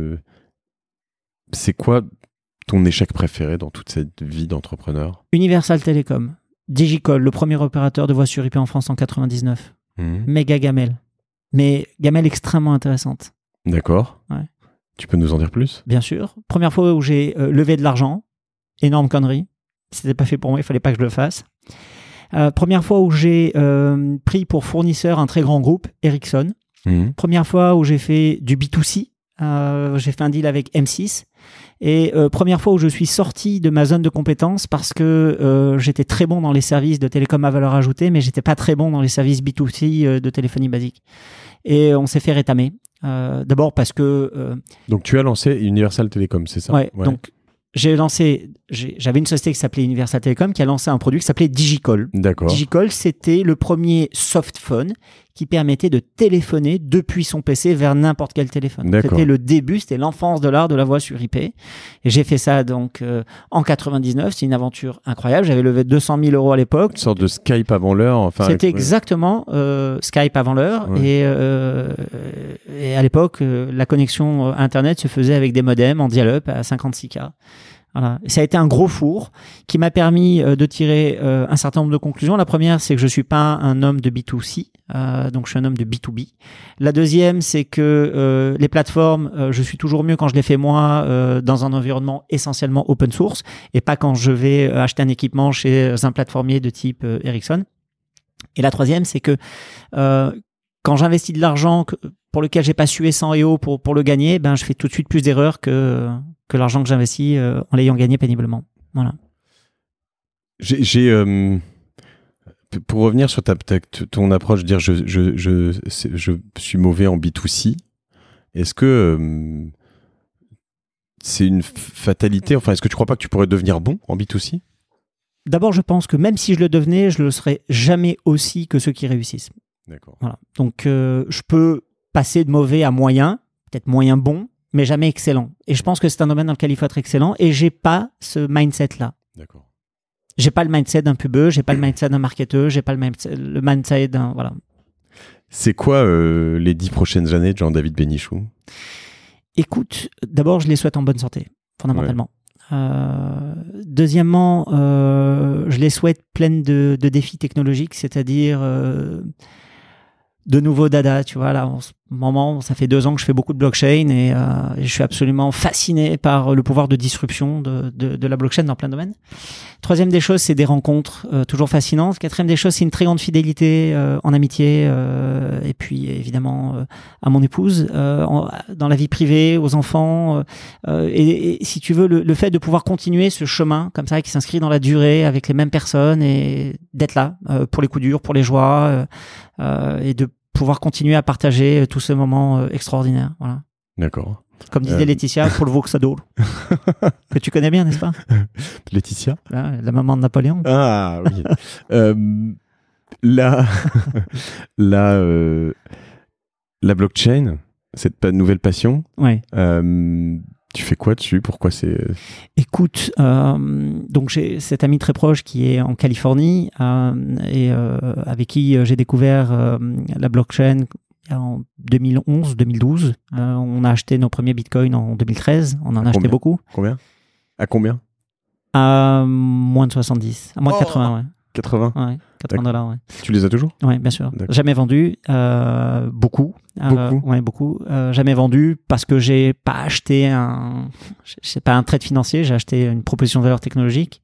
c'est quoi ton échec préféré dans toute cette vie d'entrepreneur? Universal Télécom, Digicol, le premier opérateur de voix sur IP en France en 99. Méga gamelle. Mais gamelle extrêmement intéressante. D'accord. Ouais. Tu peux nous en dire plus? Bien sûr. Première fois où j'ai levé de l'argent. Énorme connerie. C'était pas fait pour moi, il fallait pas que je le fasse. Première fois où j'ai pris pour fournisseur un très grand groupe, Ericsson. Première fois où j'ai fait du B2C. J'ai fait un deal avec M6. Et première fois où je suis sorti de ma zone de compétences parce que j'étais très bon dans les services de télécom à valeur ajoutée, mais j'étais pas très bon dans les services B2C de téléphonie basique. Et on s'est fait rétamer. D'abord parce que... Donc tu as lancé Universal Télécom, c'est ça? Ouais. Donc j'avais une société qui s'appelait Universal Télécom qui a lancé un produit qui s'appelait Digicol. D'accord. Digicol, c'était le premier softphone qui permettait de téléphoner depuis son PC vers n'importe quel téléphone. D'accord. C'était le début, c'était l'enfance de l'art de la voix sur IP. Et j'ai fait ça donc en 99. C'est une aventure incroyable. J'avais levé 200 000 € à l'époque. Une sorte de Skype avant l'heure. Enfin, c'était exactement Skype avant l'heure. Ouais. Et à l'époque, la connexion Internet se faisait avec des modems en dial-up à 56K. Voilà. Et ça a été un gros four qui m'a permis de tirer un certain nombre de conclusions. La première, c'est que je suis pas un homme de B2C, donc je suis un homme de B2B. La deuxième, c'est que les plateformes, je suis toujours mieux quand je les fais moi dans un environnement essentiellement open source et pas quand je vais acheter un équipement chez un plateformier de type Ericsson. Et la troisième, c'est que quand j'investis de l'argent pour lequel j'ai pas sué sang et eau pour le gagner, je fais tout de suite plus d'erreurs que l'argent que j'investis en l'ayant gagné péniblement. Voilà. Pour revenir sur ton approche, dire je suis mauvais en B2C, est-ce que c'est une fatalité? Enfin, est-ce que tu crois pas que tu pourrais devenir bon en B2C? D'abord, je pense que même si je le devenais, je le serais jamais aussi que ceux qui réussissent. D'accord. Voilà. Donc, je peux passer de mauvais à moyen, peut-être moyen bon, mais jamais excellent. Et je pense que c'est un domaine dans lequel il faut être excellent. Et j'ai pas ce mindset-là. D'accord. J'ai pas le mindset d'un pubeux, j'ai pas le mindset d'un marketeur, j'ai pas le mindset d'un... Voilà. C'est quoi les 10 prochaines années de Jean-David Bénichou? Écoute, d'abord, je les souhaite en bonne santé, fondamentalement. Ouais. Deuxièmement, je les souhaite pleines de défis technologiques, c'est-à-dire de nouveaux dada. Tu vois, là, en ce moment, ça fait 2 ans que je fais beaucoup de blockchain et je suis absolument fasciné par le pouvoir de disruption de la blockchain dans plein de domaines. Troisième des choses, c'est des rencontres toujours fascinantes. Quatrième des choses, c'est une très grande fidélité en amitié et puis évidemment à mon épouse, dans la vie privée, aux enfants. Et si tu veux, le fait de pouvoir continuer ce chemin comme ça qui s'inscrit dans la durée avec les mêmes personnes et d'être là pour les coups durs, pour les joies et de pouvoir continuer à partager tous ces moments extraordinaires. Voilà. D'accord. Comme disait Laetitia, pour le Vauxhall, que tu connais bien, n'est-ce pas? Laetitia, la maman de Napoléon. Ah oui. La blockchain, cette nouvelle passion, ouais. Tu fais quoi dessus? Pourquoi c'est... Écoute, donc j'ai cet ami très proche qui est en Californie et avec qui j'ai découvert la blockchain en 2011-2012. On a acheté nos premiers bitcoins en 2013. On en a acheté beaucoup. Combien? À combien? À moins de 70. À moins de 80, ouais. 80? Ouais, 80 $, ouais. Tu les as toujours? Oui, bien sûr. D'accord. Jamais vendu. Beaucoup. Ouais, beaucoup. Jamais vendu parce que j'ai pas acheté c'est pas un trade financier, j'ai acheté une proposition de valeur technologique.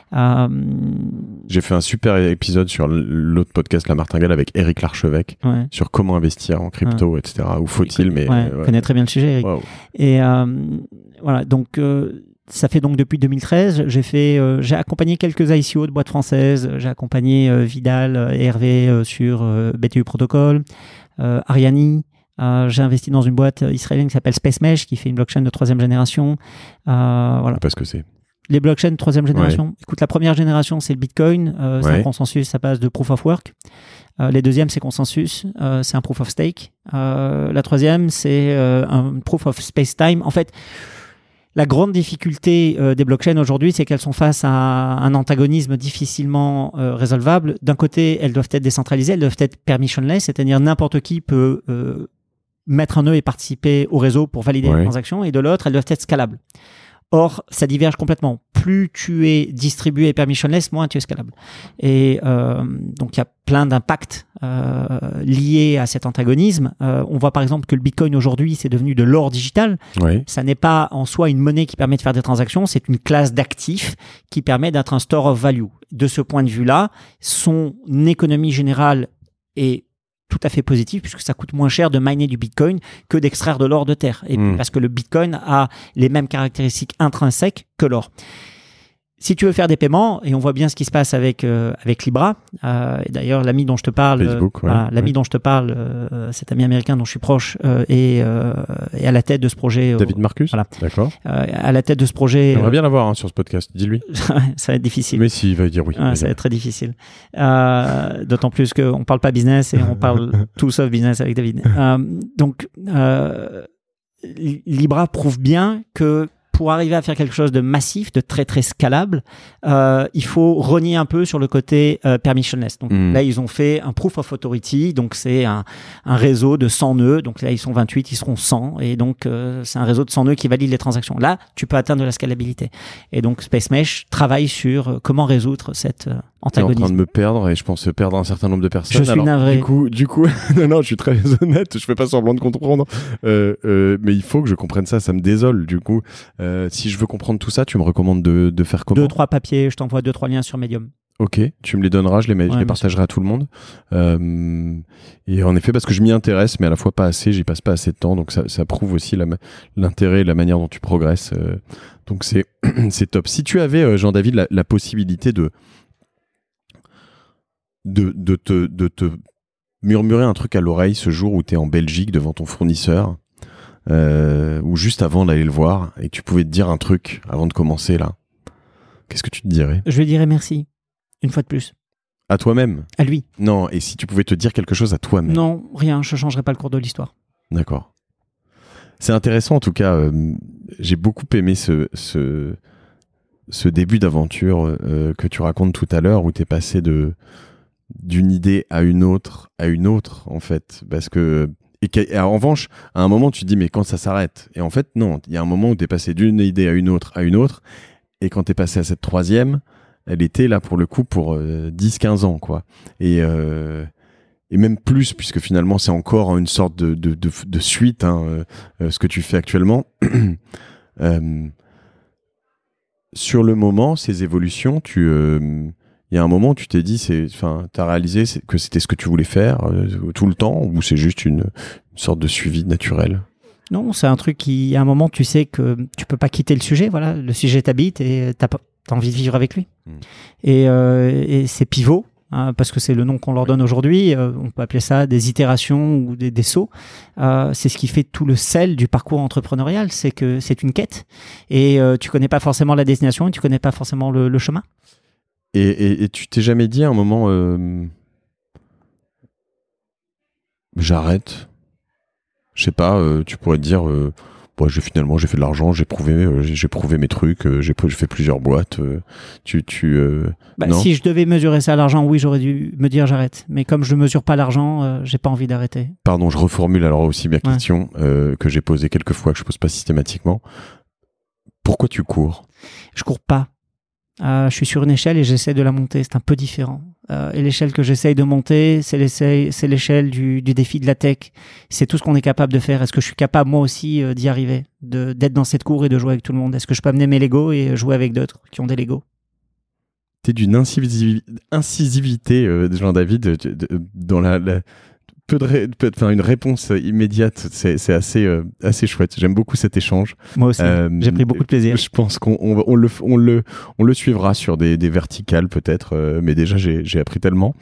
J'ai fait un super épisode sur l'autre podcast La Martingale avec Eric Larchevêque, ouais, sur comment investir en crypto, ouais, etc. Ou faut-il, mais... Ouais, connaît très bien le sujet, Eric. Wow. Et voilà, donc... ça fait donc depuis 2013, j'ai accompagné quelques ICO de boîtes françaises, j'ai accompagné Vidal et Hervé sur BTU Protocol, Ariani, j'ai investi dans une boîte israélienne qui s'appelle Space Mesh, qui fait une blockchain de 3e génération. Voilà. Je sais pas ce que c'est. Les blockchains de 3e génération. Ouais. Écoute, la première génération, c'est le Bitcoin, c'est un consensus à base de Proof of Work. Les deuxièmes, c'est consensus, c'est un Proof of Stake. La troisième, c'est un Proof of Space-Time. En fait, la grande difficulté des blockchains aujourd'hui, c'est qu'elles sont face à un antagonisme difficilement résolvable. D'un côté, elles doivent être décentralisées, elles doivent être permissionless, c'est-à-dire n'importe qui peut mettre un nœud et participer au réseau pour valider la transaction, et de l'autre, elles doivent être scalables. Or, ça diverge complètement. Plus tu es distribué et permissionless, moins tu es scalable. Et donc, il y a plein d'impacts liés à cet antagonisme. On voit par exemple que le Bitcoin aujourd'hui, c'est devenu de l'or digital. Oui. Ça n'est pas en soi une monnaie qui permet de faire des transactions, c'est une classe d'actifs qui permet d'être un store of value. De ce point de vue-là, son économie générale est tout à fait positif puisque ça coûte moins cher de miner du Bitcoin que d'extraire de l'or de terre. Et parce que le Bitcoin a les mêmes caractéristiques intrinsèques que l'or. Si tu veux faire des paiements, et on voit bien ce qui se passe avec Libra, et d'ailleurs l'ami dont je te parle, Facebook, dont je te parle, cet ami américain dont je suis proche, est à la tête de ce projet. David Marcus, voilà. D'accord. À la tête de ce projet. J'aimerais bien l'avoir sur ce podcast, dis-lui. Ça va être difficile. Mais si, il va dire oui. Ça va être très difficile. D'autant plus qu'on ne parle pas business et on parle tout sauf business avec David. Donc, Libra prouve bien que pour arriver à faire quelque chose de massif, de très très scalable, il faut renier un peu sur le côté permissionless. Donc là, ils ont fait un proof of authority, donc c'est un réseau de 100 nœuds. Donc là, ils sont 28, ils seront 100, et donc c'est un réseau de 100 nœuds qui valide les transactions. Là, tu peux atteindre de la scalabilité. Et donc Space Mesh travaille sur comment résoudre cet antagonisme. Tu es en train de me perdre, et je pense perdre un certain nombre de personnes. Je suis navré. Du coup, non, je suis très honnête, je fais pas semblant de comprendre, mais il faut que je comprenne ça, ça me désole. Du coup, si je veux comprendre tout ça, tu me recommandes de faire comment? 2-3 papiers, je t'envoie 2-3 liens sur Medium. Ok, tu me les donneras, je les partagerai à tout le monde. Et en effet, parce que je m'y intéresse, mais à la fois pas assez, j'y passe pas assez de temps, donc ça prouve aussi l'intérêt et la manière dont tu progresses. Donc c'est top. Si tu avais, Jean-David, la possibilité de te murmurer un truc à l'oreille ce jour où tu es en Belgique devant ton fournisseur, ou juste avant d'aller le voir, et tu pouvais te dire un truc avant de commencer là, qu'est-ce que tu te dirais? Je lui dirais merci, une fois de plus. À toi-même? À lui. Non, et si tu pouvais te dire quelque chose à toi-même? Non, rien, je changerais pas le cours de l'histoire. D'accord. C'est intéressant en tout cas, j'ai beaucoup aimé ce début d'aventure que tu racontes tout à l'heure, où tu es passé d'une idée à une autre en fait, parce que en revanche à un moment tu te dis mais quand ça s'arrête, et en fait non, il y a un moment où tu es passé d'une idée à une autre, et quand tu es passé à cette troisième, elle était là pour le coup pour 10-15 ans quoi, et même plus, puisque finalement c'est encore une sorte de suite, ce que tu fais actuellement. Sur le moment, ces évolutions, il y a un moment où tu t'es dit, t'as réalisé que c'était ce que tu voulais faire tout le temps, ou c'est juste une sorte de suivi naturel? Non, c'est un truc qui, à un moment, tu sais que tu peux pas quitter le sujet. Voilà, le sujet t'habite et t'as envie de vivre avec lui. Et c'est pivot, parce que c'est le nom qu'on leur donne aujourd'hui. On peut appeler ça des itérations ou des sauts. C'est ce qui fait tout le sel du parcours entrepreneurial, c'est que c'est une quête. Et tu connais pas forcément la destination, et tu connais pas forcément le chemin. Et tu t'es jamais dit à un moment, j'arrête? Je sais pas, tu pourrais te dire, finalement j'ai fait de l'argent, j'ai prouvé mes trucs, j'ai fait plusieurs boîtes. Non? Si je devais mesurer ça à l'argent, oui, j'aurais dû me dire j'arrête. Mais comme je mesure pas l'argent, j'ai pas envie d'arrêter. Pardon, je reformule alors aussi ma question que j'ai posée quelques fois, que je pose pas systématiquement. Pourquoi tu cours? Je cours pas. Je suis sur une échelle et j'essaie de la monter. C'est un peu différent. Et l'échelle que j'essaye de monter, c'est l'échelle du défi de la tech. C'est tout ce qu'on est capable de faire. Est-ce que je suis capable, moi aussi, d'y arriver, d'être dans cette cour et de jouer avec tout le monde? Est-ce que je peux amener mes Legos et jouer avec d'autres qui ont des Legos? T'es d'une incisivité, Jean-David, dans une réponse immédiate. C'est assez chouette. J'aime beaucoup cet échange. Moi aussi. J'ai pris beaucoup de plaisir. Je pense qu'on le suivra sur des verticales peut-être, mais déjà j'ai appris tellement.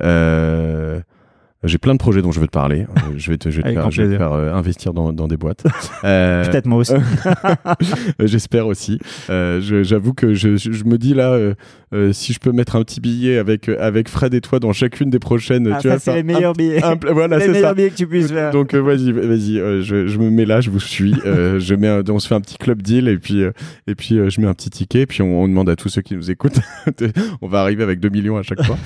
J'ai plein de projets dont je veux te parler. Je vais te faire investir dans des boîtes. Peut-être moi aussi. J'espère aussi. J'avoue que je me dis là, si je peux mettre un petit billet avec Fred et toi dans chacune des prochaines. C'est les meilleurs billets. Voilà, les meilleurs billets que tu puisses faire. Donc vas-y, je me mets là, je vous suis. On se fait un petit club deal et puis je mets un petit ticket et puis on demande à tous ceux qui nous écoutent. On va arriver avec 2 millions à chaque fois.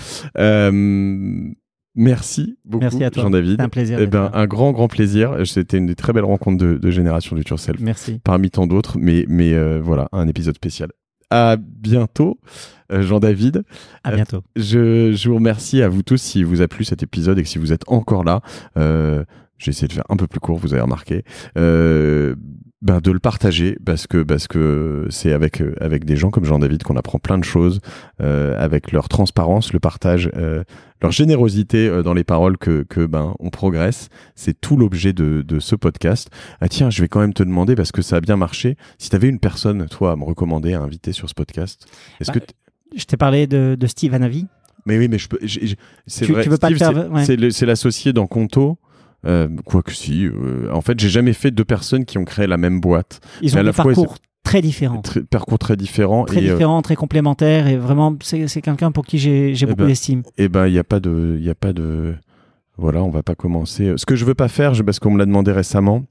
Merci beaucoup, Jean-David. C'est un plaisir. Un grand plaisir. C'était une des très belles rencontres de Génération Do It Yourself. Merci. Parmi tant d'autres, mais voilà, un épisode spécial. À bientôt, Jean-David. À bientôt. Je vous remercie à vous tous si vous a plu cet épisode et que si vous êtes encore là. J'ai essayé de faire un peu plus court, vous avez remarqué. De le partager parce que c'est avec des gens comme Jean-David qu'on apprend plein de choses, avec leur transparence, le partage, leur générosité dans les paroles que on progresse. C'est tout l'objet de ce podcast. Ah tiens, je vais quand même te demander, parce que ça a bien marché, si tu avais une personne, toi, à me recommander, à inviter sur ce podcast. Est-ce que je t'ai parlé de Steve Hanavi. Mais oui, mais c'est vrai. Tu veux Steve, pas c'est l'associé dans Conto. Quoique si, en fait, j'ai jamais fait 2 personnes qui ont créé la même boîte. Ils ont des parcours très différents. Parcours très différents. Très complémentaires, et vraiment, c'est quelqu'un pour qui j'ai beaucoup d'estime. Il y a pas de, voilà, on va pas commencer. Ce que je veux pas faire, parce qu'on me l'a demandé récemment,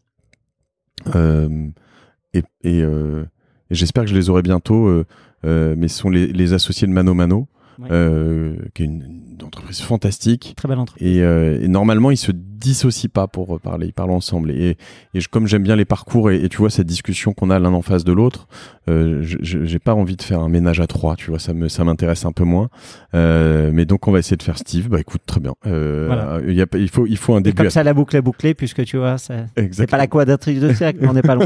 et j'espère que je les aurai bientôt, mais ce sont les associés de Mano Mano. Qui est une entreprise fantastique. Très belle entreprise. Et normalement, ils se dissocient pas pour parler, ils parlent ensemble. Et comme j'aime bien les parcours et tu vois cette discussion qu'on a l'un en face de l'autre, j'ai pas envie de faire un ménage à 3, tu vois, ça m'intéresse un peu moins. Mais donc on va essayer de faire Steve. Écoute, très bien. Voilà. Il faut un début. Et comme ça, la boucle est bouclée, puisque tu vois, c'est pas la quadrature de cercle, mais on n'est pas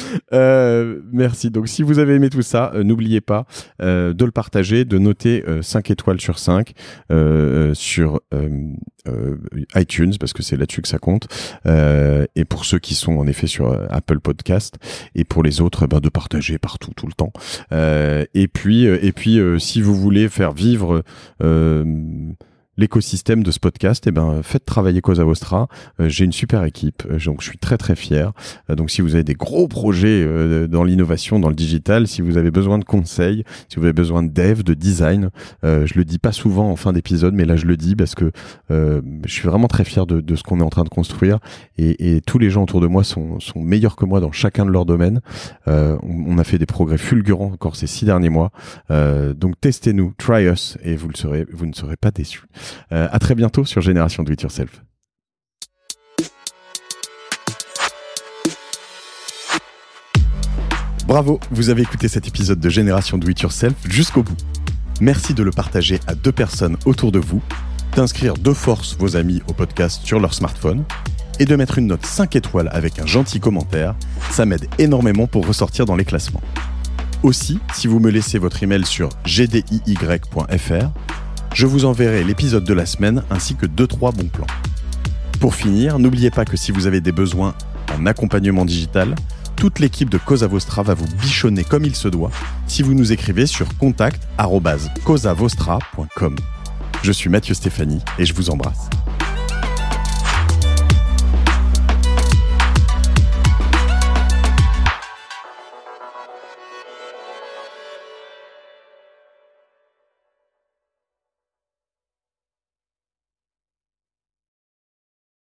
loin. Merci. Donc si vous avez aimé tout ça, n'oubliez pas de le partager, de noter 5 5 étoiles sur 5 sur iTunes, parce que c'est là-dessus que ça compte, et pour ceux qui sont en effet sur Apple Podcast, et pour les autres, de partager partout, tout le temps. Et puis, si vous voulez faire vivre l'écosystème de ce podcast, faites travailler Cosa Vostra. J'ai une super équipe, donc je suis très très fier. Donc si vous avez des gros projets dans l'innovation, dans le digital, si vous avez besoin de conseils, si vous avez besoin de dev, de design, je le dis pas souvent en fin d'épisode, mais là je le dis parce que je suis vraiment très fier de ce qu'on est en train de construire, et tous les gens autour de moi sont meilleurs que moi dans chacun de leurs domaines. On a fait des progrès fulgurants encore ces 6 derniers mois. Donc testez-nous, try us, et vous ne serez pas déçus. À très bientôt sur Génération Do It Yourself. Bravo, vous avez écouté cet épisode de Génération Do It Yourself jusqu'au bout. Merci de le partager à 2 personnes autour de vous, d'inscrire de force vos amis au podcast sur leur smartphone et de mettre une note 5 étoiles avec un gentil commentaire. Ça m'aide énormément pour ressortir dans les classements. Aussi, si vous me laissez votre email sur gdiy.fr, je vous enverrai l'épisode de la semaine ainsi que 2-3 bons plans. Pour finir, n'oubliez pas que si vous avez des besoins en accompagnement digital, toute l'équipe de Cosa Vostra va vous bichonner comme il se doit si vous nous écrivez sur contact@cosavostra.com. Je suis Mathieu Stéphanie et je vous embrasse.